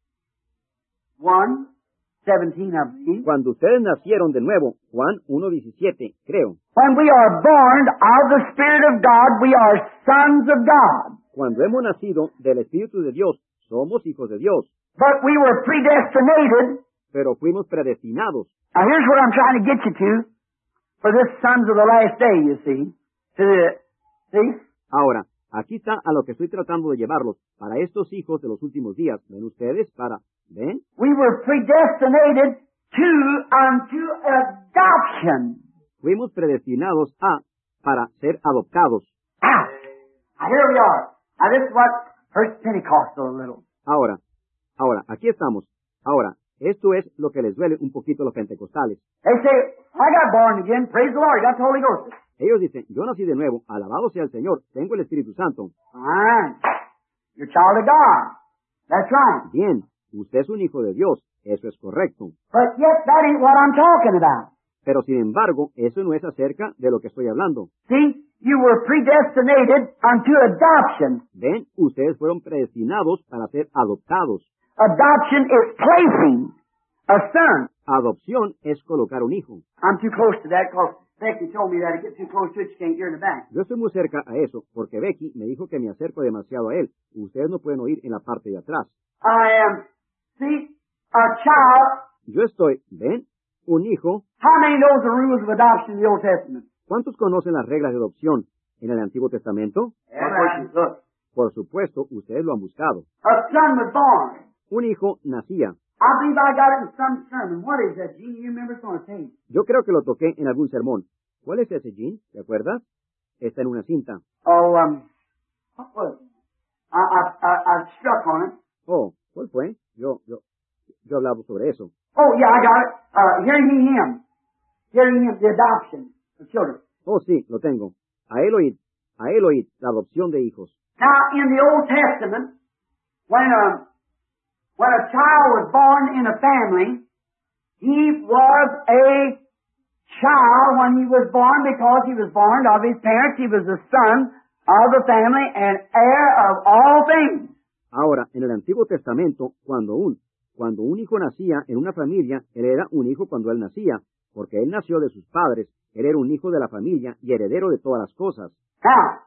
one seventeen, I believe. Cuando ustedes nacieron de nuevo, Juan uno diecisiete, creo. When we are born of the Spirit of God, we are sons of God. Cuando hemos nacido del Espíritu de Dios, somos hijos de Dios. But we were predestinated. Pero fuimos predestinados. Now here's what I'm trying to get you to. For this sons of the last day, you see. To the, see? Ahora, aquí está a lo que estoy tratando de llevarlos. Para estos hijos de los últimos días, ¿ven ustedes? Para, ¿ven? We were predestinated to unto adoption. Fuimos predestinados a, para ser adoptados. Now, now here we are. Now this is what hurts Pentecostal a little. Ahora, ahora, aquí estamos. Ahora, esto es lo que les duele un poquito a los pentecostales. They say, I got born again, praise the Lord, I got the Holy Ghost. Ellos dicen, yo nací de nuevo, alabado sea el Señor, tengo el Espíritu Santo. Fine. You're a child of God. That's right. Bien, usted es un hijo de Dios, eso es correcto. But yet that ain't what I'm talking about. Pero sin embargo, eso no es acerca de lo que estoy hablando. See, you were predestinated unto adoption. Ven, ustedes fueron predestinados para ser adoptados. Adoption is placing a son. Adopción es colocar un hijo. I'm too close to that because Becky told me that to get too close to it, you can't hear in the back. Yo estoy muy cerca a eso, porque Becky me dijo que me acerco demasiado a él. Ustedes no pueden oír en la parte de atrás. I am, see, a child. Yo estoy, ven, un hijo. How many knows the rules of adoption in the Old Testament? ¿Cuántos conocen las reglas de adopción en el Antiguo Testamento? Right. Look. Por supuesto, ustedes lo han buscado. A son was born. Un hijo nacía. I believe I got it in some sermon. What is that, Gene? You remember it's on a tape. Yo creo que lo toqué en algún sermón. ¿Cuál es ese, Gene? ¿Te acuerdas? Está en una cinta. Oh, um, what was it? I, I, I, I struck on it. Oh, ¿cuál fue? Yo, yo, yo he hablado sobre eso. Oh, yeah, I got it. Uh, hearing ye him. Hearing him, the adoption of children. Oh, sí, lo tengo. A él oíd, a él oíd, la adopción de hijos. Now, in the Old Testament, when a, when a child was born in a family, he was a child when he was born because he was born of his parents. He was the son of the family and heir of all things. Ahora, en el Antiguo Testamento, cuando un, cuando un hijo nacía en una familia, él era un hijo cuando él nacía, porque él nació de sus padres, él era un hijo de la familia y heredero de todas las cosas. Now,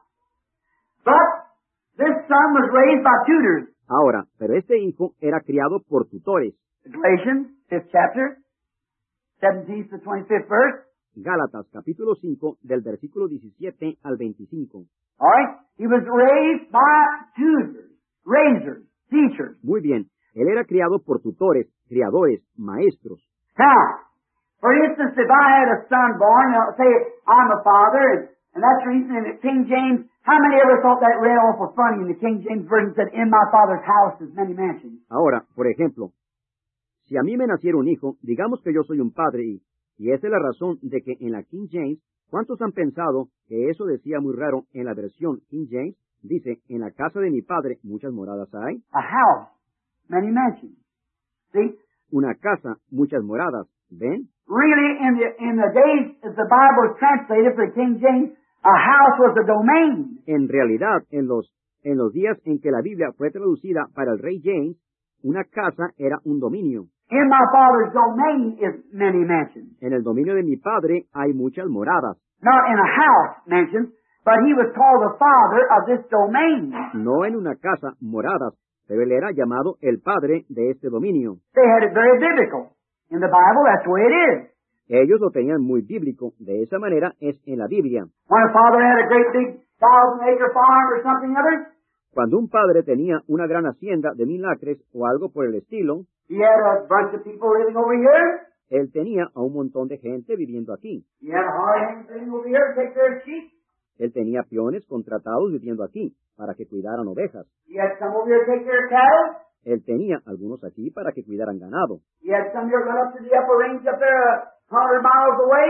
but this son was raised by tutors. Ahora, pero este hijo era criado por tutores. Galatians, fifth chapter, seventeenth to twenty-fifth verse. Gálatas, capítulo cinco, del versículo diecisiete al veinticinco. All right? He was raised by tutors, raisers, teachers. Muy bien. Él era criado por tutores, criadores, maestros. Now, for instance, if I had a son born, now say I'm a father, and, and that's the reason in the King James, how many ever thought that read awful funny in the King James Version said, in my father's house is many mansions? Ahora, por ejemplo, si a mí me naciera un hijo, digamos que yo soy un padre y, y esa es la razón de que en la King James, ¿cuántos han pensado que eso decía muy raro en la versión King James? Dice, en la casa de mi padre muchas moradas hay. A house, many mansions. See? Una casa, muchas moradas. ¿Ven? Really, in the, in the days as the Bible was translated for King James, a house was a domain. En realidad, en los, en los días en que la Biblia fue traducida para el rey James, una casa era un dominio. In my father's domain is many mansions. En el dominio de mi padre hay muchas moradas. Not in a house, mansions, but he was called the father of this domain. No en una casa, moradas, pero él era llamado el padre de este dominio. They had it very biblical. In the Bible, that's the way it is. Ellos lo tenían muy bíblico. De esa manera es en la Biblia. When a father had a great big thousand acre farm or something other, Cuando un padre tenía una gran hacienda de mil acres o algo por el estilo, he had a bunch of people living over here. él tenía a un montón de gente viviendo aquí. He had a hard hand living over here to take care of sheep. Él tenía peones contratados viviendo aquí para que cuidaran ovejas. He had some over here to take care of cattle. Él tenía algunos aquí para que cuidaran ganado. He had some here run up to the upper range up there a hundred miles away, and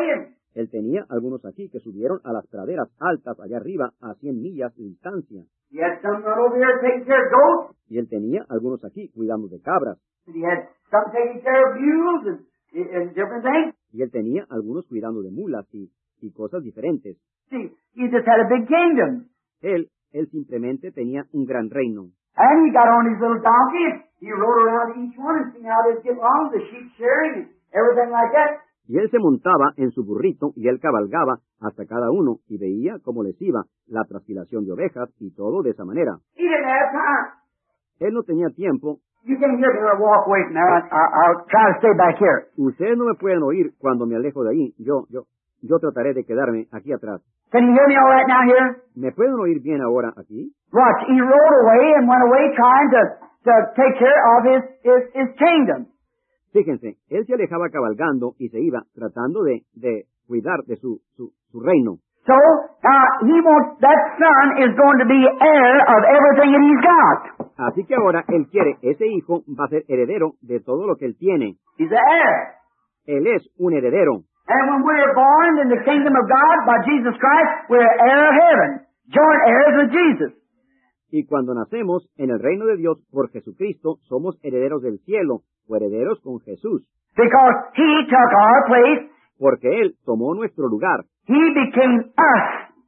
Él tenía algunos aquí que subieron a las praderas altas allá arriba a cien millas de distancia. He had some run over here taking care of goats. Y él tenía algunos aquí cuidando de cabras. And he had some taking care of mules and, and different things. Y él tenía algunos cuidando de mulas y, y cosas diferentes. See, he just had a big kingdom. Él, él simplemente tenía un gran reino. And he got on his little donkey and he rode around each one and seen how they'd get along, the sheep shearing and everything like that. Y él se montaba en su burrito y él cabalgaba hasta cada uno y veía cómo les iba la trasquilación de ovejas y todo de esa manera. He didn't have time. Él no tenía tiempo. You can't hear me when I walk away from there. I, I, I'll try to stay back here. Ustedes no me pueden oír cuando me alejo de ahí. Yo, yo, yo trataré de quedarme aquí atrás. Can you hear me all right now here? ¿Me pueden oír bien ahora aquí? Watch, he rode away and went away trying to, to take care of his, his, his kingdom. Fíjense, él se alejaba cabalgando y se iba tratando de, de cuidar de su, su, su reino. So, uh, he wants, that son is going to be heir of everything that he's got. Así que ahora él quiere, ese hijo va a ser heredero de todo lo que él tiene. He's the heir. Él es un heredero. And when we're born in the kingdom of God by Jesus Christ, we're heir of heaven, joint heirs with Jesus. Y cuando nacemos en el reino de Dios por Jesucristo, somos herederos del cielo, o herederos con Jesús. Because he took our place. Porque él tomó nuestro lugar. He became us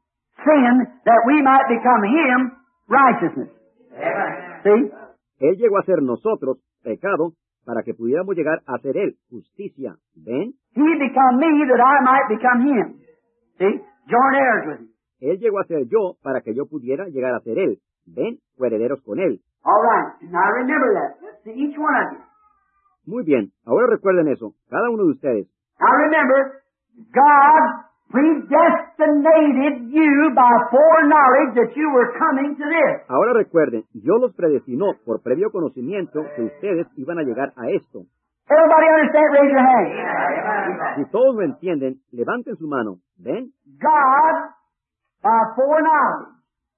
sin that we might become him righteousness. See? Él llegó a ser nosotros pecado para que pudiéramos llegar a ser él justicia. ¿Ven? He become me that I might become him. See? Joint heirs with him. Él llegó a ser yo para que yo pudiera llegar a ser él. ¿Ven? O herederos con él. All right. Now remember that. Let's see each one of you. Muy bien. Ahora recuerden eso. Cada uno de ustedes. Now remember, God predestinated you by foreknowledge that you were coming to this. Ahora recuerden, Dios los predestinó por previo conocimiento que ustedes iban a llegar a esto. Everybody understand? Raise your hand. Si todos lo entienden, levanten su mano. ¿Ven? God, by foreknowledge,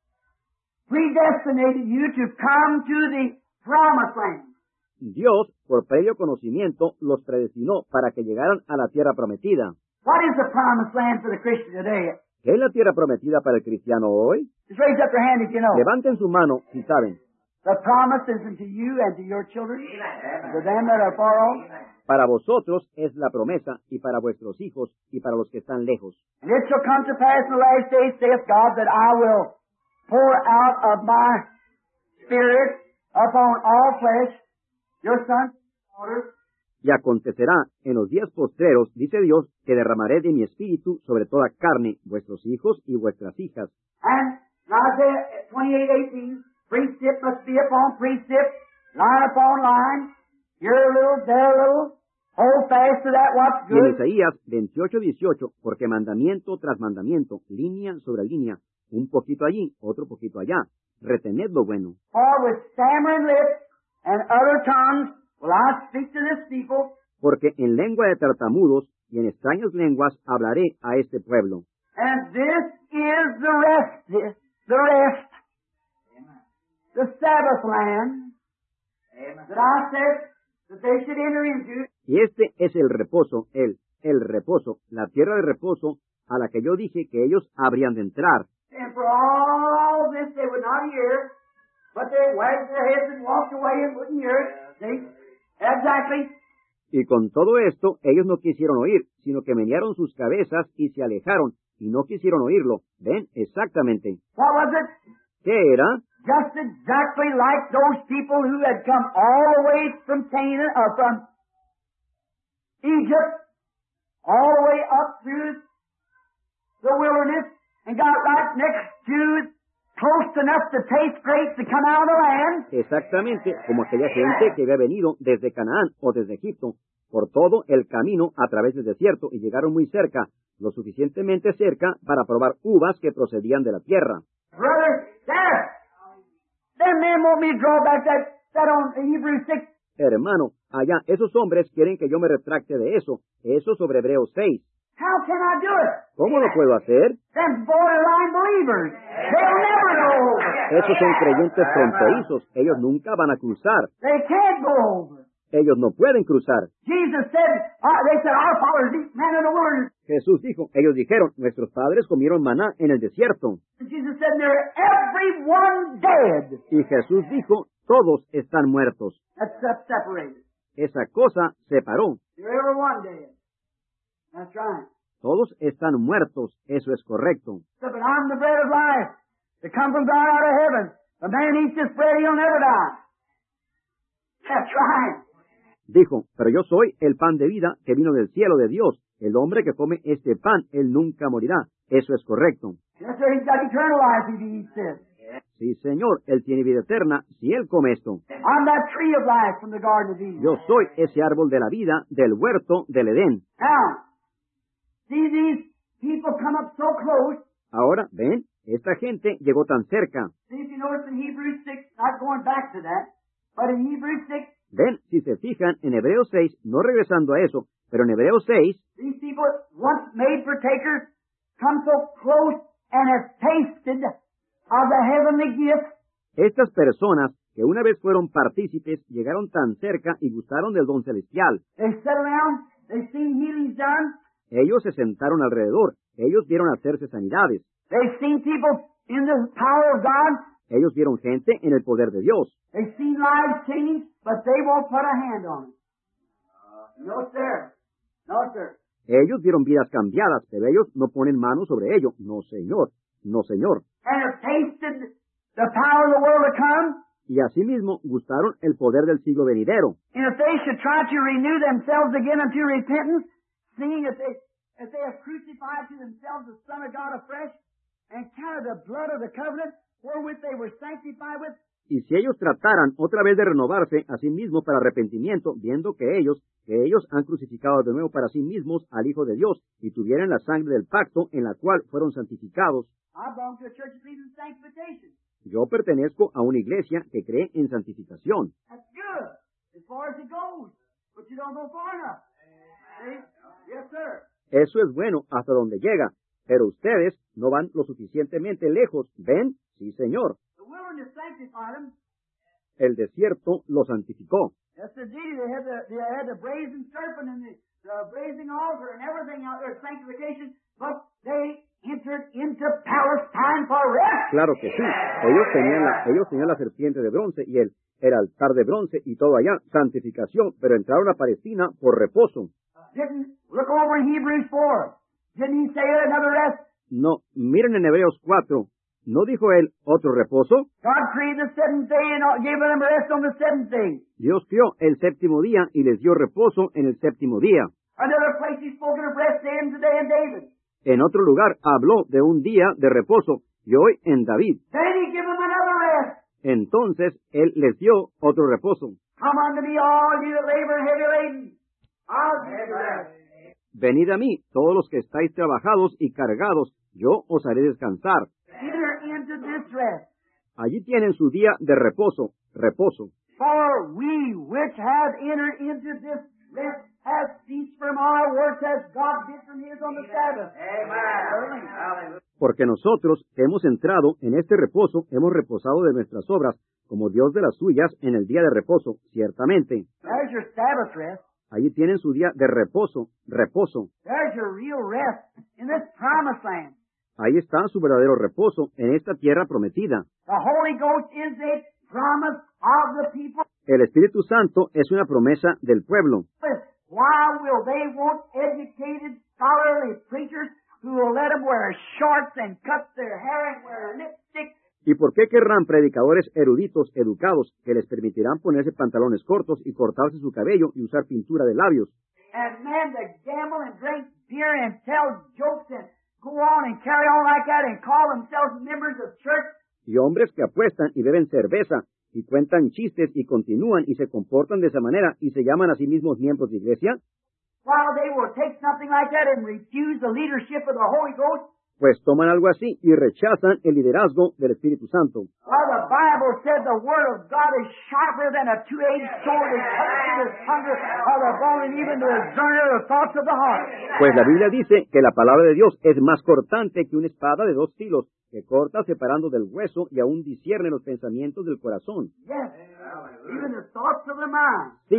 predestinated you to come to the promised land. Dios, por previo conocimiento, los predestinó para que llegaran a la tierra prometida. What is the promised land for the Christian today? ¿Qué es la tierra prometida para el cristiano hoy? Just raise up your hand if you know. Levanten su mano si saben. The promise is unto you and to your children, and to them that are far off. Para vosotros es la promesa, y para vuestros hijos, y para los que están lejos. And it shall come to pass in the last days, saith God, that I will pour out of my Spirit upon all flesh, your sons and daughters. Y acontecerá en los días postreros, dice Dios, que derramaré de mi espíritu sobre toda carne, vuestros hijos y vuestras hijas. And Isaiah twenty-eight eighteen, precept must be upon precept, line upon line, here a little, there a little, hold fast to that what's Y en good. Isaías veintiocho dieciocho, porque mandamiento tras mandamiento, línea sobre línea, un poquito allí, otro poquito allá, retened lo bueno. For with stammering lips and other tongues will I speak to this people. Porque en lengua de tartamudos y en extrañas lenguas hablaré a este pueblo. And this is the rest, this, the rest, the Sabbath land that I said that they should enter into. Y este es el reposo, el, el reposo, la tierra de reposo a la que yo dije que ellos habrían de entrar. And for all this they would not hear, but they wagged their heads and walked away and wouldn't hear it. See? Exactly. Y con todo esto, ellos no quisieron oír, sino que menearon sus cabezas y se alejaron, y no quisieron oírlo. ¿Ven? Exactamente. What was it? ¿Qué era? Just exactly like those people who had come all the way from Canaan, or from Egypt, all the way up through the wilderness, and got right next to, close enough to taste grapes to come out of the land. Exactamente como aquella gente que había venido desde Canaán o desde Egipto, por todo el camino a través del desierto, y llegaron muy cerca, lo suficientemente cerca para probar uvas que procedían de la tierra. Brother, there, them men want me to draw back that, that on Hebrews six. Hermano, allá, esos hombres quieren que yo me retracte de eso, eso sobre Hebreos seis. How can I do it? ¿Cómo lo puedo hacer? Them borderline believers, they'll never go over. Esos son creyentes fronterizos, ellos nunca van a cruzar. They can't go over. ellos no pueden cruzar. Jesus said, uh, they said, our fathers eat manna in the wilderness. Jesús dijo, ellos dijeron, nuestros padres comieron maná en el desierto. And Jesus said, they're everyone dead. Y Jesús dijo, todos están muertos. That's se- separated. Esa cosa separó. They're everyone dead. That's right. Todos están muertos, eso es correcto. So, but I'm the bread of life to come from God out of heaven. The man eats this bread, he'll never die. That's right. Dijo, pero yo soy el pan de vida que vino del cielo de Dios. El hombre que come este pan, él nunca morirá. Eso es correcto. Yes, sir, he's got eternal life if he eats this. Sí, Señor, él tiene vida eterna si él come esto. I'm that tree of life from the Garden of Eden. Yo soy ese árbol de la vida del huerto del Edén. Now, see these people come up so close. Ahora, ven, esta gente llegó tan cerca. See if you notice in Hebrews six, not going back to that, but in Hebrews six, Ven, si se fijan, en Hebreos seis, no regresando a eso, pero en Hebreos seis, these people once made partakers come so close and have tasted of the heavenly gift. estas personas que una vez fueron partícipes llegaron tan cerca y gustaron del don celestial. They sat around, they seen healings done, Ellos se sentaron alrededor, ellos vieron hacerse sanidades, they seen people in the power of God, ellos vieron gente en el poder de Dios. they seen lives changed, but they won't put a hand on it. No, sir. No, sir. Ellos vieron vidas cambiadas, pero ellos no ponen mano sobre ello. No, Señor, no, Señor. And have tasted the power of the world to come. Y asimismo gustaron el poder del siglo venidero. And if they should try to renew themselves again unto repentance, seeing that they, if they have crucified to themselves the Son of God afresh, and counted the blood of the covenant wherewith they were sanctified with, Y si ellos trataran otra vez de renovarse a sí mismos para arrepentimiento, viendo que ellos, que ellos han crucificado de nuevo para sí mismos al Hijo de Dios, y tuvieran la sangre del pacto en la cual fueron santificados, I belong to a church that believes in sanctification. yo pertenezco a una iglesia que cree en santificación. That's good, as far as it goes. But you don't go far enough. See? Yes, sir. Eso es bueno hasta donde llega, pero ustedes no van lo suficientemente lejos. ¿Ven? Sí, Señor. The wilderness sanctified them. El desierto lo santificó. Yes, indeed. They had the, they had the brazen serpent and the, the brazen altar and everything out there, sanctification, but they entered into Palestine for rest. Claro que sí. Ellos tenían la, ellos tenían la serpiente de bronce y el, el altar de bronce y todo allá, santificación, pero entraron a Palestina por reposo. Didn't look over in Hebrews four. Didn't he say another rest? No, miren en Hebreos cuatro. ¿No dijo él otro reposo? God created the seventh day and gave them rest on the seventh day. Dios crió el séptimo día y les dio reposo en el séptimo día. Another place he's spoken of rest then today in David. En otro lugar habló de un día de reposo y hoy en David. Then he gave them another rest. Entonces él les dio otro reposo. Come unto me all you that labor and heavy laden. I'll give you rest. Venid a mí, todos los que estáis trabajados y cargados, yo os haré descansar. Enter into this rest. Allí tienen su día de reposo, reposo. For we which have entered into this rest have ceased from our works as God did from his on the Sabbath. Amen. Porque nosotros que hemos entrado en este reposo, hemos reposado de nuestras obras, como Dios de las suyas en el día de reposo, ciertamente. There's your Sabbath rest. Allí tienen su día de reposo, reposo. There's your real rest in this promised land. Ahí está su verdadero reposo en esta tierra prometida. The Holy Ghost is a promise of the people. El Espíritu Santo es una promesa del pueblo. Why will they want educated, scholarly preachers who will let them wear shorts and cut their hair and wear lipstick? ¿Y por qué querrán predicadores eruditos, educados, que les permitirán ponerse pantalones cortos y cortarse su cabello y usar pintura de labios? And men that gamble and drink beer and tell jokes and go on and carry on like that and call themselves members of church? Y hombres que apuestan y beben cerveza y cuentan chistes y continúan y se comportan de esa manera y se llaman a sí mismos miembros de iglesia, While they will take something like that and refuse the leadership of the Holy Ghost? pues toman algo así y rechazan el liderazgo del Espíritu Santo. Well, the Bible said the Word of God is sharper than a two-edged sword that cuts to the hunger of the bone and even to the discerner of the thoughts of the heart. Pues la Biblia dice que la palabra de Dios es más cortante que una espada de dos filos, que corta separando del hueso y aún discierne los pensamientos del corazón. Yes, even the thoughts of the mind. Sí,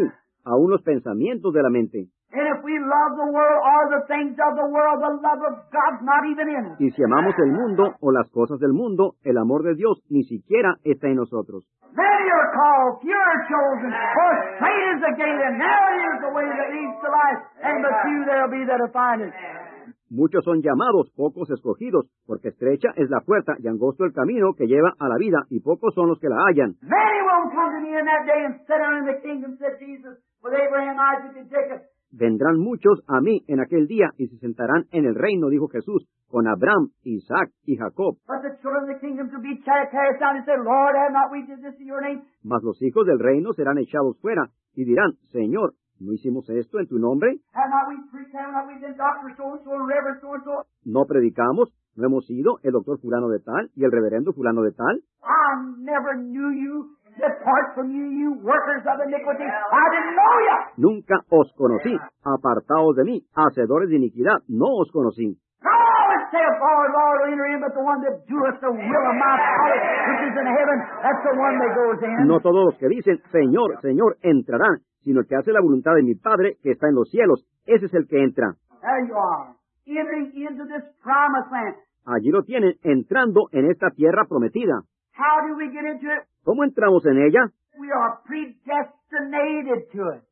aún los pensamientos de la mente. And if we love the world or the things of the world, the love of God's not even in us. Y si amamos el mundo o las cosas del mundo, el amor de Dios ni siquiera está en nosotros. Many are called, few are chosen, for straight is the gate, and narrow is the way that leads to life, and but few there'll be that'll find it. Muchos son llamados, pocos escogidos, porque estrecha es la puerta y angosto el camino que lleva a la vida, y pocos son los que la hallan. Many will come to me in that day and sit down in the kingdom, said Jesus, with Abraham, Isaac, and Jacob. Vendrán muchos a mí en aquel día y se sentarán en el reino, dijo Jesús, con Abraham, Isaac y Jacob. But the children of the kingdom to be cast down and say, Lord, have not we did this in your name? Mas los hijos del reino serán echados fuera y dirán, Señor, ¿no hicimos esto en tu nombre? Have not we preached, have not we been doctor so-and-so and reverend so-and-so? ¿No predicamos? ¿No hemos sido el doctor fulano de tal y el reverendo fulano de tal? I never knew you. Depart from you, you workers of iniquity. I didn't know you. Nunca os conocí. Apartaos de mí, hacedores de iniquidad, no os conocí. No one saith, Lord, Lord, will enter in, but the one that doeth the will of my Father which is in heaven, that's the one that goes in. No todos los que dicen, Señor, Señor, entrarán, sino el que hace la voluntad de mi Padre que está en los cielos. Ese es el que entra. There you are, entering into this promised land. Allí lo tienen, entrando en esta tierra prometida. How do we get into it? ¿Cómo entramos en ella? We are predestinated to it.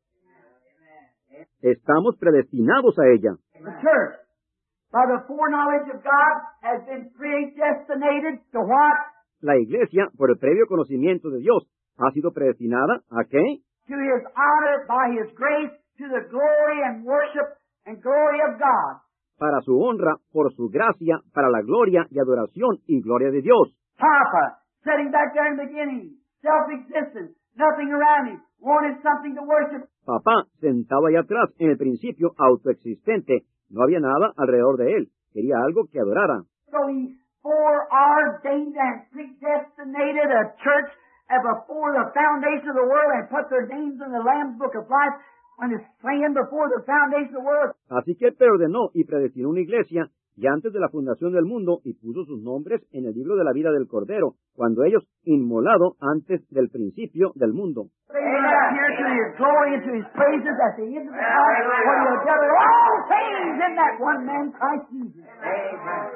Estamos predestinados a ella. The church, by the foreknowledge of God, has been predestinated to what? La iglesia, por el previo conocimiento de Dios, ha sido predestinada ¿a qué? To His honor by His grace, to the glory and worship and glory of God. Para su honra, por su gracia, para la gloria y adoración y gloria de Dios. Papa, sitting back there in the beginning, self-existent, nothing around him, wanted something to worship. Papá, sentado allá atrás, en el principio autoexistente, no había nada alrededor de él, quería algo que adorara. So He foreordained and predestinated a church and before the foundation of the world and put their names in the Lamb's Book of Life when it's slain before the foundation of the world. Así que él preordenó y predestinó una iglesia y antes de la fundación del mundo y puso sus nombres en el libro de la vida del Cordero, cuando ellos inmolado antes del principio del mundo. Here to His glory and to His praises at the end of the time when you'll gather all things in that one man, Christ Jesus. Amen.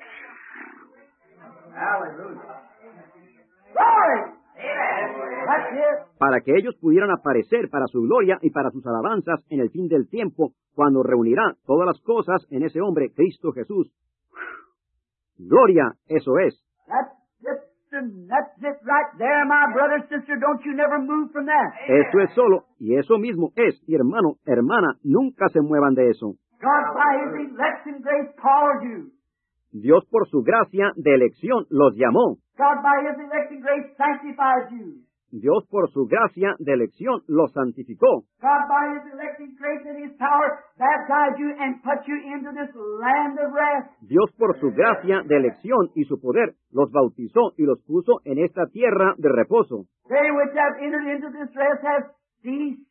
Hallelujah. Glory! That's it. Para que ellos pudieran aparecer para su gloria y para sus alabanzas en el fin del tiempo, cuando reunirá todas las cosas en ese hombre, Cristo Jesús. Gloria, eso es. That's it. That's it right there, my brother, sister. Don't you never move from that. Eso es solo, y eso mismo es, y hermano, hermana, nunca se muevan de eso. God by His election grace called you. Dios por su gracia de elección los llamó. God by His election grace sanctified you. Dios por su gracia de elección los santificó. God by His election grace and His power baptized you and put you into this land of rest. Dios por su gracia de elección y su poder los bautizó y los puso en esta tierra de reposo. They which have entered into this rest have ceased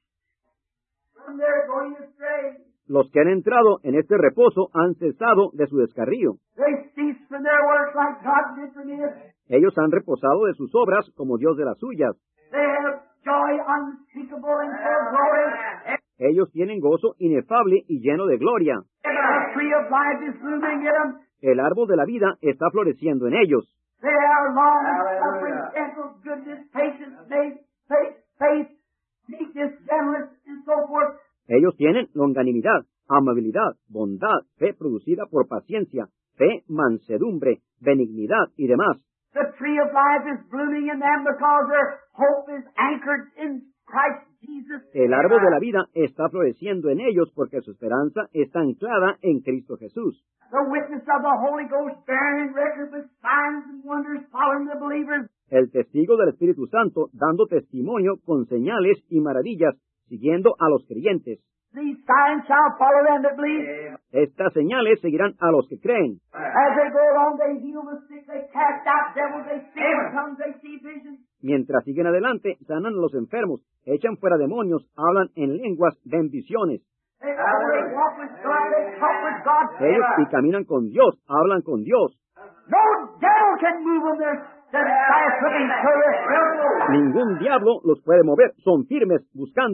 from their going astray. Los que han entrado en este reposo han cesado de su descarrío. They ceased from their works like God did from His. Ellos han reposado de sus obras como Dios de las suyas. They have joy unspeakable and full of glory. Ellos tienen gozo inefable y lleno de gloria. The tree of life is blooming in them. El árbol de la vida está floreciendo en ellos. They are long suffering, gentle, goodness, patience, faith, faith, faith, meekness, gentleness, and so forth. Ellos tienen longanimidad, amabilidad, bondad, fe producida por paciencia, fe, mansedumbre, benignidad y demás. The tree of life is blooming in them because their hope is anchored in Christ Jesus. El árbol de la vida está floreciendo en ellos porque su esperanza está anclada en Cristo Jesús. The witness of the Holy Ghost bearing record with signs and wonders following the believers. El testigo del Espíritu Santo dando testimonio con señales y maravillas siguiendo a los creyentes. These signs shall follow them that believe. Estas señales seguirán a los que creen. As they go along, they heal the sick, they cast out devils, they speak in tongues, they see visions. Mientras siguen adelante, sanan a los enfermos, echan fuera demonios, hablan en lenguas, ven visiones. They, they walk with God, they talk with God. Ellos y caminan con Dios, hablan con Dios. No devil can move them. They're, they're fast looking to it. Ningún diablo los puede mover, son firmes, buscando.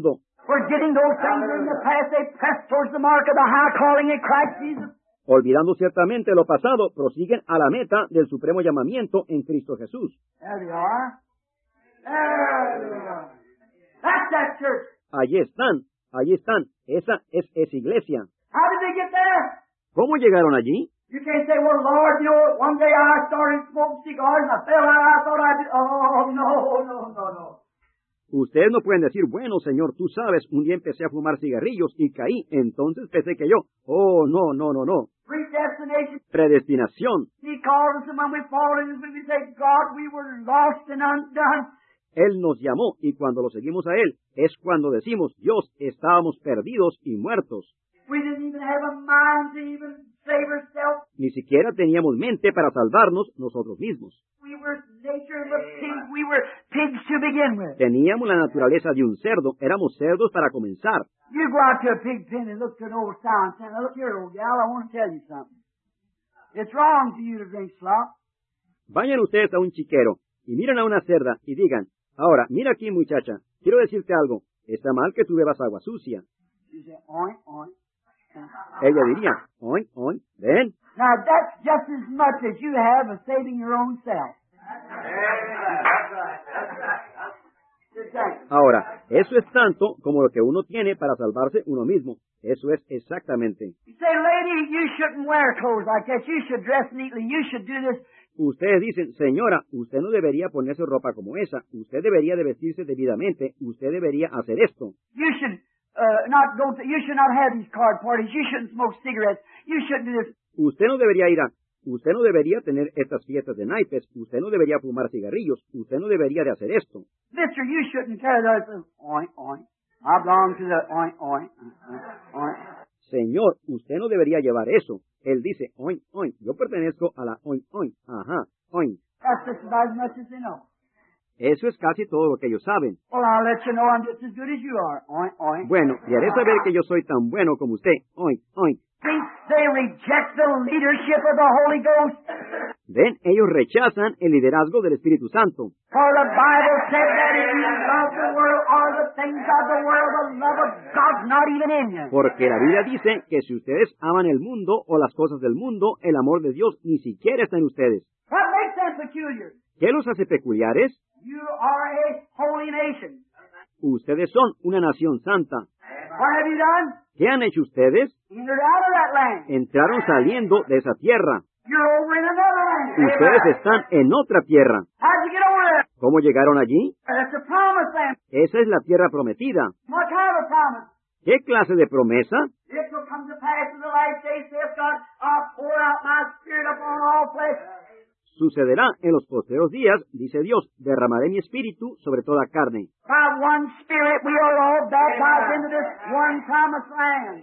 Forgetting those things in the past, they press towards the mark of the high calling in Christ Jesus. Olvidando ciertamente lo pasado, prosiguen a la meta del supremo llamamiento en Cristo Jesús. There they are. There they are. That's that church. Allí están, allí están. Esa es esa iglesia. How did they get there? ¿Cómo llegaron allí? You can't say, well, Lord, you know, one day I started smoking cigars and I fell out. I thought I did. Oh, no, no, no, no. Ustedes no pueden decir, bueno, Señor, tú sabes, un día empecé a fumar cigarrillos y caí, entonces pensé que yo. Oh, no, no, no, no. Predestination. Predestinación. He called us, and when we fall in, we say, God, we were lost and undone. Él nos llamó y cuando lo seguimos a Él es cuando decimos, Dios, estábamos perdidos y muertos. We didn't even have a mind to even save ourselves. Ni siquiera teníamos mente para salvarnos nosotros mismos. We were nature of a pig. We were pigs to begin with. Teníamos la naturaleza de un cerdo, éramos cerdos para comenzar. You go out to a pig pen and look to an old sow and say, now look here, old gal, I want to tell you something. It's wrong for you to drink slop. Vayan ustedes a un chiquero y miren a una cerda y digan, ahora, mira aquí, muchacha, quiero decirte algo, está mal que tú bebas agua sucia. You say, oink, oink. Ella diría, oink, oink, ven. Now that's just as much as you have of saving your own self. Ahora, eso es tanto como lo que uno tiene para salvarse uno mismo. Eso es exactamente. You say, lady, you shouldn't wear clothes like that. You should dress neatly. You should do this. Ustedes dicen, señora, usted no debería ponerse ropa como esa. Usted debería de vestirse debidamente. Usted debería hacer esto. You should uh, not go to, you should not have these card parties. You shouldn't smoke cigarettes. You shouldn't do this. Usted no debería ir a, usted no debería tener estas fiestas de naipes. Usted no debería fumar cigarrillos. Usted no debería de hacer esto. Mister, you shouldn't carry those. Oink, oink. I belong to the oink, oink, oink. Señor, usted no debería llevar eso. Él dice, oink, oink. Yo pertenezco a la oink, oink. Ajá, oink. That's just about as much as they know. Eso es casi todo lo que ellos saben. Well, I'll let you know I'm just as good as you are. Oink, oink. Bueno, y haré saber que yo soy tan bueno como usted. Oink, oink. See, they reject the leadership of the Holy Ghost. Ven, ellos rechazan el liderazgo del Espíritu Santo. For the Bible said that if you love the world or the things of the world, the love of God's not even in you. Porque la Biblia dice que si ustedes aman el mundo o las cosas del mundo, el amor de Dios ni siquiera está en ustedes. What makes them peculiar? ¿Qué los hace peculiares? You are a holy nation. Ustedes son una nación santa. What have you done? ¿Qué han hecho ustedes? Entered out of that land. Entraron saliendo de esa tierra. You're over in another land. Ustedes están en otra tierra. How'd you get over there? ¿Cómo llegaron allí? That's the promised land. Esa es la tierra prometida. What kind of a promise? ¿Qué clase de promesa? It will come to pass in the last days, saith God, I'll pour out my spirit upon all flesh. Sucederá en los postreros días, dice Dios, derramaré mi espíritu sobre toda carne. By one spirit we are all baptized into this one promised land.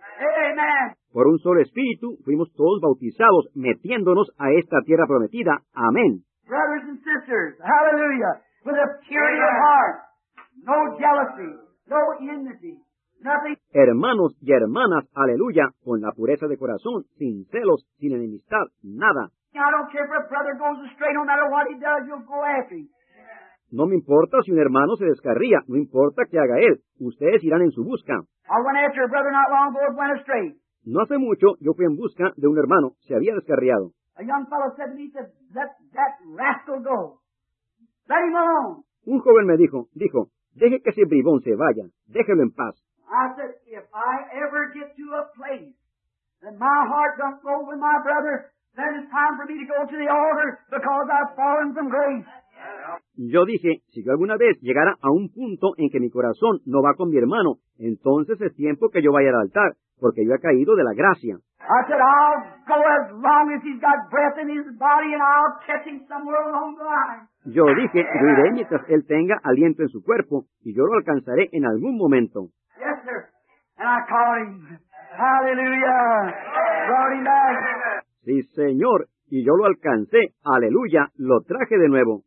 Amen. Por un solo espíritu fuimos todos bautizados, metiéndonos a esta tierra prometida. Amén. Brothers and sisters, hallelujah, with a purity of heart, no jealousy, no enmity, nothing. Hermanos y hermanas, aleluya, con la pureza de corazón, sin celos, sin enemistad, nada. I don't care if a brother goes astray, no matter what he does, you'll go after him. No me importa si un hermano se descarría, no importa qué haga él, ustedes irán en su busca. I went after a brother not long ago, went astray. No hace mucho yo fui en busca de un hermano, se había descarriado. A young fellow said to me, he said, let that rascal go. Let him alone. Un joven me dijo, dijo, deje que ese bribón se vaya, déjelo en paz. I said, if I ever get to a place that my heart don't go with my brother, then it's time for me to go to the altar because I've fallen from grace. Yo dije, si yo alguna vez llegara a un punto en que mi corazón no va con mi hermano, entonces es tiempo que yo vaya al altar, porque yo he caído de la gracia. I said, I'll go as long as he's got breath in his body and I'll catch him somewhere along the line. Yo dije, yo iré mientras él tenga aliento en su cuerpo, y yo lo alcanzaré en algún momento. Yes, sir. And I caught him. Hallelujah. Brought him back. Sí, Señor, y yo lo alcancé. Aleluya, lo traje de nuevo.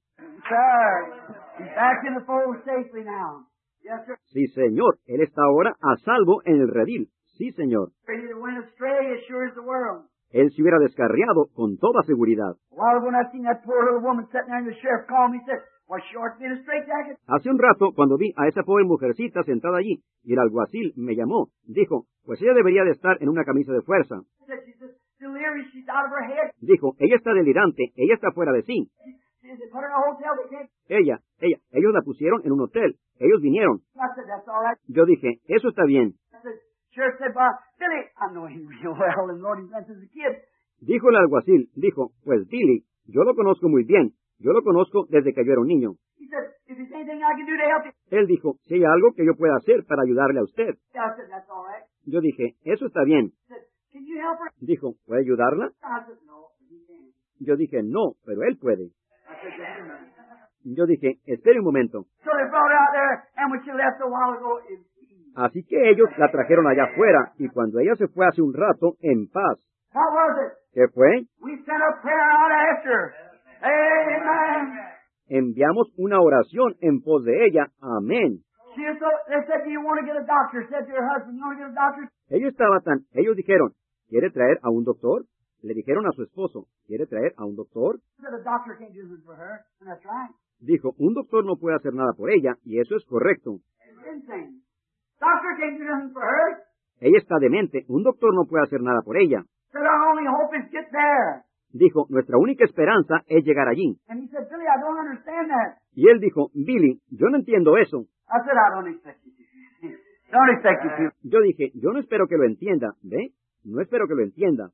Sir, he's back in the fold safely now. Yes, sir. Sí, Señor, él está ahora a salvo en el redil. Sí, Señor. Ready to win astray as sure as the world. Él se hubiera descarriado con toda seguridad. A while ago when I seen that poor little woman sitting there and the sheriff called me and said, Was she ought to be in a straitjacket? Hace un rato, cuando vi a esa pobre mujercita sentada allí, y el alguacil me llamó, dijo, pues ella debería de estar en una camisa de fuerza. She said, she's just delirious. She's out of her head. Dijo, ella está delirante, ella está fuera de sí. She, they put her in a hotel. They can't. Ella, ella, ellos la pusieron en un hotel. Ellos vinieron. I said, that's all right. Yo dije, eso está bien. I said, sure. Said, well, Billy, I know him real well, and Lord, he's been since a kid. Dijo el alguacil, dijo, pues Billy, yo lo conozco muy bien. Yo lo conozco desde que yo era un niño. He said, if there's anything I can do to help you. Él dijo, si hay algo que yo pueda hacer para ayudarle a usted. Yeah, I said, that's all right. Yo dije, eso está bien. He said, can you help her? Dijo, ¿puede ayudarla? I said, no, he can't. Yo dije, no, pero él puede. I said, just a minute. Yo dije, espere un momento. So they brought her out there, and when she left a while ago, it was easy. Así que ellos la trajeron allá afuera, y cuando ella se fue hace un rato, en paz. What was it? ¿Qué fue? We sent a prayer out after her. Amen. Enviamos una oración en pos de ella. Amén. She was so, they said, do you want to get a doctor? Said to her husband, you want to get a doctor? Ella estaba tan, ellos dijeron, ¿quiere traer a un doctor? Le dijeron a su esposo, ¿quiere traer a un doctor? Said a doctor can't do anything for her, and that's right. Dijo, un doctor no puede hacer nada por ella, y eso es correcto. It's insane. Doctor can't do nothing for her. Ella está demente, un doctor no puede hacer nada por ella. Said our only hope is get there. Dijo, nuestra única esperanza es llegar allí. And he said, Billy, I don't understand that. Y él dijo, Billy, yo no entiendo eso. I said, I don't expect you to. Don't expect you to. Yo dije, yo no espero que lo entienda, ¿ve? No espero que lo entienda.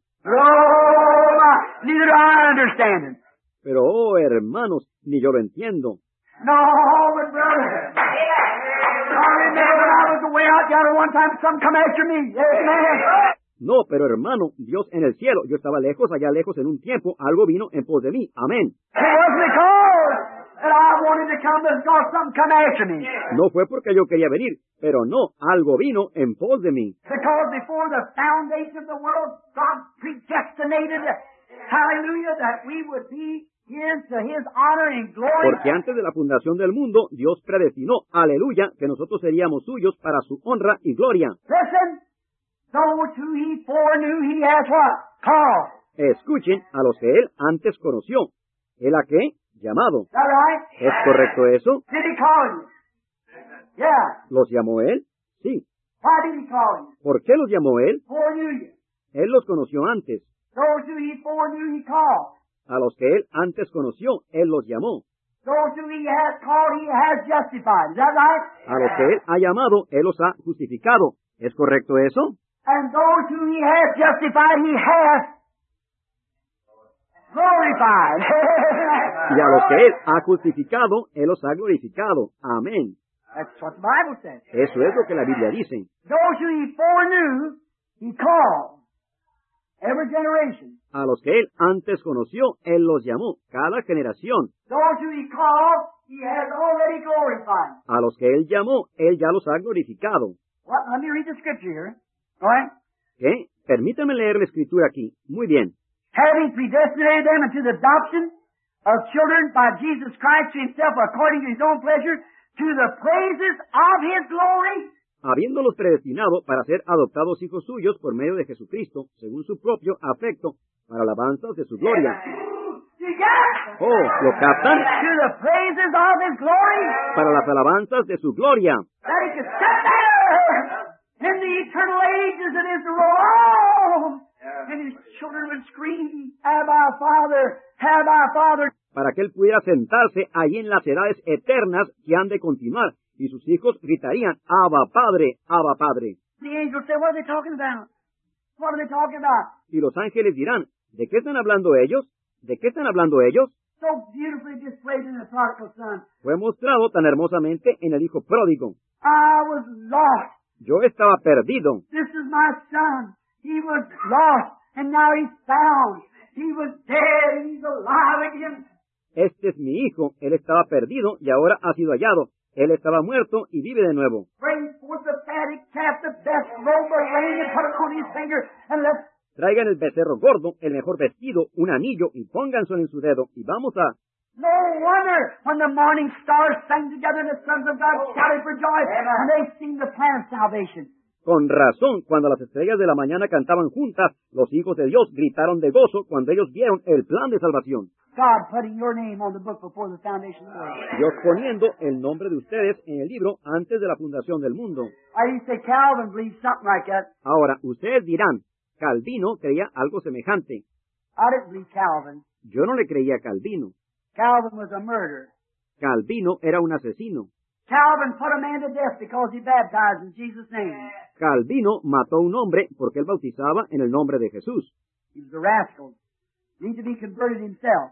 Oh, neither do I understand it. Pero, oh, hermanos, ni yo lo entiendo. No, but brother. I remember when I was away out yonder one time, some come after me. Amen. No, pero hermano, Dios en el cielo, yo estaba lejos, allá lejos en un tiempo, algo vino en pos de mí. Amén. It wasn't because that I wanted to come, but because some come after me. No fue porque yo quería venir, pero no, algo vino en pos de mí. Because before the foundation of the world, God predestinated, hallelujah, that we would be His to His honor and glory. Porque antes de la fundación del mundo, Dios predestinó, aleluya, que nosotros seríamos suyos para su honra y gloria. Listen, those who He foreknew, He has what? Called. Escuchen a los que Él antes conoció. ¿Él a qué? Llamado. Is that right? ¿Es correcto eso? Did He call you? Yeah. ¿Los llamó Él? Sí. Why did He call you? ¿Por qué los llamó Él? Foreknew you. Él los conoció antes. Those who He foreknew, He called. A los que Él antes conoció, Él los llamó. Those who He has called, He has justified. Is that right? A los que Él ha llamado, Él los ha justificado. ¿Es correcto eso? And those who He has justified, He has glorified. Y a los que Él ha justificado, Él los ha glorificado. Amén. That's what the Bible says. Eso es lo que la Biblia dice. Those who He foreknew, He called. Every generation. A los que Él antes conoció, Él los llamó. Cada generación. Those who He called, He has already glorified. A los que Él llamó, Él ya los ha glorificado. What? Let me read the scripture here. All right? ¿Qué? Permítame leer la escritura aquí. Muy bien. Having predestinated them into the adoption of children by Jesus Christ to Himself according to His own pleasure, to the praises of His glory. Habiéndolos predestinado para ser adoptados hijos suyos por medio de Jesucristo, según su propio afecto, para alabanzas de su gloria. You get it? Oh, ¿lo captan? To the praises of His glory. Para las alabanzas de su gloria. That He could sit there in the eternal ages and His roll. And His children would scream, Abba, Father, Abba, Father. Para que Él pudiera sentarse allí en las edades eternas que han de continuar. Y sus hijos gritarían, Abba, Padre, Abba, Padre. The angels say, what are they talking about? What are they talking about? Y los ángeles dirán, ¿de qué están hablando ellos? ¿De qué están hablando ellos? So beautifully displayed in the prodigal son. Fue mostrado tan hermosamente en el hijo pródigo. I was lost. Yo estaba perdido. This is my son. He was lost, and now he's found. He was dead, and he's alive again. Este es mi hijo. Él estaba perdido y ahora ha sido hallado. Él estaba muerto y vive de nuevo. Bring forth the fatted calf, the best robe of rain, and put it on his finger, and let's... Traigan el becerro gordo, el mejor vestido, un anillo, y pónganselo en su dedo, y vamos a... No wonder when the morning stars sang together and the sons of God shouted for joy, and they sing the plan of salvation. Con razón, cuando las estrellas de la mañana cantaban juntas, los hijos de Dios gritaron de gozo cuando ellos vieron el plan de salvación. God putting your name on the book before the foundation of the world. Dios poniendo el nombre de ustedes en el libro antes de la fundación del mundo. I used to say Calvin believes something like that. Ahora, ustedes dirán, Calvino creía algo semejante. I didn't believe Calvin. Yo no le creía a Calvino. Calvin was a murderer. Calvino era un asesino. Calvin put a man to death because he baptized in Jesus' name. Calvino mató a un hombre porque él bautizaba en el nombre de Jesús. He was a rascal. Need to be converted himself.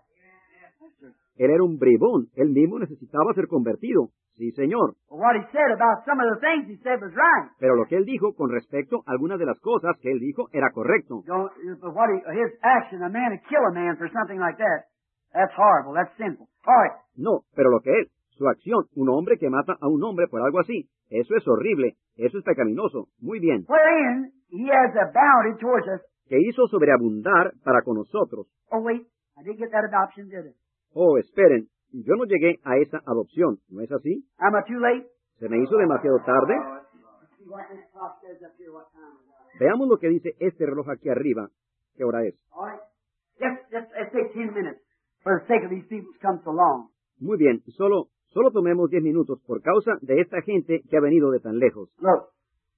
Él era un bribón. Él mismo necesitaba ser convertido. Sí, señor. But what he said about some of the things he said was right. Pero lo que él dijo con respecto a algunas de las cosas que él dijo era correcto. Don't, but what he, his action, a man to kill a man for something like that, that's horrible. That's sinful. All right. No, pero lo que él, su acción, un hombre que mata a un hombre por algo así, eso es horrible. Eso es pecaminoso. Muy bien. Wherein he has abounded towards us. Que hizo sobreabundar para con nosotros. Oh, wait. I didn't get that adoption, did I? Oh, esperen. Yo no llegué a esa adopción. ¿No es así? Am I too late? ¿Se me hizo demasiado tarde? See what this clock says up here, what time is it? Veamos lo que dice este reloj aquí arriba. ¿Qué hora es? All right. Just, just, let's take ten minutes for the sake of these people who's come so long. Muy bien. Solo, solo tomemos diez minutos por causa de esta gente que ha venido de tan lejos. Look.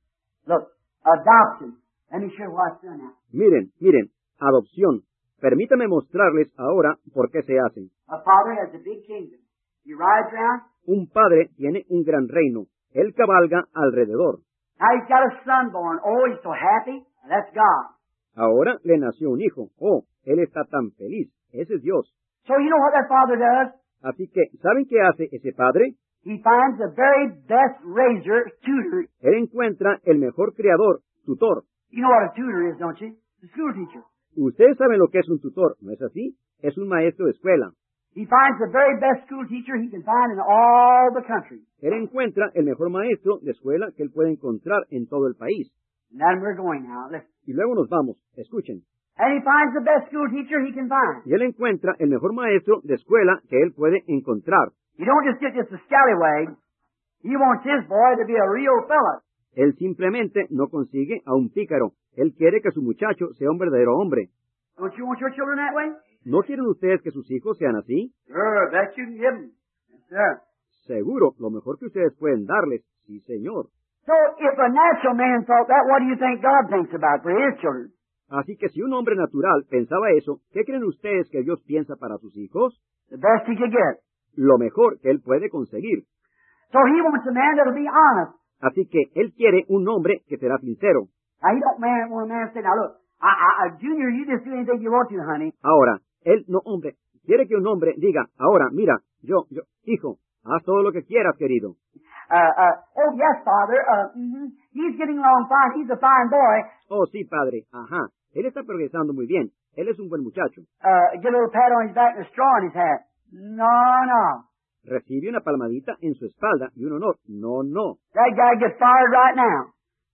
Look. Adoption. Let me show you what it's done now. Miren, miren. Adopción. Permítame mostrarles ahora por qué se hacen. A father has a big kingdom. He rides around. Un padre tiene un gran reino. Él cabalga alrededor. Now he's got a son born. Oh, he's so happy. That's God. Ahora le nació un hijo. Oh, él está tan feliz. Ese es Dios. So you know what that father does? Así que, ¿saben qué hace ese padre? He finds the very best raiser, tutor. Él encuentra el mejor criador, tutor. You know what a tutor is, don't you? The school teacher. Ustedes saben lo que es un tutor, ¿no es así? Es un maestro de escuela. He finds the very best school teacher he can find in all the country. Él encuentra el mejor maestro de escuela que él puede encontrar en todo el país. And then we're going now. Listen. Y luego nos vamos, escuchen. And he finds the best school teacher he can find. Y él encuentra el mejor maestro de escuela que él puede encontrar. You don't just get just a scallywag. He wants his boy to be a real fella. Él simplemente no consigue a un pícaro. Él quiere que su muchacho sea un verdadero hombre. Don't you want your children that way? ¿No quieren ustedes que sus hijos sean así? Sure, that you can give them. Yes, sir. Seguro, lo mejor que ustedes pueden darles. Sí, señor. So, if a natural man thought that, what do you think God thinks about for his children? Así que si un hombre natural pensaba eso, ¿qué creen ustedes que Dios piensa para sus hijos? The best he could get. Lo mejor que él puede conseguir. So he wants a man that'll be honest. Así que él quiere un hombre que será sincero. Now, he don't man, want a man to say, now look, I, I, I, Junior, you just do anything you want to, honey. Ahora, él no, hombre, quiere que un hombre diga, ahora, mira, yo, yo, hijo, haz todo lo que quieras, querido. Uh, uh, oh, yes, Father, uh, mm-hmm. He's getting along fine. He's a fine boy. Oh, sí, padre, ajá. Él está progresando muy bien. Él es un buen muchacho. Uh, get a little pat on his back and a straw in his hat. No, no. Recibe una palmadita en su espalda y un honor. No, no. That guy gets fired right now.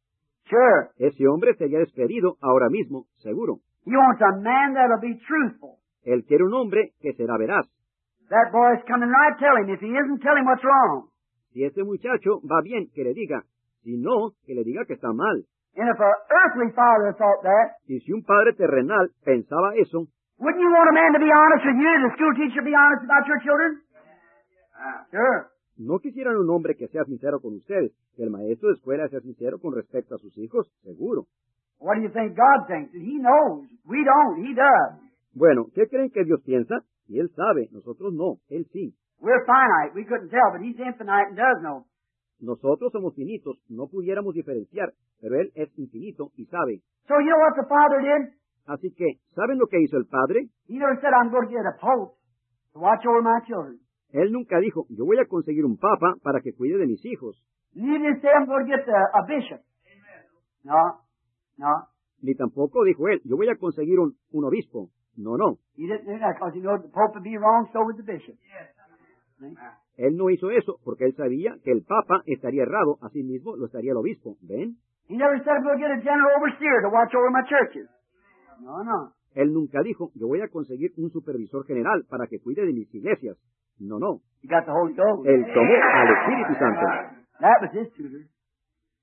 Sure. Ese hombre sería despedido ahora mismo, seguro. He wants a man that'll be truthful. Él quiere un hombre que será veraz. That boy's coming right. Tell him. If he isn't, tell him what's wrong. Si ese muchacho va bien, que le diga. Si no, que le diga que está mal. And if an earthly father thought that, Y si un padre terrenal pensaba eso, wouldn't you want a man to be honest with you, the school teacher be honest about your children? Sure. ¿no quisieran un hombre que sea sincero con ustedes? Que el maestro de escuela sea sincero con respecto a sus hijos, seguro. What do you think God thinks? He knows. We don't. He does. Bueno, ¿qué creen que Dios piensa? Y Él sabe, nosotros no, Él sí. We're finite. We couldn't tell, but He's infinite and does know. Nosotros somos finitos, no pudiéramos diferenciar, pero Él es infinito y sabe. So you know what the Father did? Así que, ¿saben lo que hizo el Padre? He never said, I'm going to get a pope to watch over my children. Él nunca dijo, yo voy a conseguir un papa para que cuide de mis hijos. He didn't say, I'm going to get a, a bishop. No, no. Ni tampoco dijo él, yo voy a conseguir un, un obispo. No, no. He didn't do that because he knew the pope would be wrong, so would the bishop. See? Él no hizo eso porque él sabía que el papa estaría errado, así mismo lo estaría el obispo. ¿Ven? He never said, I'm going to get a general overseer to watch over my churches. No, no. Él nunca dijo, yo voy a conseguir un supervisor general para que cuide de mis iglesias. No, no. He got the Holy Ghost. Él tomó al Espíritu Santo. That was his tutor.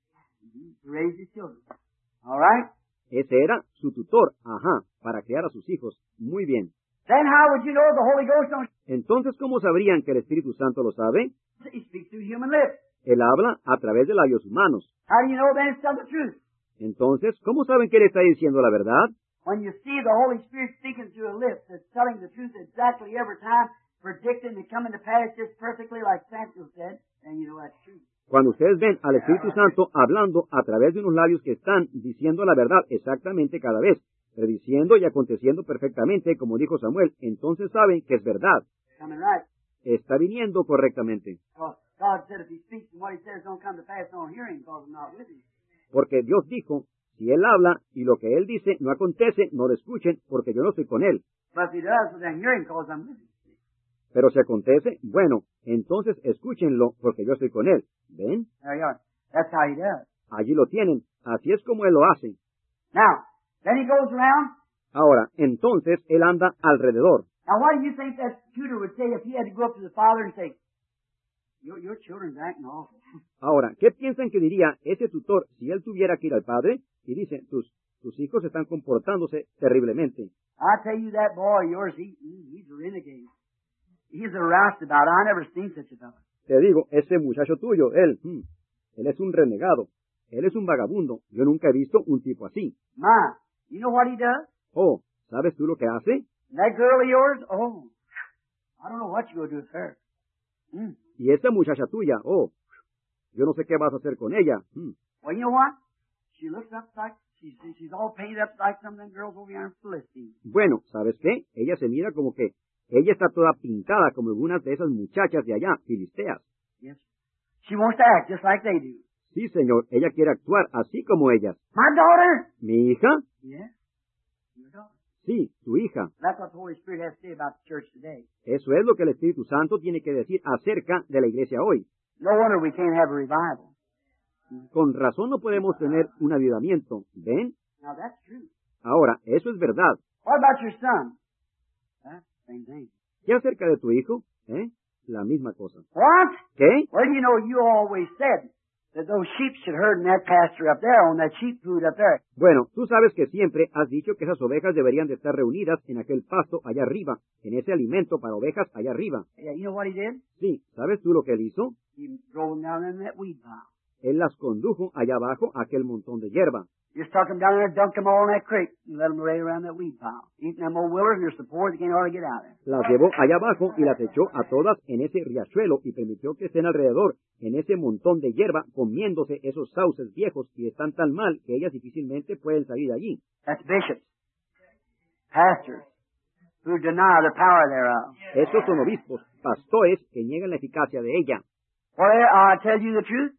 To raise his children. All right? Ese era su tutor, ajá, para criar a sus hijos. Muy bien. Then how would you know the Holy Ghost don't Entonces, ¿cómo sabrían que el Espíritu Santo lo sabe? he speaks through human lips? Él habla a través de labios humanos. How do you know then it's telling the truth? Entonces, ¿cómo saben que él está diciendo la verdad? When you see the Holy Spirit speaking through a lips that's telling the truth exactly every time, predicting and coming to pass just perfectly like Samuel said, then you know that's true. Cuando ustedes ven al Espíritu Santo hablando a través de unos labios que están diciendo la verdad exactamente cada vez, prediciendo y aconteciendo perfectamente, como dijo Samuel, entonces saben que es verdad. Coming right. Está viniendo correctamente. Because God said if he speaks and what he says don't come to pass, don't hear him because I'm not with him. Porque Dios dijo, si él habla y lo que él dice no acontece, no lo escuchen, porque yo no estoy con él. But if he does, then hear him because I'm with him. Pero si acontece, bueno, entonces escúchenlo, porque yo estoy con él. ¿Ven? There you are. That's how he does. Allí lo tienen. Así es como él lo hace. Now, then he goes around. Ahora, entonces él anda alrededor. Now, what do you think that tutor would say if he had to go up to the father and say, your, your children's acting awful? Ahora, ¿qué piensan que diría ese tutor si él tuviera que ir al padre y dice, tus, tus hijos están comportándose terriblemente? I tell you that boy of yours, he, he's a renegade. He's a roustabout. I never seen such a fellow. Te digo, ese muchacho tuyo, él, hmm, él es un renegado. Él es un vagabundo. Yo nunca he visto un tipo así. My, you know what he does? Oh, ¿sabes tú lo que hace? That girl of yours, oh, I don't know what you're going to do with her. Mm. Y esa muchacha tuya, oh, yo no sé qué vas a hacer con ella. Hmm. Well, you know what? She looks up like, she's, she's all painted up like some of them girls over here in Philistine. Bueno, ¿sabes qué? Ella se mira como que ella está toda pintada como algunas de esas muchachas de allá, filisteas. Yes. She wants to act just like they do. Sí, señor, ella quiere actuar así como ellas. My daughter? ¿Mi hija? Yeah. Your daughter. Sí, tu hija. That's what the Holy Spirit has to say about the church today. Eso es lo que el Espíritu Santo tiene que decir acerca de la iglesia hoy. No wonder we can't have a revival. Con razón no podemos tener un avivamiento. ¿Ven? Now that's true. Ahora, eso es verdad. What about your son? Huh? Same thing. ¿Qué acerca de tu hijo? ¿Eh? La misma cosa. What? ¿Qué? Well, you know, you always said that those sheep should herd in that pasture up there, on that sheep food up there. Bueno, tú sabes que siempre has dicho que esas ovejas deberían de estar reunidas en aquel pasto allá arriba, en ese alimento para ovejas allá arriba. Yeah, you know what he did? Sí, ¿sabes tú lo que él hizo? He drove them down in that weed pile. Él las condujo allá abajo a aquel montón de hierba. Just stuck them down there, dunked them all in that creek, and let them lay around that weed pile. Eating them old willers, and they're so poor they can't hardly get out of there. Las llevó allá abajo y las echó a todas en ese riachuelo y permitió que estén alrededor en ese montón de hierba comiéndose esos sauces viejos y están tan mal que ellas difícilmente pueden salir de allí. That's bishops, pastors, who deny the power thereof. Esos son obispos, pastores que niegan la eficacia de ella. Well, I tell you the truth.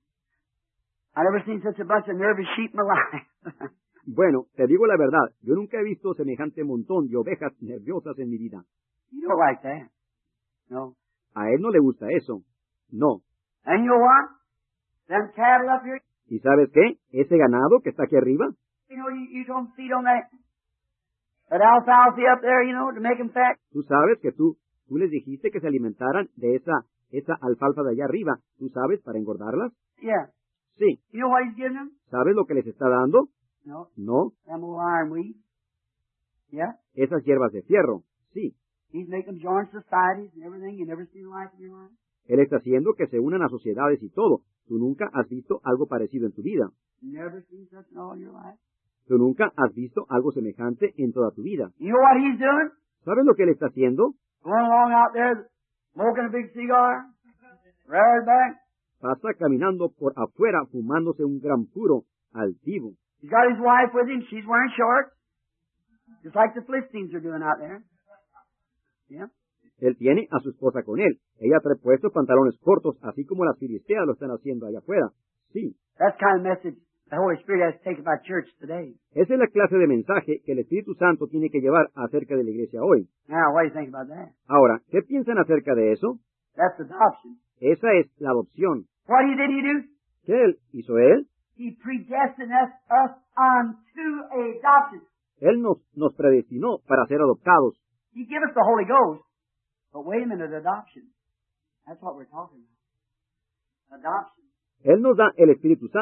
I never seen such a bunch of nervous sheep in my life. Bueno, te digo la verdad, yo nunca he visto semejante montón de ovejas nerviosas en mi vida. You don't like that. No. A él no le gusta eso. No. And you know what? Them cattle up here, ¿Y sabes qué? Ese ganado que está aquí arriba, you know, you, you don't feed on that, that alfalfa up there, you know, to make them fat. tú sabes que tú, tú les dijiste que se alimentaran de esa, esa alfalfa de allá arriba. ¿Tú sabes para engordarlas? Yeah. Sí. You know what he's giving them? ¿Sabes lo que les está dando? No. No. Them old ironweed. Yeah. Esas hierbas de fierro. Sí. He's making them join societies and everything. You never seen life in your life. Él está haciendo que se unan a sociedades y todo. Tú nunca has visto algo parecido en tu vida. Never seen such in all your life. Tú nunca has visto algo semejante en toda tu vida. You know what he's doing? ¿Sabes lo que él está haciendo? Going along out there, smoking a big cigar, reared back. Pasa caminando por afuera fumándose un gran puro altivo. He's got his wife with him. She's wearing shorts, just like the Philistines are doing out there. Yeah. Él tiene a su esposa con él. Ella trae puestos pantalones cortos, así como las filisteas lo están haciendo allá afuera. Sí. That's the kind of message the Holy Spirit has to take about church today. Esa es la clase de mensaje que el Espíritu Santo tiene que llevar acerca de la iglesia hoy. Now, what do you think about that? Ahora, ¿qué piensan acerca de eso? That's adoption. Esa es la adopción. What did he do? ¿Qué él hizo él? He predestined us, us unto adoption. Él nos, nos predestinó para ser adoptados. He gave us the Holy Ghost. But wait a minute, adoption. That's what we're talking about. Adoption. Él nos da el Espíritu Santo,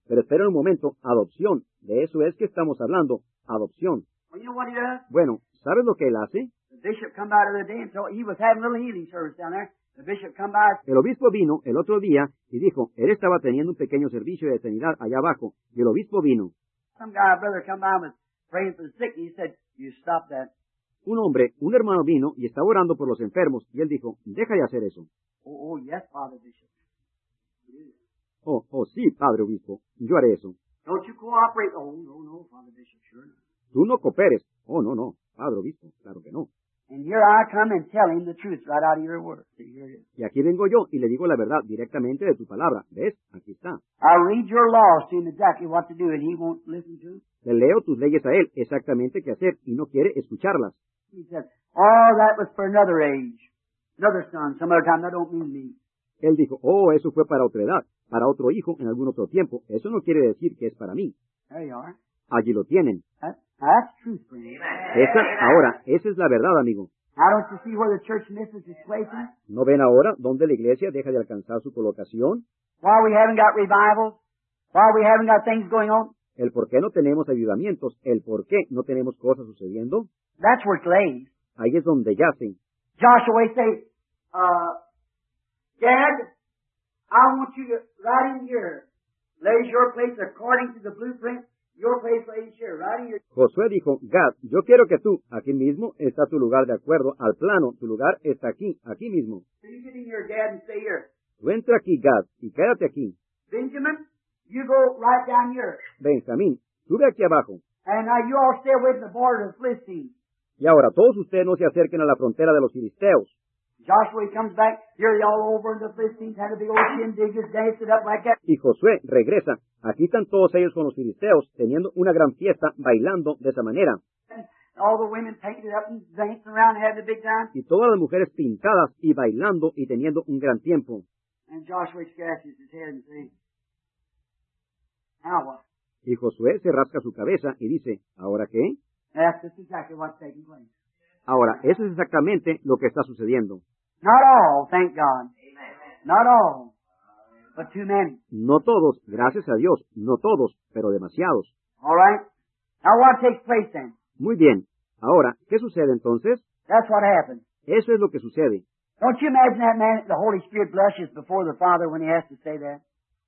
Pero espera un momento, adopción. De eso es que estamos hablando, adopción. Well, you know what he does? Bueno, ¿sabes lo que él hace? The bishop come by the other day and told, he was having a little healing service down there. The bishop come by. El obispo vino el otro día y dijo, él estaba teniendo un pequeño servicio de sanidad allá abajo, y el obispo vino. Some guy, brother, come by and was praying for the sick, and he said, you stop that. Un hombre, un hermano vino y estaba orando por los enfermos, y él dijo, deja de hacer eso. Oh, oh yes, Father Bishop. Oh, oh, sí, padre obispo, yo haré eso. Don't you cooperate? Oh, no, no, Father Bishop, sure not. Tú no cooperes. Oh, no, no, padre obispo, claro que no. And here I come and tell him the truth right out of your word. See, here it is. Y aquí vengo yo y le digo la verdad directamente de tu palabra. ¿Ves? Aquí está. I read your laws to him exactly what to do, and he won't listen to them. Le leo tus leyes a él exactamente qué hacer y no quiere escucharlas. He said, oh, that was for another age, another son, some other time. That don't mean me. Él dijo, oh, eso fue para otra edad, para otro hijo en algún otro tiempo. Eso no quiere decir que es para mí. There you are. Allí lo tienen. That, that's truth for him. Esa, ahora, esa es la verdad, amigo. Now don't you see where the church misses its placing? ¿No ven ahora dónde la iglesia deja de alcanzar su colocación? Why we haven't got revivals? Why we haven't got things going on? El por qué no tenemos ayudamientos, el por qué no tenemos cosas sucediendo. That's where it lays. Ahí es donde yacen. Joshua say, uh, Gad, I want you to, right in here, lays your place according to the blueprint, your place lays here, right in here. Josué dijo, Gad, yo quiero que tú, aquí mismo está tu lugar de acuerdo al plano, tu lugar está aquí, aquí mismo. So you get in here, Gad, and stay here. Tú entra aquí, Gad, y quédate aquí. Benjamin, you go right down here. Benjamín, sube aquí abajo. And now you all stay away from the border of the Philistines. Y ahora todos ustedes no se acerquen a la frontera de los filisteos. Joshua he comes back, here they all over in the Philistines, had a big old shindig, just danced it up like that. Y Josué regresa. Aquí están todos ellos con los filisteos, teniendo una gran fiesta, bailando de esa manera. And all the women painted up and dancing around and having a big time. Y todas las mujeres pintadas y bailando y teniendo un gran tiempo. And Joshua scratches his head and says, now what? Y Josué se rasca su cabeza y dice, ¿ahora qué? That's just exactly what's taking place. Ahora, eso es exactamente lo que está sucediendo. Not all, thank God. Not all, but too many. No todos, gracias a Dios, no todos, pero demasiados. All right? Now what takes place then? Muy bien. Ahora, ¿qué sucede entonces? That's what happens. Eso es lo que sucede. Don't you imagine that man, the Holy Spirit blushes before the Father when he has to say that?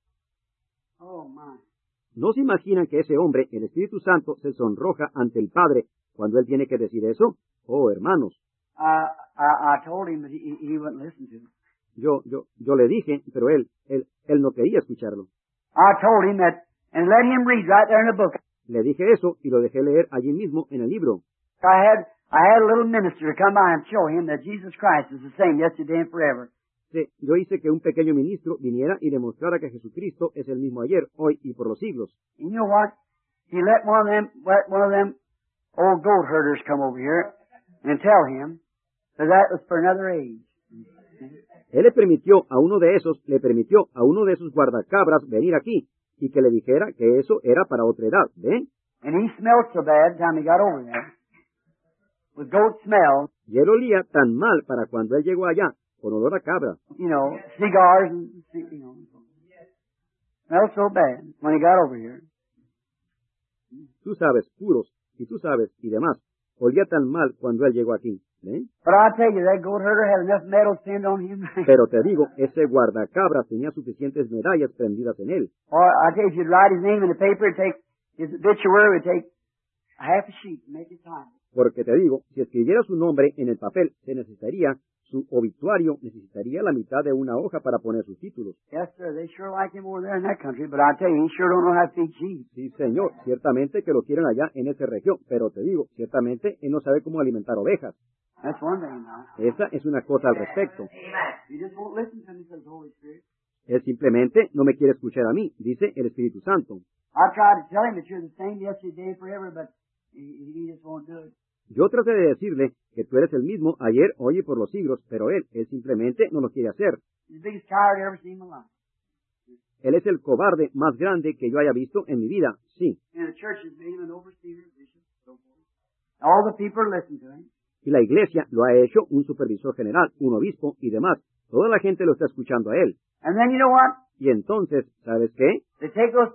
Oh, my. ¿No se imaginan que ese hombre, el Espíritu Santo, se sonroja ante el Padre cuando él tiene que decir eso? Oh, hermanos. Uh, I, I told him that he, he wouldn't listen to me. Yo, yo, yo le dije, pero él, él, él no quería escucharlo. I told him that, and let him read right there in the book. Le dije eso y lo dejé leer allí mismo en el libro. I had, I had a little minister come by and show him that Jesus Christ is the same yesterday and forever. Sí, yo hice que un pequeño ministro viniera y demostrara que Jesucristo es el mismo ayer, hoy y por los siglos. And you know what? He let one of them, let one of them old goat herders come over here and tell him that that was for another age. Él le permitió a uno de esos, le permitió a uno de esos guardacabras venir aquí y que le dijera que eso era para otra edad, ¿ven? And he smelled so bad time he got over there, with goat smell. Y él olía tan mal para cuando él llegó allá, con olor a cabra. You know, cigars and, you know, smelled so bad when he got over here. Tú sabes, puros, y tú sabes, y demás. Olía tan mal cuando él llegó aquí, ¿ven? But I tell you, that goat herder had enough medals pinned on him. Pero te digo, ese guardacabra tenía suficientes medallas prendidas en él. Or I tell you, if you'd write his name in the paper, it'd take, his obituary would take a half a sheet to make it time. Porque te digo, si escribiera su nombre en el papel, se necesitaría, su obituario necesitaría la mitad de una hoja para poner sus títulos. Yes, sir, they sure like him over there in that country, but I tell you, he sure don't know how to feed sheep. Sí, señor, ciertamente que lo quieren allá en esa región, pero te digo, ciertamente él no sabe cómo alimentar ovejas. That's one thing now. Esa es una cosa al respecto. You just won't listen to me, says the Holy Spirit. Él simplemente no me quiere escuchar a mí, dice el Espíritu Santo. I tried to tell him that you're the same yesterday, forever, but he, he just won't do it. Yo traté de decirle que tú eres el mismo ayer, hoy y por los siglos, pero él, él simplemente no lo quiere hacer. He's the biggest coward I ever seen in my life. Él es el cobarde más grande que yo haya visto en mi vida, sí. And the church has made him an overseer, bishop, so forth. All the people listen to him. Y la iglesia lo ha hecho un supervisor general, un obispo y demás. Toda la gente lo está escuchando a él. And then you know what? Y entonces, ¿sabes qué? They take those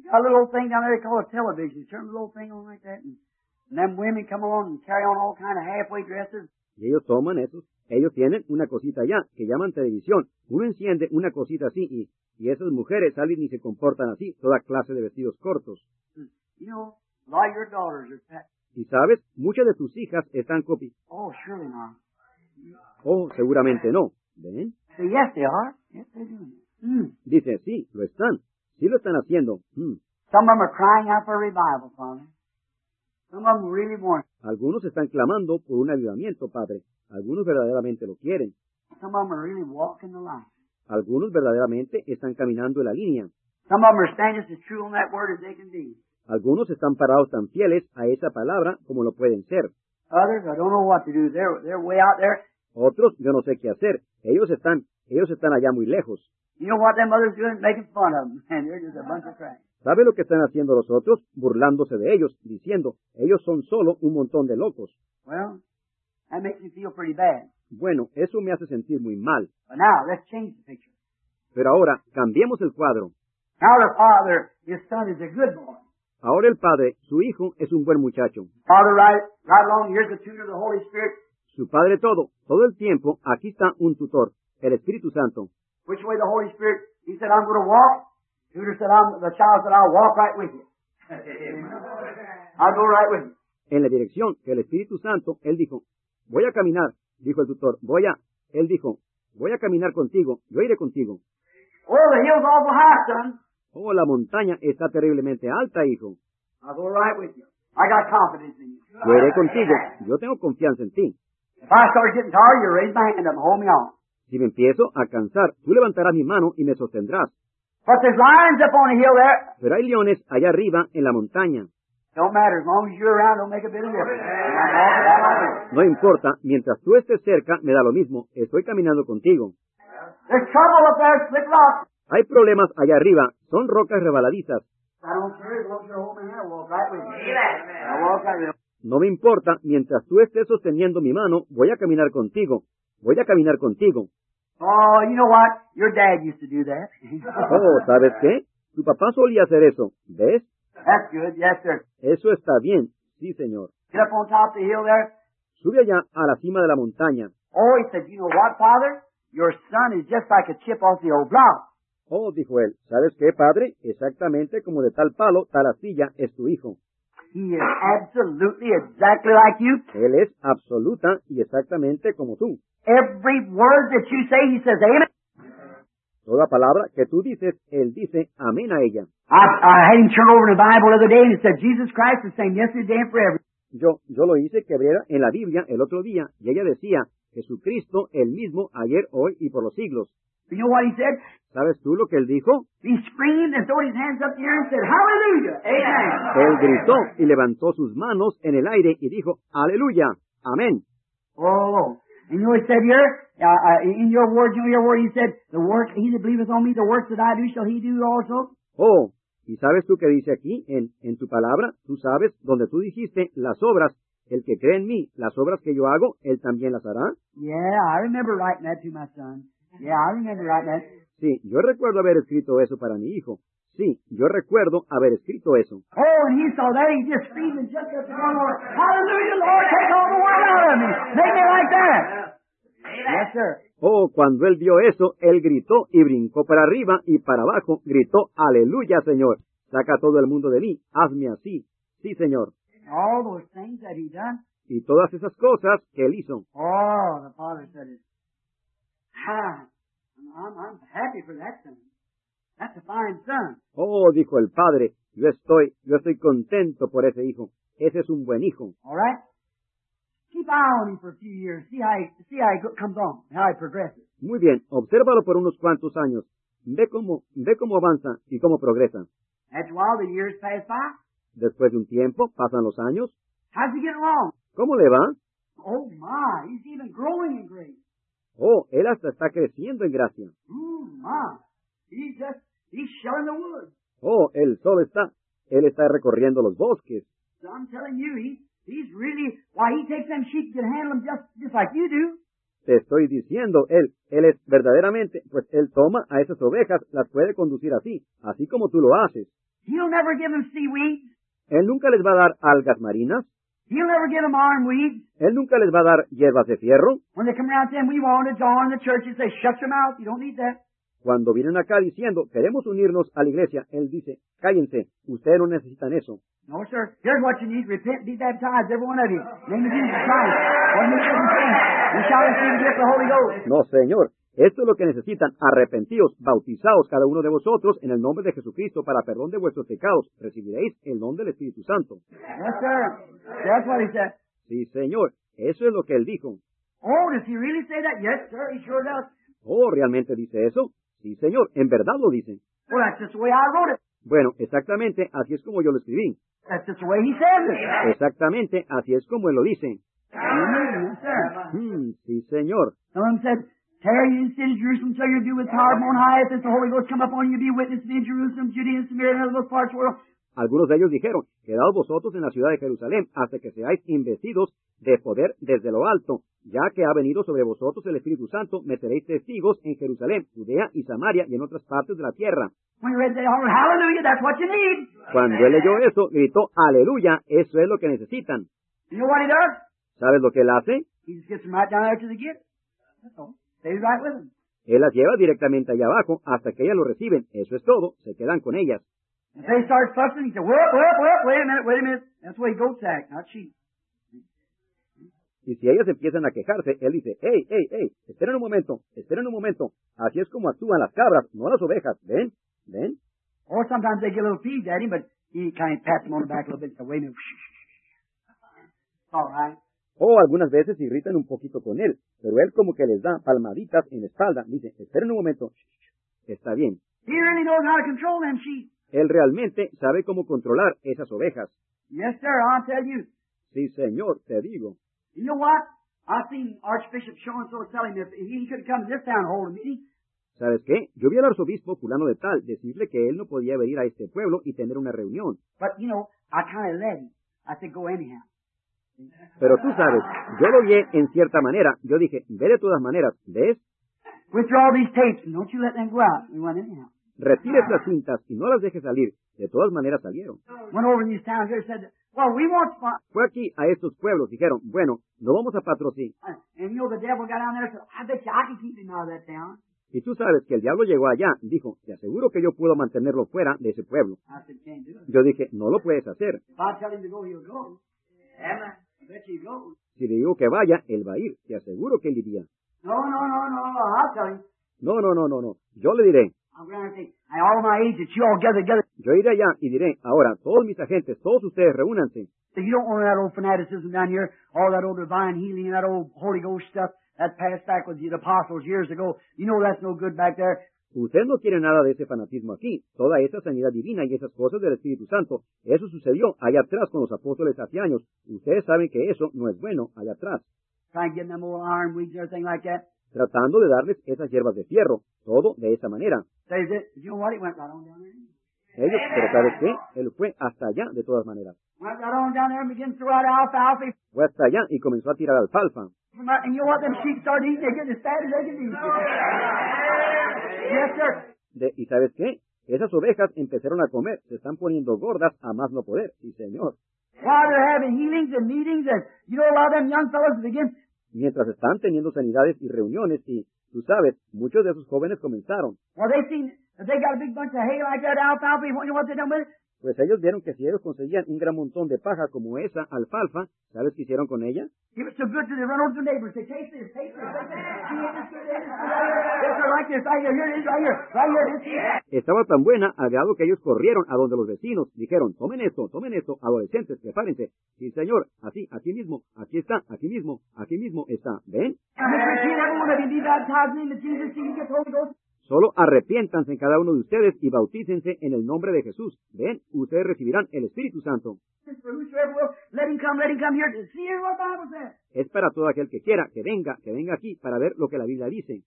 got a little thing down there they call a television. You turn the little thing on like that, and, and them women come along and carry on all kind of halfway dresses. Y ellos toman esos, ellos tienen una cosita allá que llaman televisión. Uno enciende una cosita así y, y esas mujeres salen y se comportan así, toda clase de vestidos cortos. You know, a lot of your daughters are fat. Y sabes, muchas de tus hijas están copi. Oh, surely not. Oh, seguramente no. ¿Ven? So yes, they are. Yes, they're doing it. Mm. Dice, sí, lo están. Sí lo están haciendo. Mm. Some of them are crying out for revival, Father. Some of them really want it. Algunos están clamando por un avivamiento, Padre. Algunos verdaderamente lo quieren. Some of them are really walking the line. Algunos verdaderamente están caminando en la línea. Some of them are standing as true on that word as they can be. Algunos están parados tan fieles a esa palabra como lo pueden ser. Others, I don't know what to do. They're, they're way out there. Otros, yo no sé qué hacer. Ellos están, ellos están allá muy lejos. You know what them others doing? Making fun of them. And they're just a bunch of crap. ¿Sabe lo que están haciendo los otros? Burlándose de ellos, diciendo, ellos son solo un montón de locos. Well, that makes me feel pretty bad. Bueno, eso me hace sentir muy mal. But now, let's change the picture. Pero ahora, cambiemos el cuadro. Now the father, his son is a good boy. Ahora el padre, su hijo, es un buen muchacho. Father, right, right along, here's the tutor of the Holy Spirit. Su padre todo, todo el tiempo, aquí está un tutor, el Espíritu Santo. Which way the Holy Spirit, he said, I'm going to walk. Tutor said, I'm, the child said, I'll walk right with you. I'll go right with you. En la dirección que el Espíritu Santo, él dijo, voy a caminar, dijo el tutor, voy a, él dijo, voy a caminar contigo, yo iré contigo. Oh, the hill's awful high, son. Oh, la montaña está terriblemente alta, hijo. I'll go right with you. I got confidence in you. Yo iré contigo, yo tengo confianza en ti. If I start getting tired, you raise my hand up and hold me on. Si me empiezo a cansar, tú levantarás mi mano y me sostendrás. But there's lions up on the hill there. Pero hay leones allá arriba en la montaña. Don't matter, as long as you're around, don't make a bit of difference. I'm walking down my hill. No importa, mientras tú estés cerca, me da lo mismo, estoy caminando contigo. There's trouble up there, slick rock. Hay problemas allá arriba, son rocas rebaladizas. I don't care, as long as you're holding my hand, I'll walk right with you. I'll walk right with you. No me importa, mientras tú estés sosteniendo mi mano, voy a caminar contigo. Voy a caminar contigo. Oh, you know what? Your dad used to do that. Oh, ¿sabes qué? Tu papá solía hacer eso, ¿ves? That's good, yes, sir. Eso está bien, sí, señor. Get up on top of the hill there. Sube allá a la cima de la montaña. Oh, he said, you know what, Father? Your son is just like a chip off the old block. Oh, dijo él, ¿sabes qué, padre? Exactamente como de tal palo, tal astilla es tu hijo. He is absolutely exactly like you. Él es absoluta y exactamente como tú. Every word that you say, he says, amen. Toda palabra que tú dices, él dice amén a ella. I, I had him turn over in the Bible the other day, and it said, Jesus Christ is the same yesterday and forever. Yo, yo lo hice que abriera en la Biblia el otro día, y ella decía, Jesucristo el mismo ayer, hoy y por los siglos. You know what he said? ¿Sabes tú lo que él dijo? He screamed and threw his hands up in the air and said, Hallelujah, amen. Él gritó y levantó sus manos en el aire y dijo, Aleluya, amén. Oh, and you know he said here, uh, uh, in your words, you know your word, he said, the work, he that believeth on me, the works that I do, shall he do also. Oh, ¿y sabes tú qué dice aquí en, en tu palabra? Tú sabes, donde tú dijiste, las obras, el que cree en mí, las obras que yo hago, él también las hará. Yeah, I remember writing that to my son. Yeah, I remember writing that. Sí, yo recuerdo haber escrito eso para mi hijo. Sí, yo recuerdo haber escrito eso. Oh, and he saw that, he just screamed and just up to one Lord, Hallelujah, Lord, take all the word out of me. Make me like that. Yes, sir. Oh, cuando él vio eso, él gritó y brincó para arriba y para abajo, gritó, Aleluya, Señor. Saca todo el mundo de mí, hazme así. Sí, Señor. All those things that he done. Y todas esas cosas que él hizo. Oh, the father said it. Ah, I'm, I'm happy for that son. That's a fine son. Oh, dijo el padre, yo estoy, yo estoy contento por ese hijo. Ese es un buen hijo. All right? Keep eye on him for a few years. See how he, see how he go- comes on, how he progresses. Muy bien, obsérvalo por unos cuantos años. Ve cómo, ve cómo avanza y cómo progresa. After a while, the years pass by. Después de un tiempo, pasan los años. How's he getting along? ¿Cómo le va? Oh my, he's even growing in grace. Oh, él hasta está creciendo en gracia. Oh my, he's just, he's shelling the woods. Oh, él solo está, él está recorriendo los bosques. So I'm telling you, he, he's really, why, he takes them sheep and can handle them just, just like you do. Te estoy diciendo, él, él es verdaderamente, pues él toma a esas ovejas, las puede conducir así, así como tú lo haces. He'll never give them seaweeds. Él nunca les va a dar algas marinas. He'll never give them ironweeds. Él nunca les va a dar hierbas de fierro. When they come around saying, we want to join the church, he says, shut your mouth. You don't need that. Cuando vienen acá diciendo, queremos unirnos a la iglesia, Él dice, cállense, ustedes no necesitan eso. No, sir. Here's what you need. Repent, be baptized, every one of you. In the name of Jesus Christ. What you You shall receive the gift of the Holy Ghost. No, Señor. Esto es lo que necesitan. Arrepentíos, bautizados cada uno de vosotros en el nombre de Jesucristo para perdón de vuestros pecados. Recibiréis el don del Espíritu Santo. Yes, sir. That's what he said. Sí, Señor. Eso es lo que Él dijo. Oh, does he really say that? Yes, sir. He sure does. Oh, ¿realmente dice eso? Sí, Señor. En verdad lo dice. Well, that's just the way I wrote it. Bueno, exactamente así es como yo lo escribí. That's just the way he says it. Exactamente así es como Él lo dice. Amen. Yes, sir. Hmm, sí, Señor. Someone said, tarry in the city of Jerusalem till you're due with power from on high. If the Holy Ghost come upon you, be witnesses in Jerusalem, Judea, and Samaria, and other parts of the world. Algunos de ellos dijeron, quedaos vosotros en la ciudad de Jerusalén hasta que seáis investidos de poder desde lo alto. Ya que ha venido sobre vosotros el Espíritu Santo, me seréis testigos en Jerusalén, Judea y Samaria y en otras partes de la tierra. When you read that, hallelujah, that's what you need. Cuando él leyó eso, gritó, aleluya, eso es lo que necesitan. You know what he does? ¿Sabes lo que él hace? He just gets them right down there to the gift. That's all. Stays right with them. Él las lleva directamente allá abajo hasta que ellas lo reciben. Eso es todo. Se quedan con ellas. If they start fussing, he said, whoop, whoop, whoop, wait a minute, wait a minute. That's the way goats act, not sheep. Y si ellas empiezan a quejarse, él dice, hey, hey, hey, esperen un momento, esperen un momento. Así es como actúan las cabras, no las ovejas. ¿Ven? ¿Ven? Or sometimes they get a little peeved at him, but he kind of pats them on the back a little bit and says, wait a minute. All right. O algunas veces se irritan un poquito con él, pero él como que les da palmaditas en la espalda. Dice, esperen un momento. Está bien. He really knows how to control them sheep. Él realmente sabe cómo controlar esas ovejas. Yes, sir, I'll tell you. Sí, Señor, te digo. You know what? I've seen Archbishop so-and-so tell him if he could come to this town and hold a meeting. ¿Sabes qué? Yo vi al arzobispo fulano de tal decirle que él no podía venir a este pueblo y tener una reunión. But, you know, I kind of led him. I said, go anyhow. Pero tú sabes, yo lo guié en cierta manera. Yo dije, ve de todas maneras, ¿ves? Withdraw these tapes and don't you let them go out. We went anyhow. Retires las cintas y no las dejes salir. De todas maneras salieron. Went over in these towns here and said, well, we want spot. Fue aquí a estos pueblos, dijeron, bueno, no vamos a patrocinar. And you know, the devil got down there and said, I bet you I can keep him out of that town. Y tú sabes que el diablo llegó allá y dijo, te aseguro que yo puedo mantenerlo fuera de ese pueblo. I said, can't do it. Yo dije, no lo puedes hacer. If I tell him to go, he'll go. Amen. I bet you he'll go. Si le digo que vaya, él va a ir. Te aseguro que él iría. No, no, no, no, no. I'll tell him. No, no, no, no, no. Yo le diré. I'll go around and say, hey, all my agents, you all gather together. Yo iré allá y diré, ahora, todos mis agentes, todos ustedes reúnanse. So you don't want that old fanaticism down here, all that old divine healing, that old Holy Ghost stuff that passed back with the apostles years ago. You know that's no good back there. Usted no quiere nada de ese fanatismo aquí. Toda esa sanidad divina y esas cosas del Espíritu Santo. Eso sucedió allá atrás con los apóstoles hace años. Ustedes saben que eso no es bueno allá atrás. Try and get them old iron weeds and everything like that. Tratando de darles esas hierbas de fierro. Todo de esa manera. Says it. You know what? He went right on down there. Ellos, pero ¿sabes qué? Él fue hasta allá de todas maneras. Went right on down there and began to throw out alfalfa. Fue hasta allá y comenzó a tirar alfalfa. And you know what? Them sheep started eating. They get as fat as they can eat. Yes, sir. De, ¿Y sabes qué? Esas ovejas empezaron a comer. Se están poniendo gordas a más no poder. Sí, señor. While they're having healings and meetings, and you know, a lot of them young fellows begin. Mientras están teniendo sanidades y reuniones, y tú sabes, muchos de esos jóvenes comenzaron. Well, they seen if they got a big bunch of hay like that alfalfa. You know what they done with it? Pues ellos vieron que si ellos conseguían un gran montón de paja como esa alfalfa, ¿sabes qué hicieron con ella? Give it so good to they run over to the neighbors. They taste this, taste this, taste this. See this, see this, this, like this, right here, here it is, right here, right here, this here. Estaba tan buena, al grado que ellos corrieron a donde los vecinos dijeron, tomen esto, tomen esto, adolescentes, prepárense. Sí, señor, así, aquí mismo, aquí está, aquí mismo, aquí mismo está. ¿Ven? Solo arrepiéntanse en cada uno de ustedes y bautícense en el nombre de Jesús. ¿Ven? Ustedes recibirán el Espíritu Santo. Es para todo aquel que quiera, que venga, que venga aquí para ver lo que la Biblia dice.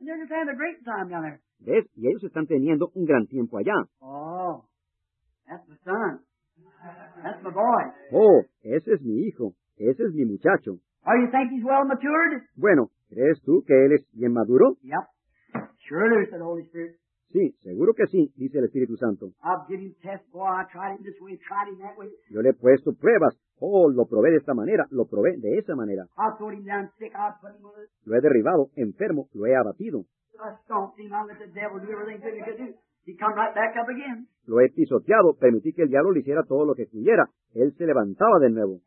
¿Ves? Y ellos están teniendo un gran tiempo allá. Oh, that's my son. That's my boy. Oh, ese es mi hijo. Ese es mi muchacho. Oh, you think he's well matured? Bueno, ¿crees tú que él es bien maduro? Yep. Sure it is, said the Holy Spirit. Sí, seguro que sí, dice el Espíritu Santo. I've given him tests, boy, I tried him this way, tried him that way. Yo le he puesto pruebas. Oh, lo probé de esta manera, lo probé de esa manera. I thrown him down sick, I put him on it. Lo he derribado, enfermo, lo he abatido. I stomped him, I let the devil do everything that he could do. He come right back up again. Lo he pisoteado, permití que el diablo le hiciera todo lo que pudiera. Él se levantaba de nuevo.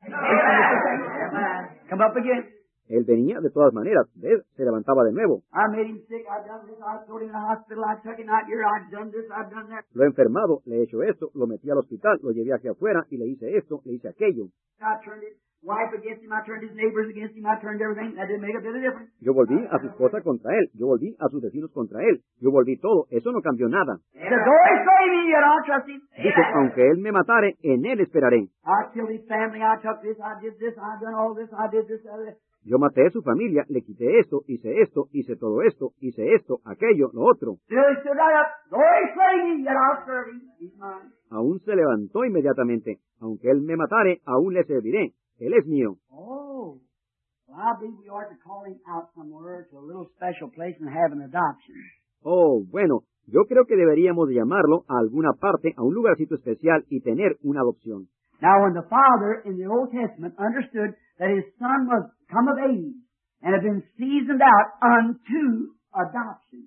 Come up again. Él venía de todas maneras, ¿ves? Se levantaba de nuevo. I made him sick, I done this, I threw him in the hospital, I took him out here, I done this, I done that. Lo he enfermado, le he hecho esto, lo metí al hospital, lo llevé aquí afuera y le hice esto, le hice aquello. I turned his wife against him, I turned his neighbors against him, I turned everything. That didn't make a bit of difference. Yo volví a su esposa contra él, yo volví a sus vecinos contra él, yo volví todo, eso no cambió nada. He said, though he slay me, yet I'll trust him. Dice, aunque él me matare, en él esperaré. I killed his family, I took this, I did this, I done all this, I did this, other. Yo maté a su familia, le quité esto, hice esto, hice todo esto, hice esto, aquello, lo otro. Still he stood right up, though he slay me, yet I'll serve him. He's mine. Aún se levantó inmediatamente. Aunque él me matare, aún le serviré. Él es mío. Oh, well, I believe we ought to call him out somewhere to a little special place and have an adoption. Oh, bueno, yo creo que deberíamos de llamarlo a alguna parte, a un lugarcito especial y tener una adopción. Now, when the father in the Old Testament understood that his son was come of age and had been seasoned out unto adoption,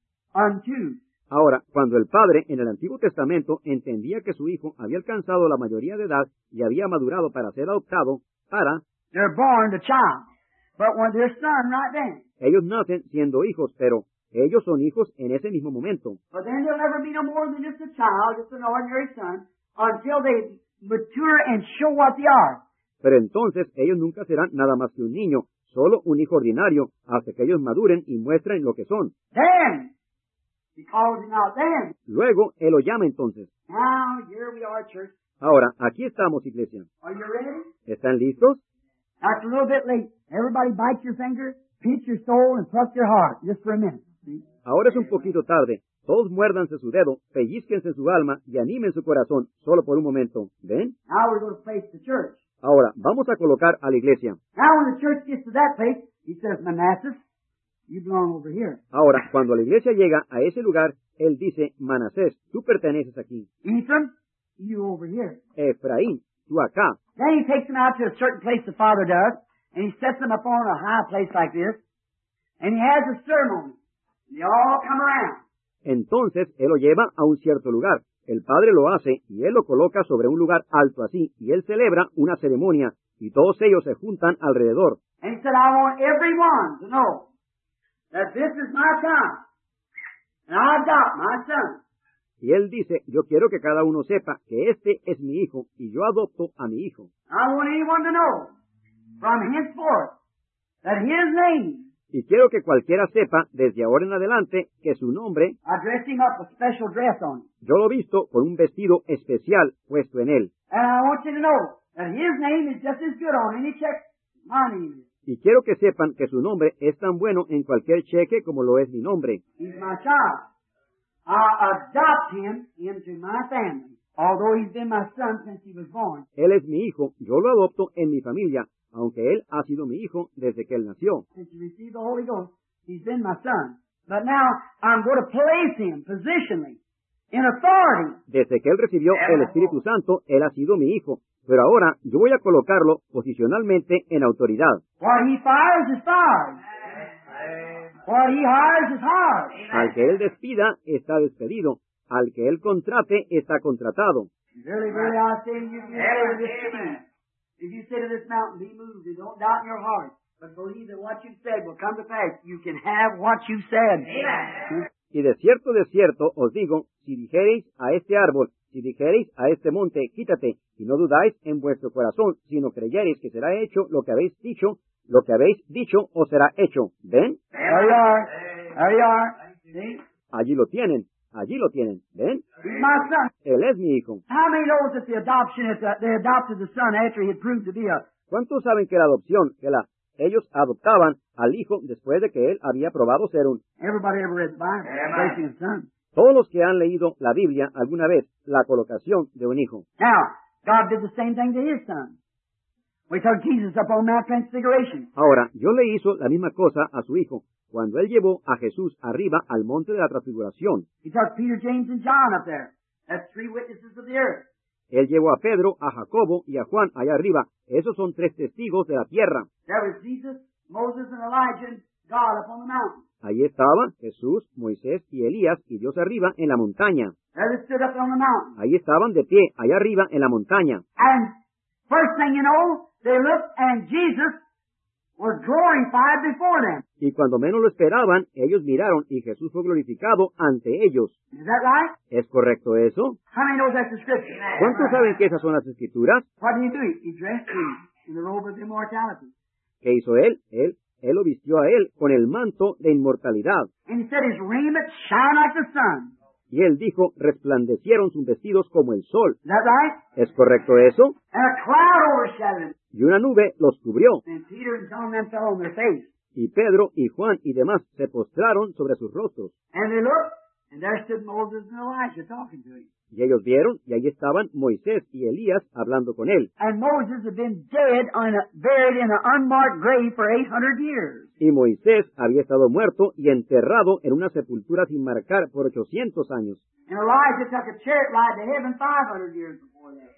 unto. Ahora, cuando el padre en el Antiguo Testamento entendía que su hijo había alcanzado la mayoría de edad y había madurado para ser adoptado, para, They're born to child, but when they're son right then. ellos nacen siendo hijos, pero ellos son hijos en ese mismo momento. But then they'll never be no more than just a child, just an ordinary son, until they mature and show what they are. Pero entonces ellos nunca serán nada más que un niño, solo un hijo ordinario, hasta que ellos maduren y muestren lo que son. Then, he calls him out then. Luego, él lo llama entonces. Now, here we are, church. Ahora, aquí estamos, iglesia. Are you ready? ¿Están listos? Now, it's a little bit late. Everybody bite your finger, pinch your soul, and pluck your heart, just for a minute. See? Ahora es un poquito tarde. Todos muérdanse su dedo, pellizquense su alma y animen su corazón, solo por un momento. ¿Ven? Now we're going to place the church. Ahora, vamos a colocar a la iglesia. Now, when the church gets to that place, he says, Manasseh, you belong over here. Ahora, cuando la iglesia llega a ese lugar, él dice, Manasés, tú perteneces aquí. Ephraim, you over here. Efraín, tú acá. Then he takes them out to a certain place the Father does, and he sets them up on a high place like this, and he has a ceremony. And they all come around. Entonces, él lo lleva a un cierto lugar. El Padre lo hace y él lo coloca sobre un lugar alto así, y él celebra una ceremonia, y todos ellos se juntan alrededor. And he said, I want everyone to know that this is my time, and I adopt my son. Y él dice, yo quiero que cada uno sepa que este es mi hijo, y yo adopto a mi hijo. I want anyone to know from henceforth that his name, Y quiero que cualquiera sepa, desde ahora en adelante, que su nombre, I dressed him up with special dress on him. yo lo he visto con un vestido especial puesto en él. And I want you to know that his name is just as good on any check as my name is. Y quiero que sepan que su nombre es tan bueno en cualquier cheque como lo es mi nombre. He's my child. I adopt him into my family, although he's been my son since he was born. Él es mi hijo, yo lo adopto en mi familia, aunque él ha sido mi hijo desde que él nació. Since he received the Holy Ghost, he's been my son. But now I'm going to place him positionally, in authority. Desde que él recibió el Espíritu Santo, él ha sido mi hijo. Pero ahora yo voy a colocarlo posicionalmente en autoridad. What he fires is fired. What he hires is hired. Al que él despida, está despedido. Al que él contrate, está contratado. Verily, verily, I say to you, if you say to this city, if you say to this mountain, be moved, and don't doubt in your heart, but believe that what you said will come to pass, you can have what you said. Y de cierto, de cierto, os digo, si dijereis a este árbol, si dijereis a este monte, quítate, y no dudáis en vuestro corazón, sino creyereis que será hecho lo que habéis dicho, lo que habéis dicho os será hecho. ¿Ven? There you are. There you are. See? Allí lo tienen. Allí lo tienen. ¿Ven? He's my son. Él es mi hijo. How many knows that the adoption, that the, they adopted the son after he had proved to be a... ¿Cuántos saben que la adopción, que la ellos adoptaban al hijo después de que él había probado ser un... Everybody ever read the Bible? Placing a son. Todos los que han leído la Biblia alguna vez, la colocación de un hijo. Now, God did the same thing to his son. We took Jesus up on Mount Transfiguration. Ahora, Dios le hizo la misma cosa a su hijo cuando él llevó a Jesús arriba al monte de la transfiguración. He took Peter, James, and John up there. That's three witnesses of the earth. Él llevó a Pedro, a Jacobo y a Juan allá arriba. Esos son tres testigos de la tierra. There was Jesus, Moses, and Elijah, and God up on the mountain. Allí estaban Jesús, Moisés y Elías y Dios arriba en la montaña. There they stood up on the mountain. Allí estaban de pie, allá arriba en la montaña. And first thing you know, they looked and Jesus was glorified before them. Y cuando menos lo esperaban, ellos miraron y Jesús fue glorificado ante ellos. Is that right? ¿Es correcto eso? How many knows that's the scripture? ¿Cuántos saben que esas son las escrituras? What did he do? He dressed him in the robe of immortality. ¿Qué hizo él? Él, él lo vistió a él con el manto de inmortalidad. And he said his raiment shine like the sun. Y él dijo, resplandecieron sus vestidos como el sol. Is that right? ¿Es correcto eso? And a cloud overshadowed him. Y una nube los cubrió. And Peter and John them fell on their face. Y Pedro y Juan y demás se postraron sobre sus rostros. And they looked, and there stood Moses and Elijah talking to him. Y ellos vieron, y allí estaban Moisés y Elías hablando con él. And Moses had been dead and buried in an unmarked grave for eight hundred years. Y Moisés había estado muerto y enterrado en una sepultura sin marcar por ochocientos años. And Elijah took a chariot ride to heaven five hundred years before that.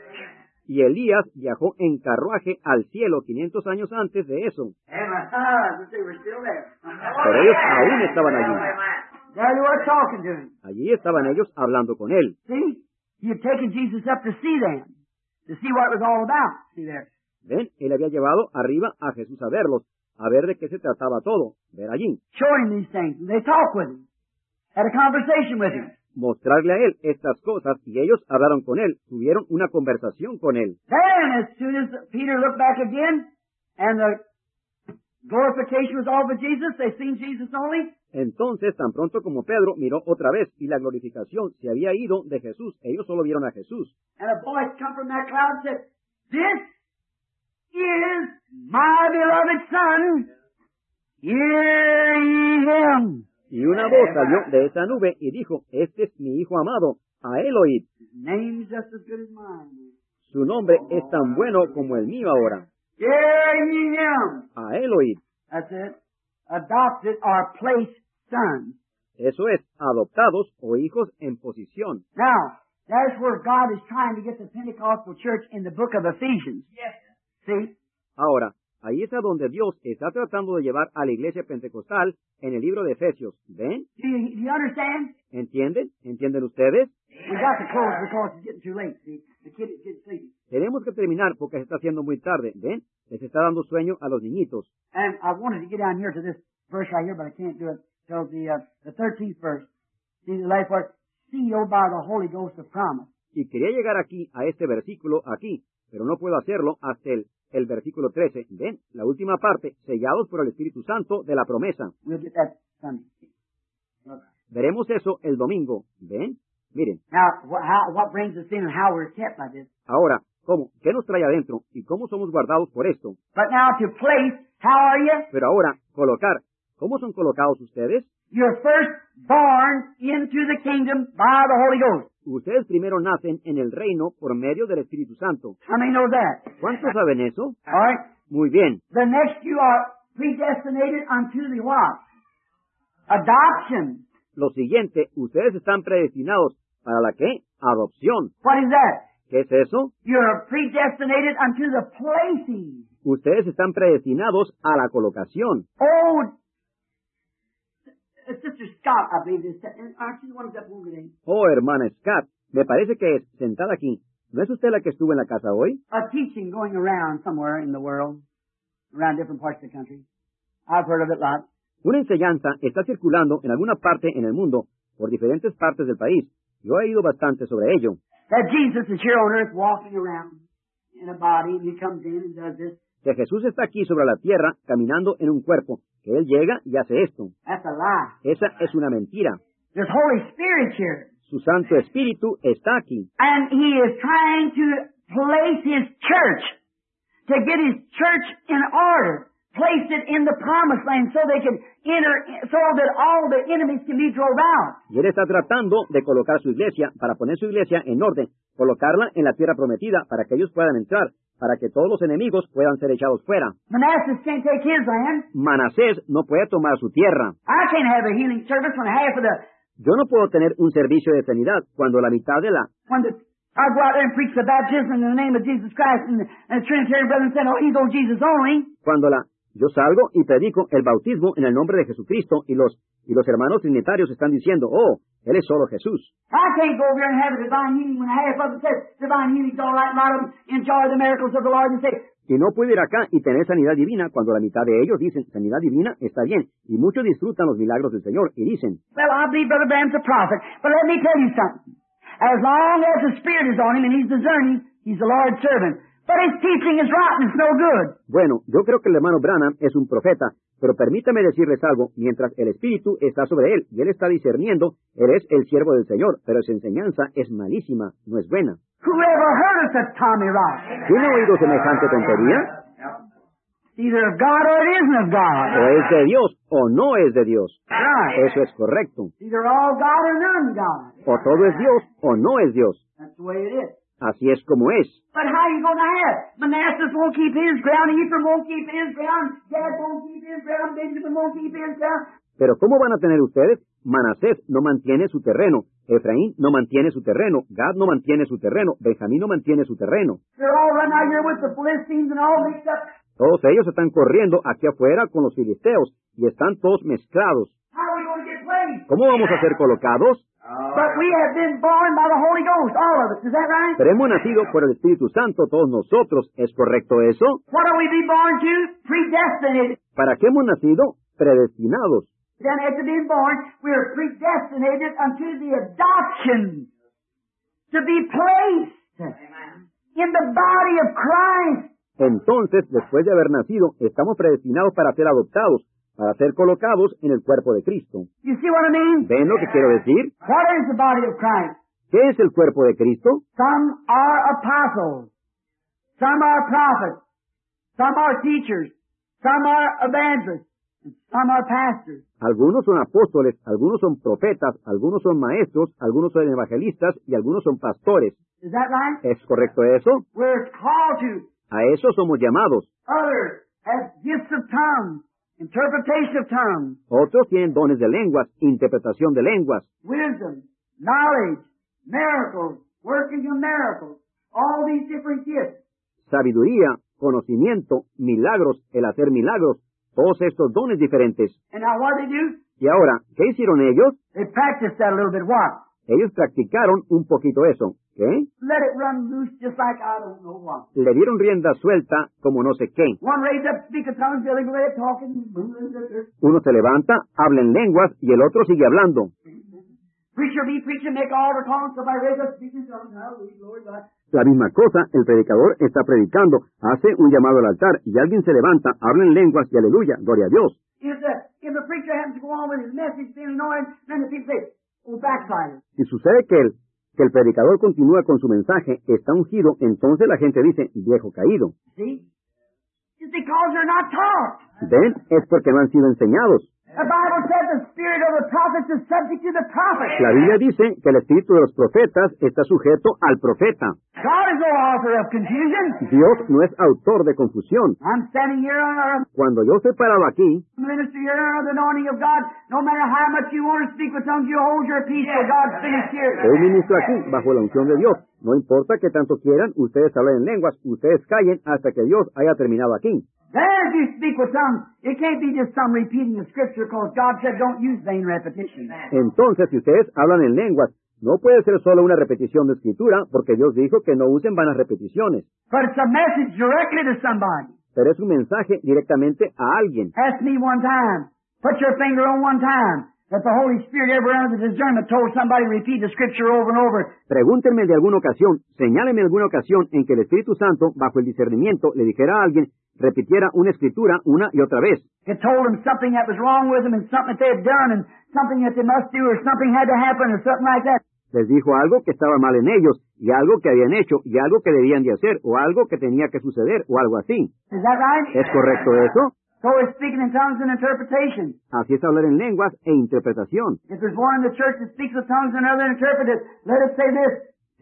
Y Elías viajó en carruaje al cielo quinientos años antes de eso. And uh, but they were still there. Pero ellos aún estaban allí. There they were talking to him. Allí estaban ellos hablando con él. See? He had taken Jesus up to see them, to see what it was all about. See there. Ven, él había llevado arriba a Jesús a verlos, a ver de qué se trataba todo, ver allí. Showing him these things. And they talked with him. Had a conversation with him. Mostrarle a él estas cosas y ellos hablaron con él, tuvieron una conversación con él. Then, as soon as Peter looked back again, and the glorification was all for Jesus, they seen Jesus only. Entonces, tan pronto como Pedro miró otra vez y la glorificación se había ido de Jesús, ellos solo vieron a Jesús. And a voice come from that cloud and said, "This is my beloved Son. Hear ye him." Y una voz salió de esa nube y dijo, este es mi Hijo amado, a él oíd. His name's just as good as mine. Su nombre es tan bueno como el mío ahora. Hear ye him. A él oíd. That's it. Adopted or placed sons. Eso es, adoptados o hijos en posición. Now, that's where God is trying to get the Pentecostal church in the book of Ephesians. Yes. See? Ahora, ahí es a donde Dios está tratando de llevar a la iglesia pentecostal en el libro de Efesios. ¿Ven? Do you, do you understand? ¿Entienden? ¿Entienden ustedes? We got to close because it's getting too late. See? The kid is getting sleepy. Tenemos que terminar porque se está haciendo muy tarde. ¿Ven? Les está dando sueño a los niñitos. And I wanted to get down here to this verse right here, but I can't do it till the uh, the thirteenth verse. See the last part, sealed by the Holy Ghost of promise. Y quería llegar aquí, a este versículo aquí, pero no puedo hacerlo hasta el, el versículo trece. ¿Ven? La última parte, sellados por el Espíritu Santo de la promesa. We'll get that Sunday. Veremos eso el domingo. ¿Ven? Miren. Now, what, how, what brings us in and how we're kept by this? Ahora, ¿cómo? ¿Qué nos trae adentro? ¿Y cómo somos guardados por esto? But now to place, how are you? Pero ahora, colocar. ¿Cómo son colocados ustedes? You're first born into the kingdom by the Holy Ghost. Ustedes primero nacen en el reino por medio del Espíritu Santo. How many know that? ¿Cuántos saben eso? All right. Muy bien. The next you are predestinated unto the what? Adoption. Lo siguiente, ustedes están predestinados ¿para la qué? Adopción. What is that? ¿Qué es eso? You're predestinated unto the placing. Ustedes están predestinados a la colocación. Oh, Sister Scott, I believe this. Aren't you the one who's up over today? Oh, hermana Scott, me parece que es sentada aquí. ¿No es usted la que estuvo en la casa hoy? A teaching going around somewhere in the world, around different parts of the country. I've heard of it lots. Una enseñanza está circulando en alguna parte en el mundo, por diferentes partes del país. Yo he oído bastante sobre ello. That Jesus is here on earth walking around in a body, and he comes in and does this. Que Jesús está aquí sobre la tierra, caminando en un cuerpo, que Él llega y hace esto. That's a lie. Esa es una mentira. There's Holy Spirit here. Su Santo Espíritu está aquí. And he is trying to place his church, to get his church in order, place it in the promised land so they can enter, so that all the enemies can be drove out. Y Él está tratando de colocar su iglesia, para poner su iglesia en orden, colocarla en la tierra prometida, para que ellos puedan entrar para que todos los enemigos puedan ser echados fuera. Manasseh can't take his land. Manasés no puede tomar su tierra. I can't have a healing service when half of the, Yo no puedo tener un servicio de sanidad cuando la mitad de la... when the, I go out there and preach the baptism in the name of Jesus Christ, and the, and the Trinitarian brethren said, oh, he's old Jesus only. Cuando la... Yo salgo y predico el bautismo en el nombre de Jesucristo y los y los hermanos trinitarios están diciendo, oh, Él es solo Jesús. I can't go over there and have a divine healing when half of them says divine healing's all right, a lot of them enjoy the miracles of the Lord and say, Y no puedo ir acá y tener sanidad divina cuando la mitad de ellos dicen, sanidad divina está bien. Y muchos disfrutan los milagros del Señor y dicen, well, I believe Brother Branham's a prophet, but let me tell you something. As long as the Spirit is on him and he's discerning, he's the Lord's servant. But his teaching is rotten, it's no good. bueno, yo creo que el hermano Branham es un profeta, pero permítame decirles algo, mientras el Espíritu está sobre él y él está discerniendo, él es el siervo del Señor, pero su enseñanza es malísima, no es buena. Whoever heard of such Tommy Rock? ¿Quién ha oído semejante tontería? Either of God or it isn't of God. O es de Dios o no es de Dios. Right. Eso es correcto. Either all God or none God. O todo es Dios o no es Dios. That's the way it is. Así es como es. But how you going to have? Manasseh won't keep his ground, Ephraim won't keep his ground, Gad won't keep his ground, Benjamin won't keep his ground. Pero ¿cómo van a tener ustedes? Manasés no mantiene su terreno, Efraín no mantiene su terreno, Gad no mantiene su terreno, Benjamín no mantiene su terreno. They're all running out here with the Philistines and all mixed up. Todos ellos están corriendo aquí afuera con los filisteos y están todos mezclados. How are we going to get placed? ¿Cómo vamos a ser colocados? But we have been born by the Holy Ghost, all of us. Is that right? Pero hemos nacido por el Espíritu Santo, todos nosotros. ¿Es correcto eso? What are we be born to? Predestinated. ¿Para qué hemos nacido? Predestinados. Then after being born, we are predestinated unto the adoption to be placed in the body of Christ. Entonces, después de haber nacido, estamos predestinados para ser adoptados, para ser colocados en el cuerpo de Cristo. You see what I mean? ¿Ven lo que quiero decir? What is the body of Christ? ¿Qué es el cuerpo de Cristo? Some are apostles, some are prophets, some are teachers, some are evangelists, and some are pastors. Algunos son apóstoles, algunos son profetas, algunos son maestros, algunos son evangelistas y algunos son pastores. Is that right? ¿Es correcto eso? We're called to. A eso somos llamados. Others have gifts of tongues, interpretation of tongues, Otros tienen dones de lenguas, interpretación de lenguas, wisdom, knowledge, miracles, working of miracles, all these different gifts. sabiduría, conocimiento, milagros, el hacer milagros, todos estos dones diferentes. And now what do they do? Y ahora, ¿qué hicieron ellos? They practiced that a little bit. What? Ellos practicaron un poquito eso. ¿Qué? Let it run loose just like I don't know what. Le dieron rienda suelta como no sé qué. One raised up, speak of tongues, the other go ahead talking. Uno se levanta, habla en lenguas y el otro sigue hablando. Preacher be preaching, make altar calls, somebody raise up, speak in tongues. Hallelujah, glory to God. La misma cosa, el predicador está predicando, hace un llamado al altar y alguien se levanta, habla en lenguas y aleluya, gloria a Dios. If the, if the preacher happens to go on with his message, feeling annoyed, then the people say, oh, backsliders. Si sucede que el, que el predicador continúa con su mensaje, está ungido, entonces la gente dice, viejo caído. See? It's because they're not taught. ¿Ven? Es porque no han sido enseñados. The Bible says the spirit of the prophets is subject to the prophet. La Biblia dice que el espíritu de los profetas está sujeto al profeta. God is no author of confusion. Dios no es autor de confusión. I'm standing here on a Cuando yo soy parado aquí, minister here under the anointing of God. No matter how much you want to speak with tongues, you hold your peace till God's finished here. soy ministro aquí, bajo la unción de Dios. No importa que tanto quieran, ustedes hablen en lenguas, ustedes callen hasta que Dios haya terminado aquí. Then if you speak with tongues, it can't be just some repeating of Scripture because God said don't use vain repetition. Entonces, si ustedes hablan en lenguas, no puede ser solo una repetición de escritura, porque Dios dijo que no usen vanas repeticiones. But it's a message directly to somebody. Pero es un mensaje directamente a alguien. Ask me one time. Put your finger on one time that the Holy Spirit ever under the discernment told somebody to repeat the Scripture over and over. Pregúntenme de alguna ocasión, señálenme alguna ocasión en que el Espíritu Santo, bajo el discernimiento, le dijera a alguien, repitiera una escritura una y otra vez. It told them something that was wrong with them and something that they had done and something that they must do or something had to happen or something like that. Les dijo algo que estaba mal en ellos, y algo que habían hecho, y algo que debían de hacer, o algo que tenía que suceder, o algo así. Is that right? ¿Es correcto eso? So it's speaking in tongues and interpretation. Así es hablar en lenguas e interpretación. If there's one in the church that speaks with tongues and another interprets it, let us say this. Si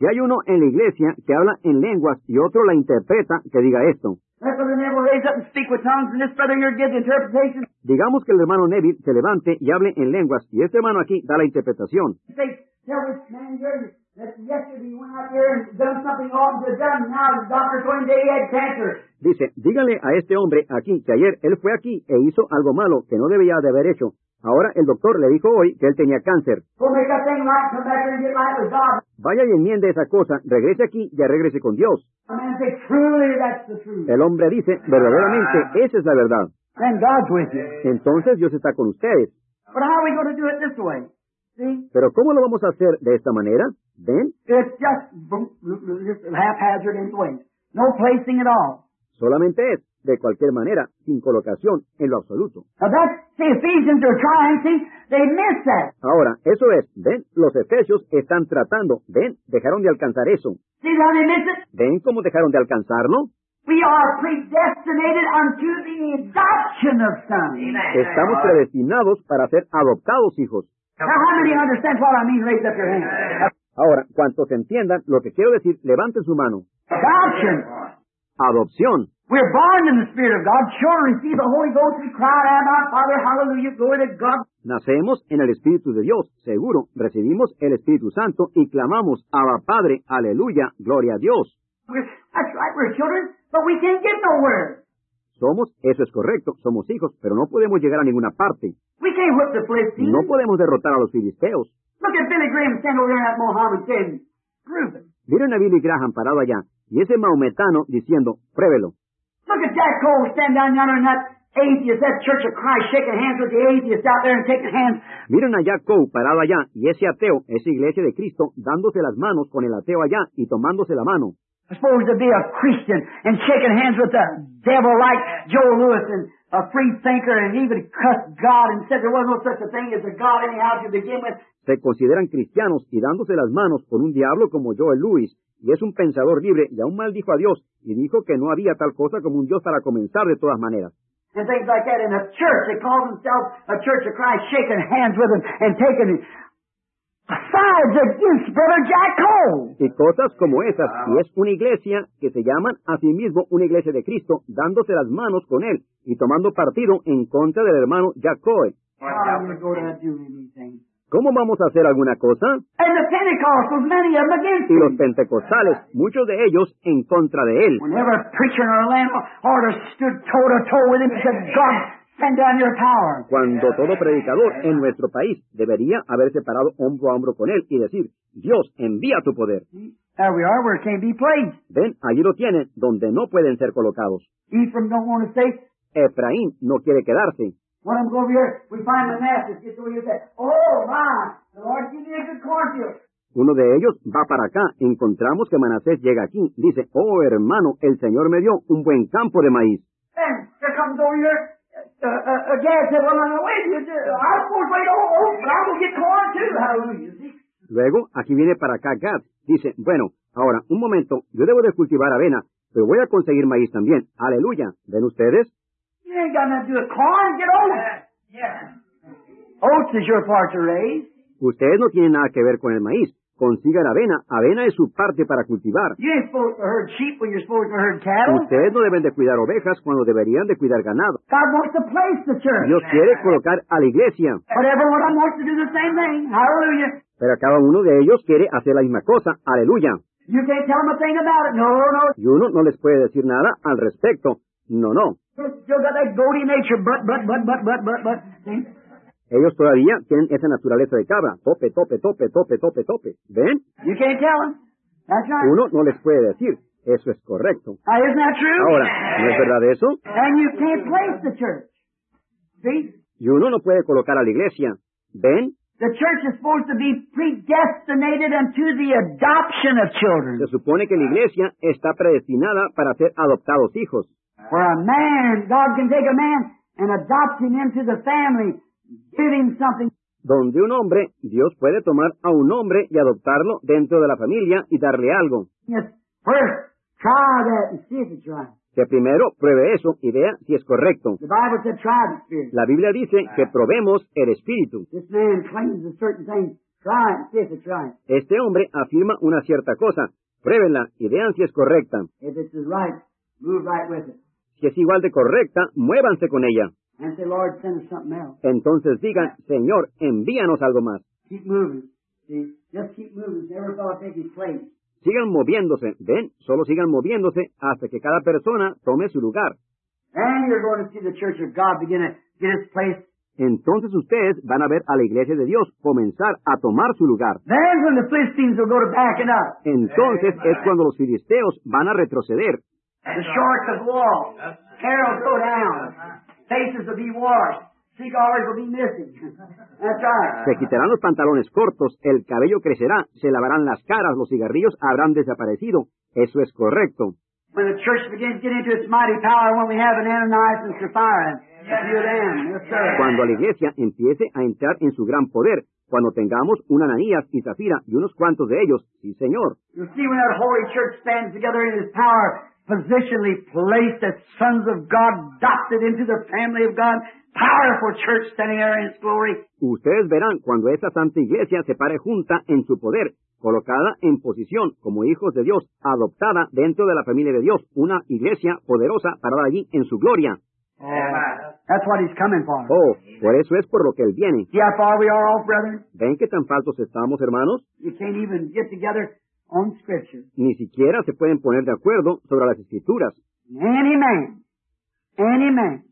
Si hay uno en la iglesia que habla en lenguas y otro la interpreta, que diga esto. Let Brother Neville raise up and speak with tongues, and this brother here gives the interpretation. Digamos que el hermano Neville se levante y hable en lenguas, y este hermano aquí da la interpretación. Say, tell this man here that yesterday he went out there and done something oughtn't to have done. Now the doctor told him that he had cancer. Dice, dígale a este hombre aquí que ayer él fue aquí e hizo algo malo que no debía de haber hecho. Ahora el doctor le dijo hoy que él tenía cáncer. Go make that thing right, come back here and get right with God. Vaya y enmiende esa cosa, regrese aquí y regrese con Dios. A man say, truly that's the truth. El hombre dice, verdaderamente, esa es la verdad. And God's with you. Entonces Dios está con ustedes. But how are we going to do it this way? See? Pero ¿cómo lo vamos a hacer de esta manera? ¿Ven? It's just, just haphazard in the way. No placing at all. Solamente es, de cualquier manera, sin colocación en lo absoluto. Now that's, see, Ephesians are trying, see, they miss that. Ahora, eso es, ven, los efesios están tratando, ven, dejaron de alcanzar eso. See how they miss it? ¿Ven cómo dejaron de alcanzarlo? We are predestinated unto the adoption of sons. Estamos predestinados para ser adoptados hijos. Now how many understand what I mean? Raise up your hand. Ahora, cuantos entiendan lo que quiero decir, levanten su mano. Adoption. Adopción. We're born in the Spirit of God. Children receive the Holy Ghost. We cry out, our Father, hallelujah, glory to God. Nacemos en el Espíritu de Dios, seguro, recibimos el Espíritu Santo y clamamos, Abba Padre, aleluya, gloria a Dios. We're, that's right, we're children, but we can't get nowhere. Somos, eso es correcto, somos hijos, pero no podemos llegar a ninguna parte. We can't whip the Philistines. No podemos derrotar a los filisteos. Look at Billy Graham standing over there in that Mohammed saying, prove it. Miren a Billy Graham parado allá, y ese maometano diciendo, pruébelo. Look at Jack Cole standing down yonder in that atheist, that Church of Christ, shaking hands with the atheist out there and taking hands. Miren a Jack Cole parado allá, y ese ateo, esa iglesia de Cristo, dándose las manos con el ateo allá y tomándose la mano. Supposed to be a Christian and shaking hands with the devil like Joe Lewis and a free thinker and even cussed God and said there was no such a thing as a God anyhow to begin with. Se consideran cristianos y dándose las manos con un diablo como Joel Lewis, y es un pensador libre y aún maldijo a Dios y dijo que no había tal cosa como un Dios para comenzar de todas maneras. And things like that in a church. They call themselves a Church of Christ, shaking hands with him and taking sides against Brother Jack Cole. Y cosas como esas, y es una iglesia que se llaman a sí mismo una iglesia de Cristo, dándose las manos con él y tomando partido en contra del hermano Jack Cole. How are you going to do anything? ¿Cómo vamos a hacer alguna cosa? And the Pentecostals, many of them against Y los him. pentecostales, muchos de ellos en contra de él. Whenever a preacher in our land ought to stood toe to toe with him and said, God, send down your power. Cuando todo predicador en nuestro país debería haberse parado hombro a hombro con él y decir, Dios, envía tu poder. There we are, where it can't be placed. Ven, allí lo tienen, donde no pueden ser colocados. Ephraim don't want to stay. Efraín no quiere quedarse. When I'm over here, we find Manasseh gets over here and says, oh my, the Lord give me a good cornfield. Uno de ellos va para acá. Encontramos que Manasés llega aquí. Dice, oh hermano, el Señor me dio un buen campo de maíz. And there comes over here, uh, uh, uh, Gad said, well, no, wait, you, uh, I'm supposed to wait, oh, oh, but I'm going to get corn too. Hallelujah. See? Luego, aquí viene para acá Gad. Dice, bueno, ahora, un momento, yo debo de cultivar avena, pero voy a conseguir maíz también. Aleluya. ¿Ven ustedes? You ain't got nothing to do with corn, get oats. Yeah. Oats is your part to raise. Ustedes no tienen nada que ver con el maíz. Consigan avena. Avena es su parte para cultivar. You ain't supposed to herd sheep when you're supposed to herd cattle. Ustedes no deben de cuidar ovejas cuando deberían de cuidar ganado. God wants to place the church. Dios quiere colocar a la iglesia, But every one of them wants to do the same thing. Hallelujah. pero cada uno de ellos quiere hacer la misma cosa. Aleluya. You can't tell them a thing about it. No, no. Y uno no les puede decir nada al respecto. No, no. Still got that goaty nature, but, but, but, but, but, but, but. See? Ellos todavía tienen esa naturaleza de cabra. Tope, tope, tope, tope, tope, tope. ¿Ven? You can't tell them. That's right. Uno no les puede decir. Eso es correcto. Now, isn't that true? Ahora, ¿no es verdad eso? And you can't place the church. See? Y uno no puede colocar a la iglesia. ¿Ven? The church is supposed to be predestinated unto the adoption of children. Se supone que la iglesia está predestinada para ser adoptados hijos. Where a man, God can take a man and adopt him into the family, give him something. Donde un hombre, Dios puede tomar a un hombre y adoptarlo dentro de la familia y darle algo. Yes. First, try that and see if it's right. Que primero pruebe eso y vea si es correcto. The Bible said try the spirit. La Biblia dice que probemos el espíritu. This man claims a certain thing. Try it, see if it's right. Este hombre afirma una cierta cosa. Pruébenla y vean si es correcta. If it's right, move right with it. Si es igual de correcta, muévanse con ella. And say, Lord, send us something else. Entonces digan, Señor, envíanos algo más. Keep moving. See, just keep moving. Every fellow take his place. Sigan moviéndose, ven, solo sigan moviéndose hasta que cada persona tome su lugar. And you're going to see the church of God begin to get its place. Entonces ustedes van a ver a la iglesia de Dios comenzar a tomar su lugar. Then when the Philistines will go to backing up. Entonces es cuando los filisteos van a retroceder. The shorts will go off. Hair will go down. Faces will be washed. Cigars will be missing. That's right. Se quitarán los pantalones cortos, el cabello crecerá, se lavarán las caras, los cigarrillos habrán desaparecido. Eso es correcto. When the church begins to get into its mighty power, when we have an Ananias and Sapphira, and a few of them, yes, sir. Cuando la iglesia empiece a entrar en su gran poder, cuando tengamos un Ananías y Zafira y unos cuantos de ellos, sí, Señor. You'll see when that holy church stands together in its power, positionally placed as sons of God, adopted into the family of God, powerful church standing there in its glory. Ustedes verán cuando esa santa iglesia se pare junta en su poder, colocada en posición como hijos de Dios, adoptada dentro de la familia de Dios, una iglesia poderosa parada allí en su gloria. Oh, that's what he's coming for. Oh, por eso es por lo que Él viene. See how far we are off, brethren? ¿Ven qué tan faltos estamos, hermanos? You can't even get together on Scripture. Ni siquiera se pueden poner de acuerdo sobre las Escrituras. Any man, any man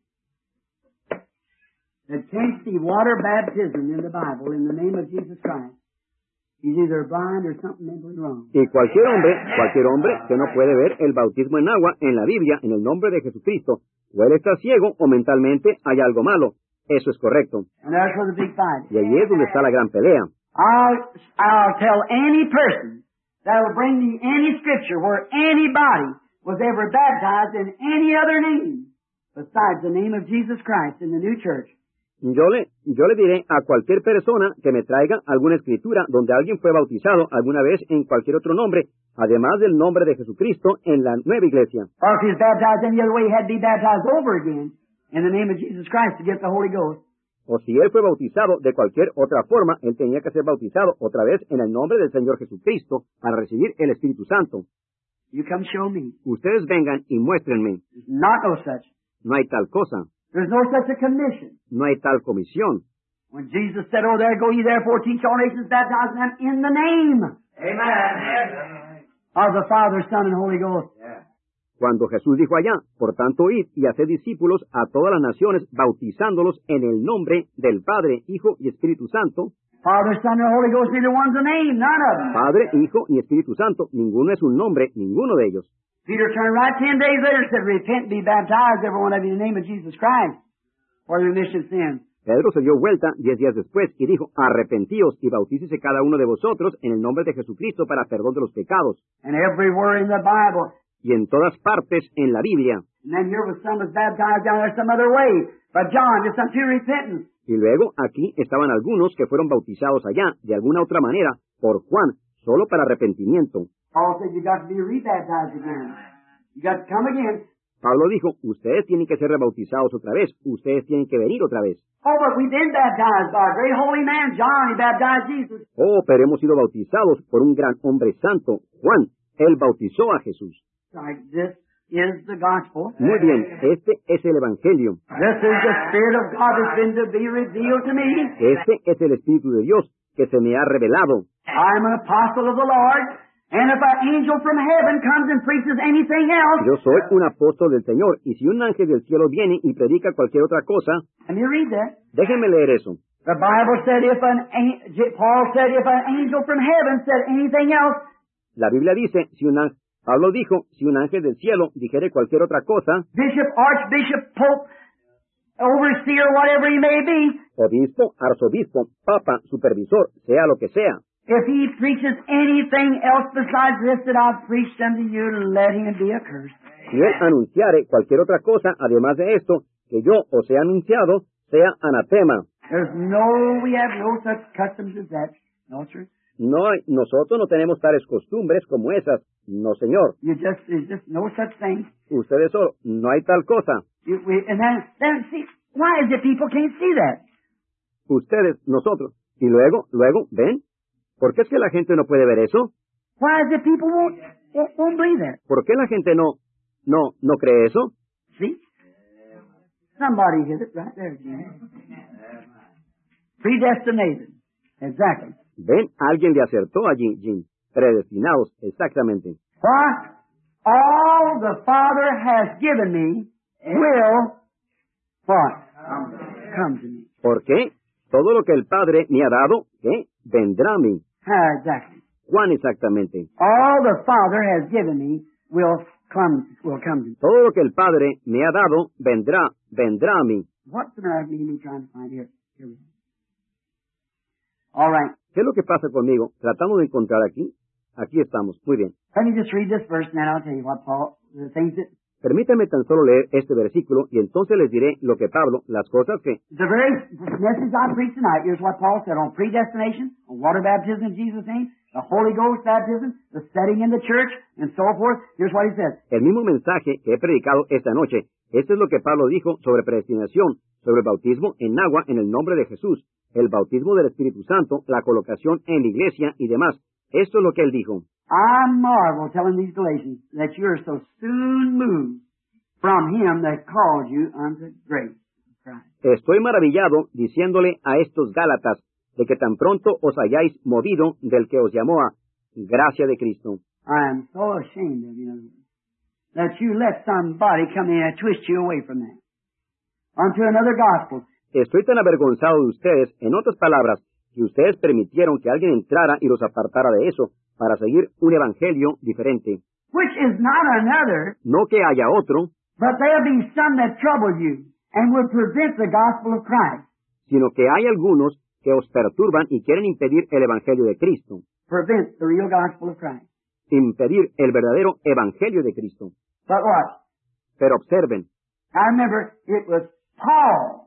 that can't see water baptism in the Bible in the name of Jesus Christ, he's either blind or something mentally wrong. Y cualquier hombre, cualquier hombre que no puede ver el bautismo en agua en la Biblia en el nombre de Jesucristo, o él está ciego o mentalmente hay algo malo. Eso es correcto. And that's where the big fight is. Y allí es donde está la gran pelea. I'll, I'll tell any person that will bring me any scripture where anybody was ever baptized in any other name besides the name of Jesus Christ in the new church. Yo le, yo le diré a cualquier persona que me traiga alguna escritura donde alguien fue bautizado alguna vez en cualquier otro nombre, además del nombre de Jesucristo en la nueva iglesia. Or if he was baptized any other way, he had to be baptized over again in the name of Jesus Christ to get the Holy Ghost. O si él fue bautizado de cualquier otra forma, él tenía que ser bautizado otra vez en el nombre del Señor Jesucristo para recibir el Espíritu Santo. You come show me. Ustedes vengan y muéstrenme. There's not no such. No hay tal cosa. There's no such a commission. No hay tal comisión. When Jesus said, "Oh, there go ye therefore, teach all nations, baptizing them in the name Amen. of the Father, Son, and Holy Ghost." Yeah. Cuando Jesús dijo allá, por tanto, id y haced discípulos a todas las naciones, bautizándolos en el nombre del Padre, Hijo y Espíritu Santo. Father, Son, and Holy Ghost, neither one's a name, none of them. Padre, Hijo y Espíritu Santo, ninguno es un nombre, ninguno de ellos. Peter turned right ten days later and said, "Repent and be baptized, every one of you, in the name of Jesus Christ, for the remission of sins." Pedro se dio vuelta diez días después y dijo, arrepentíos y bautícese cada uno de vosotros en el nombre de Jesucristo para perdón de los pecados. And everywhere in the Bible. Y en todas partes en la Biblia. And then here was some was baptized down there some other way. But John, just unto repentance. Y luego aquí estaban algunos que fueron bautizados allá, de alguna otra manera, por Juan, solo para arrepentimiento. Paul said you got to be rebaptized again. You got to come again. Pablo dijo, ustedes tienen que ser rebautizados otra vez, ustedes tienen que venir otra vez. Oh, but we've been baptized by a great holy man, John. He baptized Jesus. Oh, pero hemos sido bautizados por un gran hombre santo, Juan. Él bautizó a Jesús. Right, this is the gospel. Muy bien, este es el Evangelio. This is the Spirit of God that's been to be revealed to me. Este es el Espíritu de Dios que se me ha revelado. I'm an apostle of the Lord, and if an angel from heaven comes and preaches anything else, Yo soy un apóstol del Señor, y si un ángel del cielo viene y predica cualquier otra cosa, let me read that. déjenme leer eso. The Bible said if an an- Paul said if an angel from heaven said anything else, La Biblia dice, si un ángel, Pablo dijo, si un ángel del cielo dijere cualquier otra cosa, bishop, archbishop, pope, overseer, whatever he may be, obispo, arzobispo, papa, supervisor, sea lo que sea, if he preaches anything else besides this that I've preached unto you, let him be accursed. si él anunciare cualquier otra cosa, además de esto, que yo os he anunciado, sea anatema. There's no, we have no such customs as that. No, sir. No hay, nosotros no tenemos tales costumbres como esas. No, Señor. You just, there's just no such thing. Ustedes solo, no hay tal cosa. You, we, and then, then see, why is it people can't see that? Ustedes, nosotros. Y luego, luego, ¿ven? ¿Por qué es que la gente no puede ver eso? Why is it people won't, won't, won't believe that? ¿Por qué la gente no, no, no cree eso? See? Somebody hit it right there, Jim. Predestinated. Exactly. ¿Ven? Alguien le acertó allí, Jim. Predestinados, exactamente. Why? All the Father has given me will, what? Come to me. ¿Por qué? Todo lo que el Padre me ha dado, ¿qué? Vendrá a mí. Ah, exactly. ¿Cuán exactamente? All the Father has given me will come, will come to me. Todo lo que el Padre me ha dado, vendrá, vendrá a mí. What's the matter with me trying to find here? Here we go. All right. ¿Qué es lo que pasa conmigo? Tratamos de encontrar aquí. Aquí estamos. Muy bien. Let me just read this verse and then I'll tell you what Paul, the things that, Permítanme tan solo leer este versículo y entonces les diré lo que Pablo, las cosas que... the very message I preached tonight, here's what Paul said on predestination, on water baptism in Jesus' name, the Holy Ghost baptism, the setting in the church, and so forth. Here's what he says. El mismo mensaje que he predicado esta noche. Esto es lo que Pablo dijo sobre predestinación, sobre el bautismo en agua en el nombre de Jesús, el bautismo del Espíritu Santo, la colocación en la iglesia y demás. Esto es lo que él dijo. I marvel, telling these Galatians, that you are so soon moved from him that called you unto grace. Christ. Estoy maravillado diciéndole a estos Gálatas de que tan pronto os hayáis movido del que os llamó a gracia de Cristo. I am so ashamed of you, that you let somebody come in and twist you away from that, unto another gospel. Estoy tan avergonzado de ustedes, en otras palabras, que ustedes permitieron que alguien entrara y los apartara de eso, para seguir un evangelio diferente. Which is not another, No que haya otro, but there'll be some that trouble you, and will prevent the gospel of Christ. sino que hay algunos que os perturban y quieren impedir el evangelio de Cristo, Prevent the real gospel of Christ. impedir el verdadero evangelio de Cristo. But what? Pero observen, I remember it was Paul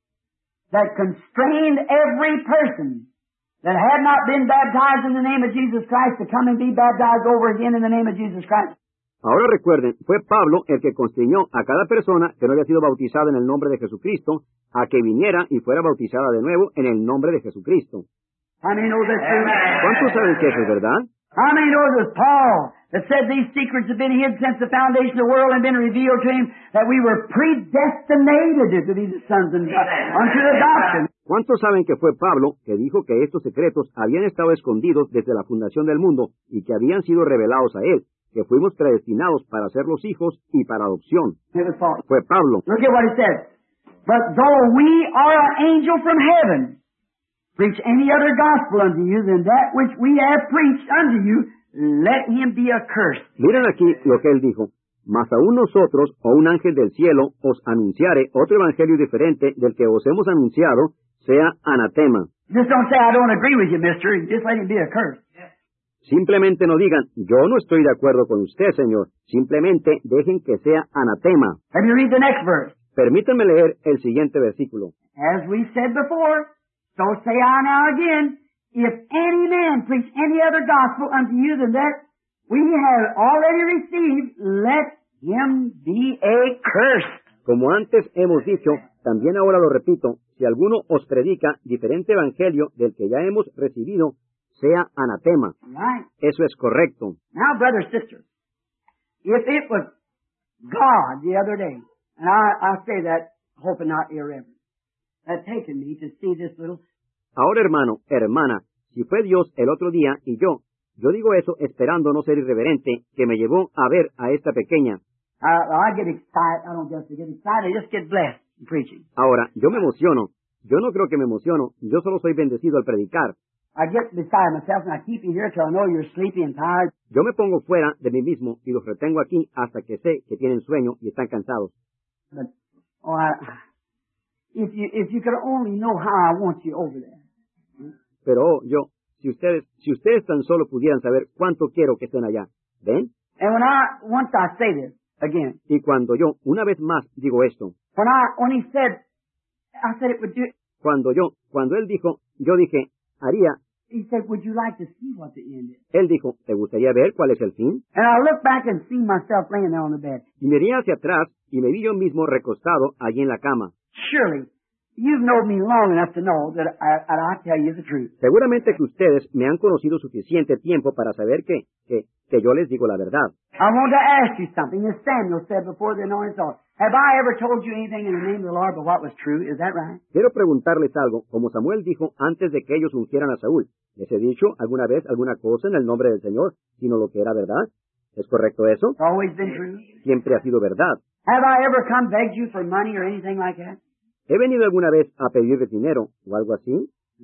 that constrained every person that had not been baptized in the name of Jesus Christ to come and be baptized over again in the name of Jesus Christ. ahora recuerden, fue Pablo el que constriñó a cada persona que no había sido bautizada en el nombre de Jesucristo a que viniera y fuera bautizada de nuevo en el nombre de Jesucristo. How many know that's true? ¿Cuántos saben que eso es verdad? How many know it was Paul that said these secrets have been hid since the foundation of the world and been revealed to him, that we were predestinated to be the sons of God unto the adoption? ¿Cuántos saben que fue Pablo que dijo que estos secretos habían estado escondidos desde la fundación del mundo y que habían sido revelados a él, que fuimos predestinados para ser los hijos y para adopción? It was Paul. Fue Pablo. Look at what he said. But though we are an angel from heaven, preach any other gospel unto you than that which we have preached unto you, let him be accursed. Miren aquí lo que él dijo. Mas aún nosotros, o un ángel del cielo, os anunciare otro evangelio diferente del que os hemos anunciado, sea anatema. Just don't say, I don't agree with you, mister. Just let him be accursed. Simplemente no digan, yo no estoy de acuerdo con usted, Señor. Simplemente dejen que sea anatema. Let me read the next verse. Permítanme leer el siguiente versículo. As we said before, so say I now again, if any man preach any other gospel unto you than that we have already received, let him be accursed. Como antes hemos dicho, también ahora lo repito, si alguno os predica diferente evangelio del que ya hemos recibido, sea anatema. Right. Eso es correcto. Now, brother, sister, if it was God the other day, and I, I say that hoping not irreverent, that taken me to see this little... Ahora, hermano, hermana, si fue Dios el otro día y yo, yo digo eso esperando no ser irreverente, que me llevó a ver a esta pequeña. I, I get excited. I don't just get excited. I just get blessed in preaching. Ahora, yo me emociono. Yo no creo que me emociono. Yo solo soy bendecido al predicar. I get beside myself and I keep you here till I know you're sleepy and tired. Yo me pongo fuera de mí mismo y los retengo aquí hasta que sé que tienen sueño y están cansados. But, oh, I, if you, if you could only know how I want you over there. Pero oh, yo, si ustedes, si ustedes tan solo pudieran saber cuánto quiero que estén allá. ¿Ven? And when I, once I say this again, Y cuando yo, una vez más, digo esto, when I, when he said, I said it would do, cuando yo, cuando él dijo, yo dije, haría, he said, would you like to see what the end is? él dijo, ¿te gustaría ver cuál es el fin? And I looked back and see myself laying there on the bed. Y miré hacia atrás y me vi yo mismo recostado allí en la cama. Surely, You've known me long enough to know that I, that I tell you the truth. Seguramente que ustedes me han conocido suficiente tiempo para saber que, que, que yo les digo la verdad. I want to ask you something. As Samuel said before the anointing song, have I ever told you anything in the name of the Lord but what was true? Is that right? Quiero preguntarles algo, como Samuel dijo antes de que ellos ungieran a Saúl. ¿Les he dicho alguna vez alguna cosa en el nombre del Señor, sino lo que era verdad? ¿Es correcto eso? It's always been true. Siempre ha sido verdad. Have I ever come begged you for money or anything like that? ¿He venido alguna vez a pedirles dinero o algo así?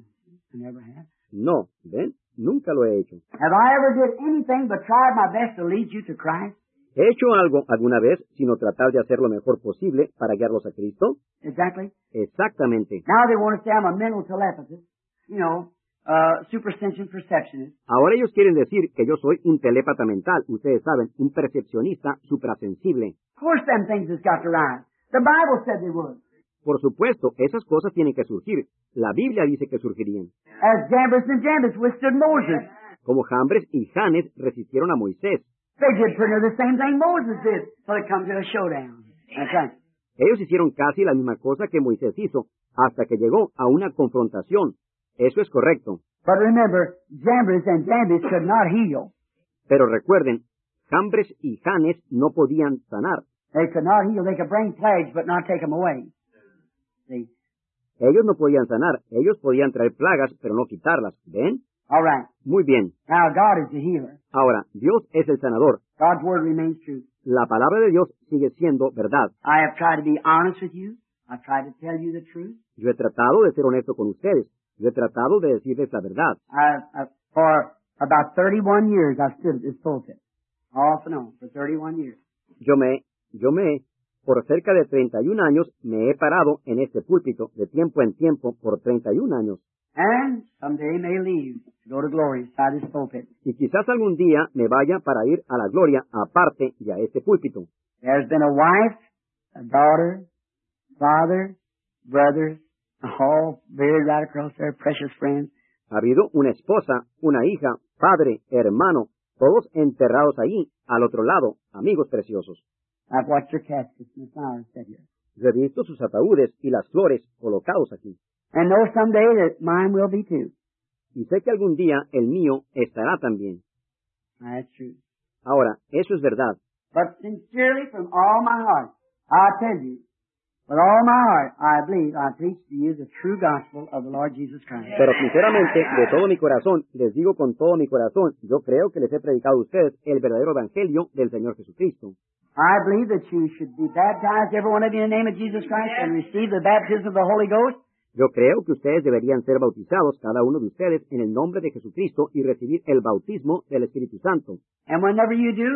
I never have. No, ¿ven? Nunca lo he hecho. Have I ever did anything but tried my best to lead you to Christ? ¿He hecho algo alguna vez sino tratar de hacer lo mejor posible para guiarlos a Cristo? Exactly. Exactamente. Now they want to say I'm a mental telepathist, you know, uh, supersension perceptionist. Ahora ellos quieren decir que yo soy un telépata mental, ustedes saben, un percepcionista suprasensible. Of course them things has got to rise. The Bible said they would. Por supuesto, esas cosas tienen que surgir. La Biblia dice que surgirían. As Jambres and Jambres withstood Moses. Como Jambres y Janes resistieron a Moisés. They did pretty near the same thing Moses did, till it comes to a showdown. That's right. Ellos hicieron casi la misma cosa que Moisés hizo, hasta que llegó a una confrontación. Eso es correcto. But remember, Jambres and Jambres could not heal. Pero recuerden, Jambres y Janes no podían sanar. They could not heal. They could bring plagues, but not take them away. See? Ellos no podían sanar. Ellos podían traer plagas, pero no quitarlas. ¿Ven? All right. Muy bien. Now God is the healer. Ahora, Dios es el sanador. God's word remains true. La palabra de Dios sigue siendo verdad. I have tried to be honest with you. I've tried to tell you the truth. Yo he tratado de ser honesto con ustedes. Yo he tratado de decirles la verdad. I, I, for about thirty-one years, I've stood at this pulpit. Off and on, for thirty-one years. Yo me, yo me, por cerca de treinta y un años, me he parado en este púlpito de tiempo en tiempo por treinta y un años. And someday may leave to go to glory beside this pulpit. Y quizás algún día me vaya para ir a la gloria aparte y a este púlpito. There's been a wife, a daughter, father, brothers, all buried right across there, precious friends. Ha habido una esposa, una hija, padre, hermano, todos enterrados allí, al otro lado, amigos preciosos. I've watched your caskets and the flowers set here. Yo he visto sus ataúdes y las flores colocados aquí. And know someday that mine will be too. Y sé que algún día el mío estará también. That's true. Ahora, eso es verdad. But sincerely from all my heart, I tell you, with all my heart, I believe I preach to you the true gospel of the Lord Jesus Christ. Pero sinceramente, de todo mi corazón, les digo con todo mi corazón, yo creo que les he predicado a ustedes el verdadero evangelio del Señor Jesucristo. I believe that you should be baptized, every one of you, in the name of Jesus Christ, and receive the baptism of the Holy Ghost. Yo creo que ustedes deberían ser bautizados, cada uno de ustedes, en el nombre de Jesucristo y recibir el bautismo del Espíritu Santo. And whenever you do,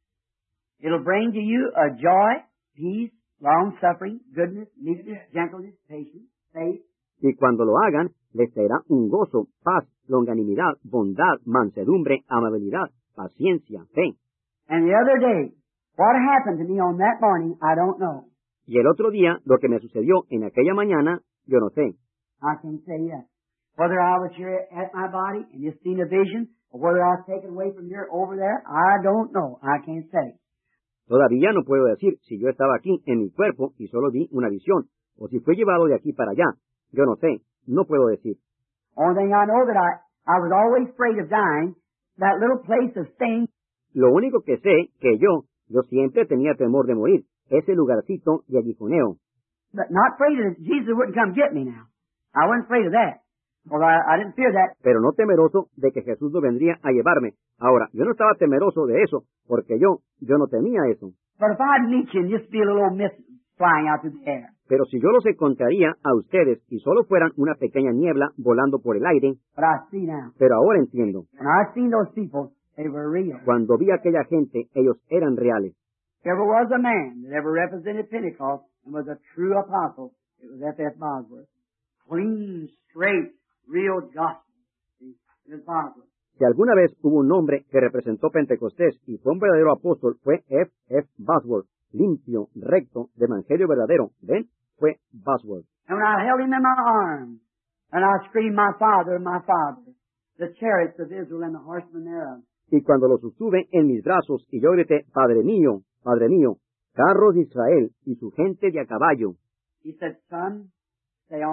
it'll bring to you a joy, peace, long-suffering, goodness, meekness, gentleness, patience, faith. Y cuando lo hagan, les traerá un gozo, paz, longanimidad, bondad, mansedumbre, amabilidad, paciencia, fe. And the other day, what happened to me on that morning, I don't know. Y el otro día, lo que me sucedió en aquella mañana, yo no sé. I can say yes. Whether I was here at my body and just seen a vision, or whether I was taken away from here over there, I don't know. I can't say. Todavía no puedo decir si yo estaba aquí en mi cuerpo y solo vi una visión, o si fue llevado de aquí para allá. Yo no sé. No puedo decir. Only thing I know that I, I was always afraid of dying, that little place of staying. Lo único que sé que yo, yo siempre tenía temor de morir, ese lugarcito de aguijoneo. But not afraid of Jesus wouldn't come get me now. I wasn't afraid of that. Well, I, I didn't fear that. Pero no temeroso de que Jesús no vendría a llevarme. Ahora, yo no estaba temeroso de eso, porque yo, yo no temía eso. But if I'd meet you and just be a little old mist flying out through the air. Pero si yo los encontraría a ustedes y solo fueran una pequeña niebla volando por el aire. But I see now. Pero ahora entiendo. When I seen those people, they were real. Cuando vi a aquella gente, ellos eran reales. If there was a man that ever represented Pentecost and was a true apostle, it was F F Bosworth. Clean, straight, real gospel. See, it was Bosworth. Si alguna vez hubo un hombre que representó Pentecostés y fue un verdadero apóstol, fue F F Bosworth. Limpio, recto, de evangelio verdadero. ¿Ven? Fue Bosworth. And when I held him in my arms, and I screamed, my Father, my Father, the chariots of Israel and the horsemen thereof. Y cuando lo sostuve en mis brazos y yo grité, Padre mío, Padre mío, carros de Israel y su gente de a caballo. He said, son, stay on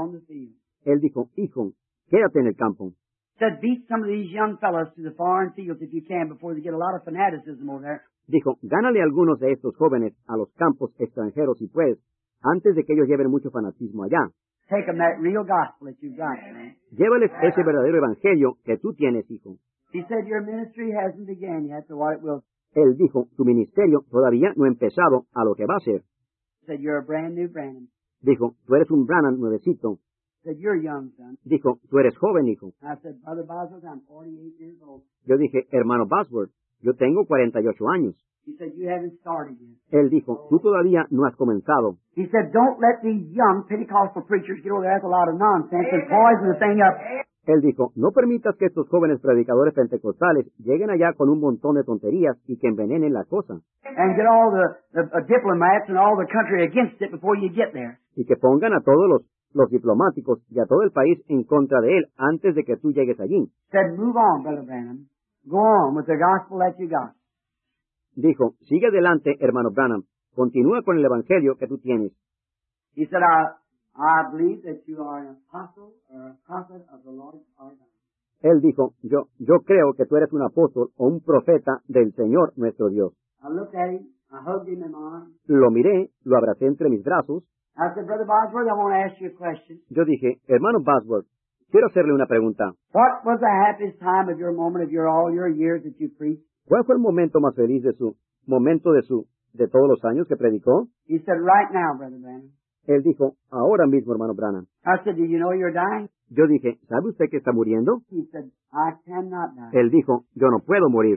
on the field. Él dijo, hijo, quédate en el campo. Said, beat some of these young fellows to the foreign fields if you can before they get a lot of fanaticism over there. Dijo, gánale a algunos de estos jóvenes a los campos extranjeros si puedes, antes de que ellos lleven mucho fanatismo allá. Take them that real gospel that you've got, man. Llévales ese verdadero evangelio que tú tienes, hijo. He said, your ministry hasn't begun yet, so what it will. Él dijo, tu ministerio todavía no ha empezado a lo que va a ser. Said, you're a brand new Branham. Dijo, tú eres un Branham nuevecito. Said, you're young, son. Dijo, tú eres joven, hijo. I said, Brother Bosworth, I'm forty-eight years old. Yo dije, hermano Bosworth, yo tengo cuarenta y ocho años. He said, you haven't started yet. Él dijo, tú todavía no has comenzado. He said, don't let these young Pentecostal preachers get over there. That's a lot of nonsense and poison the thing up. Él dijo, no permitas que estos jóvenes predicadores pentecostales lleguen allá con un montón de tonterías y que envenenen la cosa. And get all the, the uh, diplomats and all the country against it before you get there. Y que pongan a todos los, los diplomáticos y a todo el país en contra de él antes de que tú llegues allí. Said, move on, Brother Branham. Go on with the gospel that you got. Dijo, sigue adelante, hermano Branham. Continúa con el evangelio que tú tienes. He said, I, I believe that you are an apostle or a prophet of the Lord our God. Él dijo, yo, yo creo que tú eres un apóstol o un profeta del Señor nuestro Dios. I looked at him. I hugged him in my arms. Lo miré, lo abracé entre mis brazos. I said, Brother Bosworth, I want to ask you a question. Yo dije, hermano Bosworth, quiero hacerle una pregunta. What was the happiest time of your moment of your all your years that you preached? ¿Cuál fue el momento más feliz de su, momento de su, de todos los años que predicó? He said, right now, Brother Branham. Él dijo, ahora mismo, hermano Branham. I said, do you know you're dying? Yo dije, ¿sabe usted que está muriendo? He said, I cannot die. Él dijo, yo no puedo morir.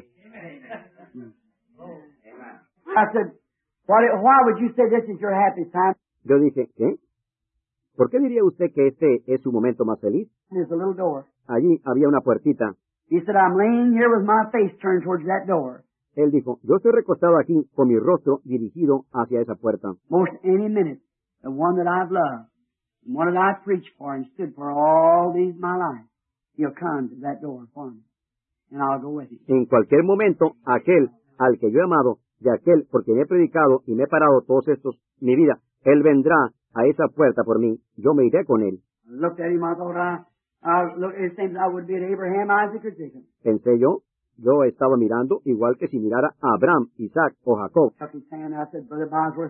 I said, what, why would you say this is your happiest time? Yo dije, ¿qué? ¿Por qué diría usted que este es su momento más feliz? There's a little door. Allí había una puertita. He said, I'm laying here with my face turned towards that door. Él dijo, yo estoy recostado aquí con mi rostro dirigido hacia esa puerta. Most any minute, the one that I've loved, the one that I've preached for and stood for all these my life, he'll come to that door for me, and I'll go with him. En cualquier momento, aquel al que yo he amado y aquel por quien he predicado y me he parado todos estos, mi vida, él vendrá a esa puerta por mí, yo me iré con él. I looked at him, I thought, I, I looked at him, I would be at Abraham, Isaac, or Jacob. Pensé yo, yo estaba mirando igual que si mirara a Abraham, Isaac o Jacob. Took his hand, I said, Brother Bosworth,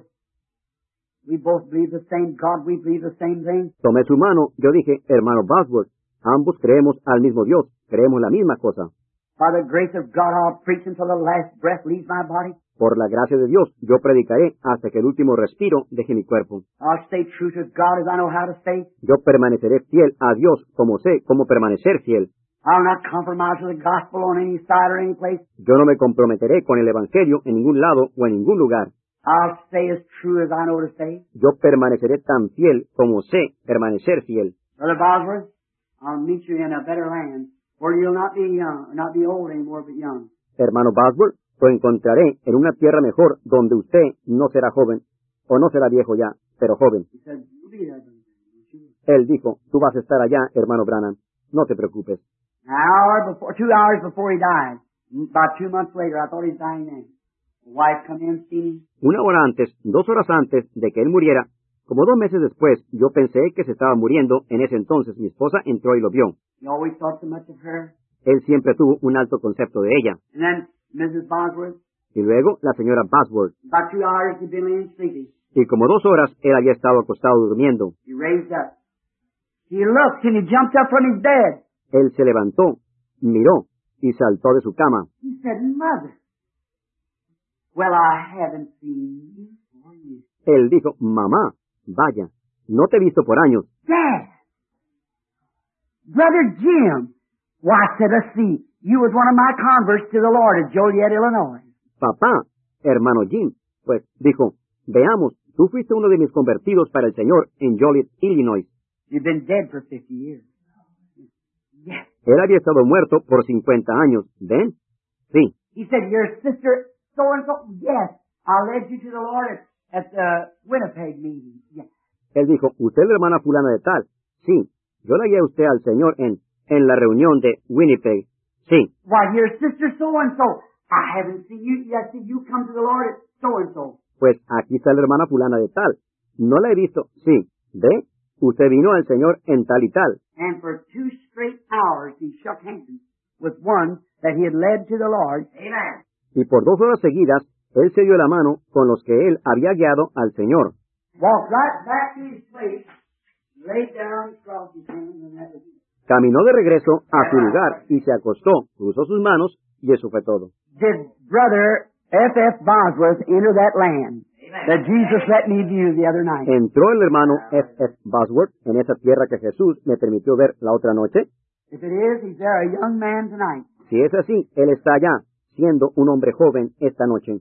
we both believe the same God, we believe the same thing. Tomé su mano, yo dije, hermano Bosworth, ambos creemos al mismo Dios, creemos la misma cosa. By the grace of God, I'll preach until the last breath leaves my body. Por la gracia de Dios, yo predicaré hasta que el último respiro deje mi cuerpo. I'll stay true to God as I know how to stay. Yo permaneceré fiel a Dios como sé cómo permanecer fiel. I'll not compromise with the gospel on any side or any place. Yo no me comprometeré con el Evangelio en ningún lado o en ningún lugar. I'll stay as true as I know to stay. Yo permaneceré tan fiel como sé permanecer fiel. Brother Bosworth, I'll meet you in a better land where you'll not be young, not be old anymore, but young. Hermano Bosworth, lo encontraré en una tierra mejor donde usted no será joven, o no será viejo ya, pero joven. He said, you'll be there, brother. Él dijo, tú vas a estar allá, hermano Branham, no te preocupes. An hour before, two hours before he died, about two months later, I thought he was dying then. The wife come in, seen him. Una hora antes, dos horas antes de que él muriera, como dos meses después, yo pensé que se estaba muriendo. En ese entonces mi esposa entró y lo vio. He always thought so much of her. Él siempre tuvo un alto concepto de ella. And then Missus Bosworth, Y luego la señora Bosworth. about two hours he'd been laying sleeping. Y como dos horas él había estado acostado durmiendo. He raised up. He looked and he jumped up from his bed. Él se levantó, miró y saltó de su cama. He said, Mother, well, I haven't seen you for years. Él dijo, mamá, vaya, no te he visto por años. Dad, Brother Jim, why, said I see, you was one of my converts to the Lord at Joliet, Illinois. Papá, hermano Jim, pues dijo, veamos, tú fuiste uno de mis convertidos para el Señor en Joliet, Illinois. You've been dead for fifty years. Yes. Él había estado muerto por cincuenta años. ¿Ven? Sí. He said, your sister so-and-so? Yes. I led you to the Lord at, at the Winnipeg meeting. Yes. Él dijo, ¿usted es la hermana fulana de tal? Sí. Yo la guié a usted al Señor en, en la reunión de Winnipeg. Sí. Why, your sister so-and-so. I haven't seen you. Yes, you come to the Lord at so-and-so. Pues aquí está la hermana fulana de tal. No la he visto. Sí. ¿Ve? usted vino al Señor en tal y tal. And for two straight hours he shook hands with one that he had led to the Lord. Amen. Y por dos horas seguidas, él se dio la mano con los que él había guiado al Señor. Walked right back to his place, laid down, crossed his hands, and that was it. Caminó de regreso a su lugar y se acostó, cruzó sus manos y eso fue todo. Did Brother F F Bosworth enter that land that Jesus let me view the other night? ¿Entró el hermano F F Bosworth en esa tierra que Jesús me permitió ver la otra noche? If it is, he's there, a young man tonight. Si es así, él está allá, siendo un hombre joven esta noche.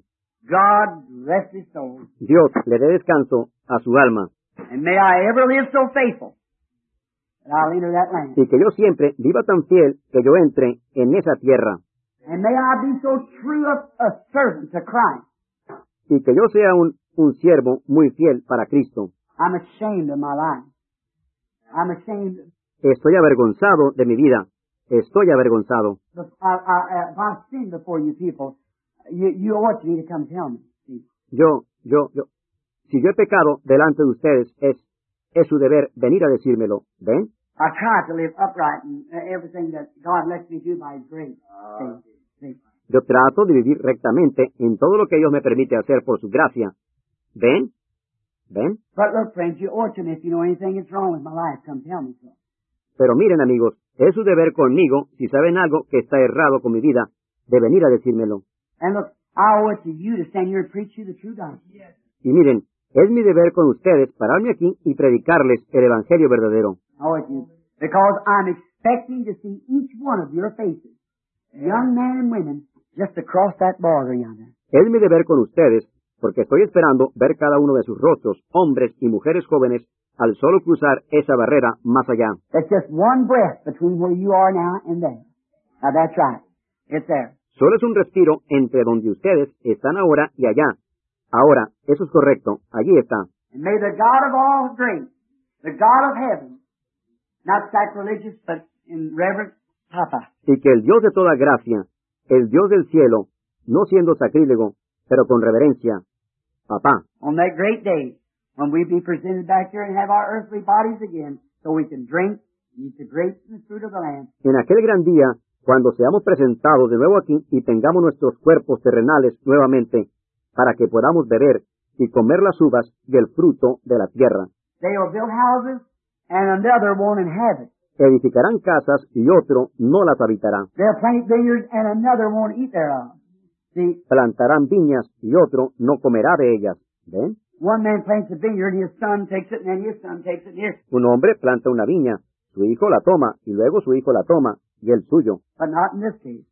God rest his soul. Dios le dé descanso a su alma And may I ever live so faithful that I'll enter that land. y que yo siempre viva tan fiel que yo entre en esa tierra And may I be so true a, a servant to Christ. y que yo sea un, un siervo muy fiel para Cristo. I'm ashamed of my life. I'm ashamed. Estoy avergonzado de mi vida. Estoy avergonzado. Of, I, I, if I've sinned before you people, you, you ought to me to come tell me. See? Yo, yo, yo. Si yo he pecado delante de ustedes, es, es su deber venir a decírmelo. ¿Ven? I try to live upright in everything that God lets me do by His grace. See? See? Yo trato de vivir rectamente en todo lo que Dios me permite hacer por su gracia. ¿Ven? ¿Ven? But look, friends, you ought to me if you know anything that's wrong with my life, come tell me so. Pero miren, amigos, es su deber conmigo, si saben algo que está errado con mi vida, de venir a decírmelo. And look, I owe it to you to stand here and preach you the true gospel. Y miren, es mi deber con ustedes pararme aquí y predicarles el Evangelio verdadero. I owe it to you. Because I'm expecting to see each one of your faces, young men and women, just across that border yonder. Es mi deber con ustedes, porque estoy esperando ver cada uno de sus rostros, hombres y mujeres jóvenes, al solo cruzar esa barrera más allá. That's just one breath between where you are now and there. Now that's right. It's there. Solo es un respiro entre donde ustedes están ahora y allá. Ahora, eso es correcto, allí está. And may the God of all grace, the God of heaven, not sacrilegious, but in reverence, Papa, Y que el Dios de toda gracia, el Dios del cielo, no siendo sacrílego, pero con reverencia, papá, on that great day, when we be presented back here and have our earthly bodies again, so we can drink and eat the grapes and the fruit of the land. en aquel gran día, cuando seamos presentados de nuevo aquí y tengamos nuestros cuerpos terrenales nuevamente, para que podamos beber y comer las uvas y el fruto de la tierra. They will build houses, and another won't inhabit. Edificarán casas y otro no las habitará. They'll plant vineyards, and another won't eat thereof. See, Plantarán viñas y otro no comerá de ellas. ¿Ven? one man plants a vineyard, his son takes it, and then his son takes it here. Un hombre planta una viña, su hijo la toma y luego su hijo la toma y el suyo. But not in this case.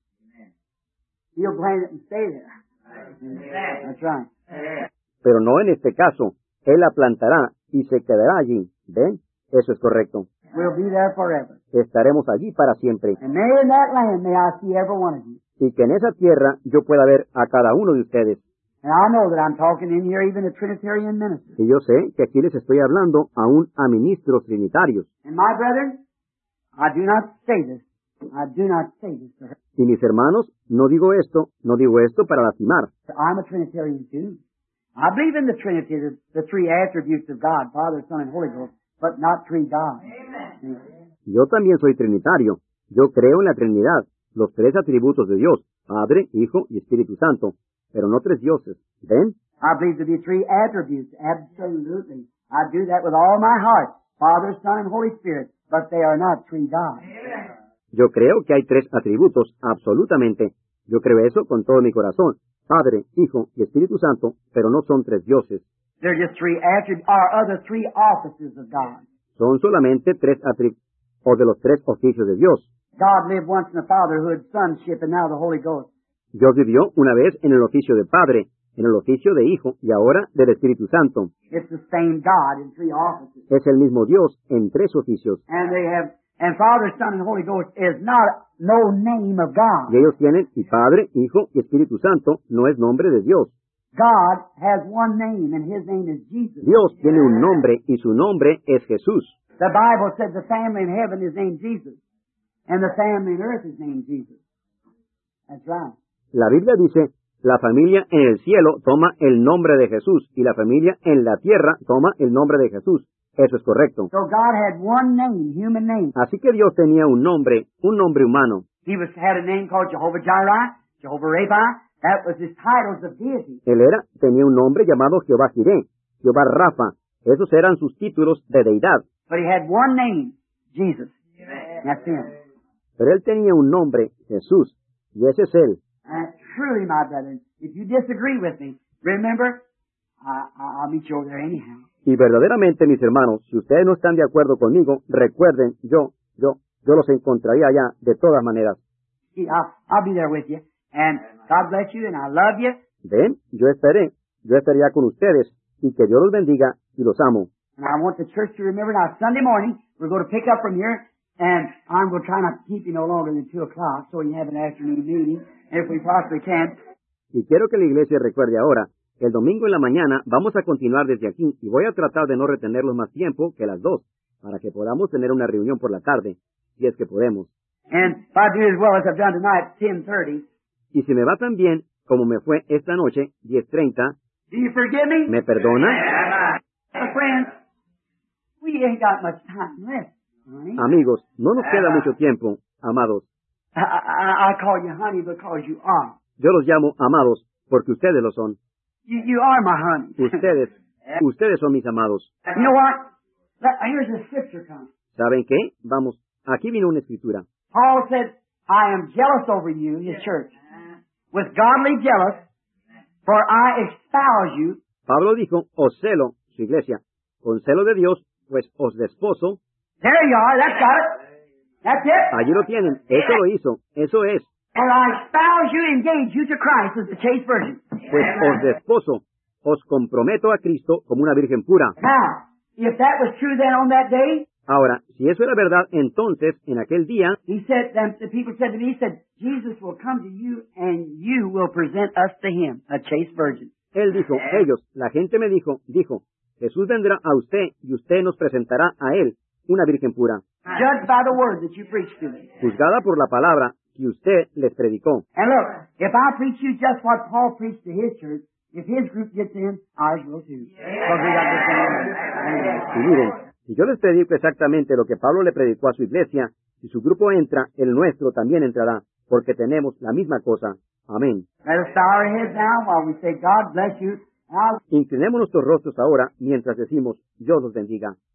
He'll plant it and stay there. That's right. Pero no en este caso. Él la plantará y se quedará allí. ¿Ven? Eso es correcto. We'll be there forever. Estaremos allí para siempre. And may in that land may I see every one of you. Y que en esa tierra yo pueda ver a cada uno de ustedes. And I know that I'm talking in here even to Trinitarian ministers. Y yo sé que aquí les estoy hablando aún a ministros trinitarios. And my brethren, I do not say this. I do not say this to her. Y mis hermanos, no digo esto, no digo esto para lastimar. I'm a Trinitarian too. I believe in the Trinity, the, the three attributes of God, Father, Son, and Holy Ghost, but not three gods. Amen. Yo también soy trinitario. Yo creo en la Trinidad, los tres atributos de Dios, Padre, Hijo y Espíritu Santo, pero no tres dioses. ¿Ven? I believe to be three attributes, absolutely. I do that with all my heart, Father, Son, and Holy Spirit, but they are not three gods. Yo creo que hay tres atributos, absolutamente. Yo creo eso con todo mi corazón, Padre, Hijo y Espíritu Santo, pero no son tres dioses. They're just three attributes, or other three offices of God. Son solamente tres atributos, o de los tres oficios de Dios. God lived once in the fatherhood, sonship, and now the Holy Ghost. Dios vivió una vez en el oficio de Padre, en el oficio de Hijo y ahora del Espíritu Santo. It's the same God in three offices. Es el mismo Dios en tres oficios. And they have, and Father, Son, and Holy Ghost is not no name of God. Y ellos tienen, y Padre, Hijo y Espíritu Santo no es nombre de Dios. God has one name, and His name is Jesus. Dios tiene un nombre y su nombre es Jesús. The Bible said the family in heaven is named Jesus, and the family on earth is named Jesus. That's right. La Biblia dice, la familia en el cielo toma el nombre de Jesús y la familia en la tierra toma el nombre de Jesús. Eso es correcto. So God had one name, human name. Así que Dios tenía un nombre, un nombre humano. He was had a name called Jehovah Jireh, Jehovah Rapha. That was his titles of deity. Él era, tenía un nombre llamado Jehová Jireh, Jehová Rafa. Esos eran sus títulos de deidad. But he had one name, Jesus. That's him. Pero él tenía un nombre, Jesús, y ese es él. And truly, my brethren, if you disagree with me, remember, I, I'll meet you over there anyhow. Y verdaderamente, mis hermanos, si ustedes no están de acuerdo conmigo, recuerden, yo, yo, yo los encontraría allá de todas maneras. See, I'll, I'll be there with you. And God bless you, and I love you. Ven, yo estaré, yo estaría con ustedes, y que Dios los bendiga, y los amo. And I want the church to remember now, Sunday morning, we're going to pick up from here, and I'm going to try not to keep you no longer than two o'clock, so you have an afternoon meeting, if we possibly can. Y quiero que la iglesia recuerde ahora, el domingo en la mañana vamos a continuar desde aquí, y voy a tratar de no retenerlos más tiempo que las dos, para que podamos tener una reunión por la tarde, si es que podemos. And if I do as well as I've done tonight, ten thirty. Y si me va tan bien como me fue esta noche, diez treinta, Do you forgive me? ¿me perdona? Uh, friends, we ain't got much time left, honey. Amigos, no nos queda mucho tiempo, amados. I, I, I call you honey because you are. Yo los llamo amados porque ustedes lo son. You, you are my honey. Ustedes, ustedes son mis amados. You know what? Let, here's the scripture coming. ¿Saben qué? Vamos, aquí vino una escritura. Paul said, I am jealous over you, his church, with godly jealous, for I espouse you. Pablo dijo, os celo, su iglesia, con celo de Dios, pues os desposo. There you are, that's got it. That's it. Allí lo tienen, eso lo hizo, eso es. For I espouse you, engage you to Christ as the chaste virgin. Pues os desposo, os comprometo a Cristo como una virgen pura. Now, if that was true then on that day, Ahora, si eso era verdad, entonces, en aquel día, he said, then the people said to me, he said, Jesus will come to you and you will present us to him, a chaste virgin. él dijo, ellos, la gente me dijo, dijo, Jesús vendrá a usted y usted nos presentará a él, una virgen pura, Judged by the word that you preached to me. juzgada por la palabra que usted les predicó. And look, if I preach you just what Paul preached to his church, if his group gets in, ours will too. Because we got the same. Y miren, si yo les predico exactamente lo que Pablo le predicó a su iglesia, si su grupo entra, el nuestro también entrará, porque tenemos la misma cosa. Amén. Let us bow our heads now while we say, God bless you. Now, Inclinemos nuestros rostros ahora mientras decimos, Dios los bendiga.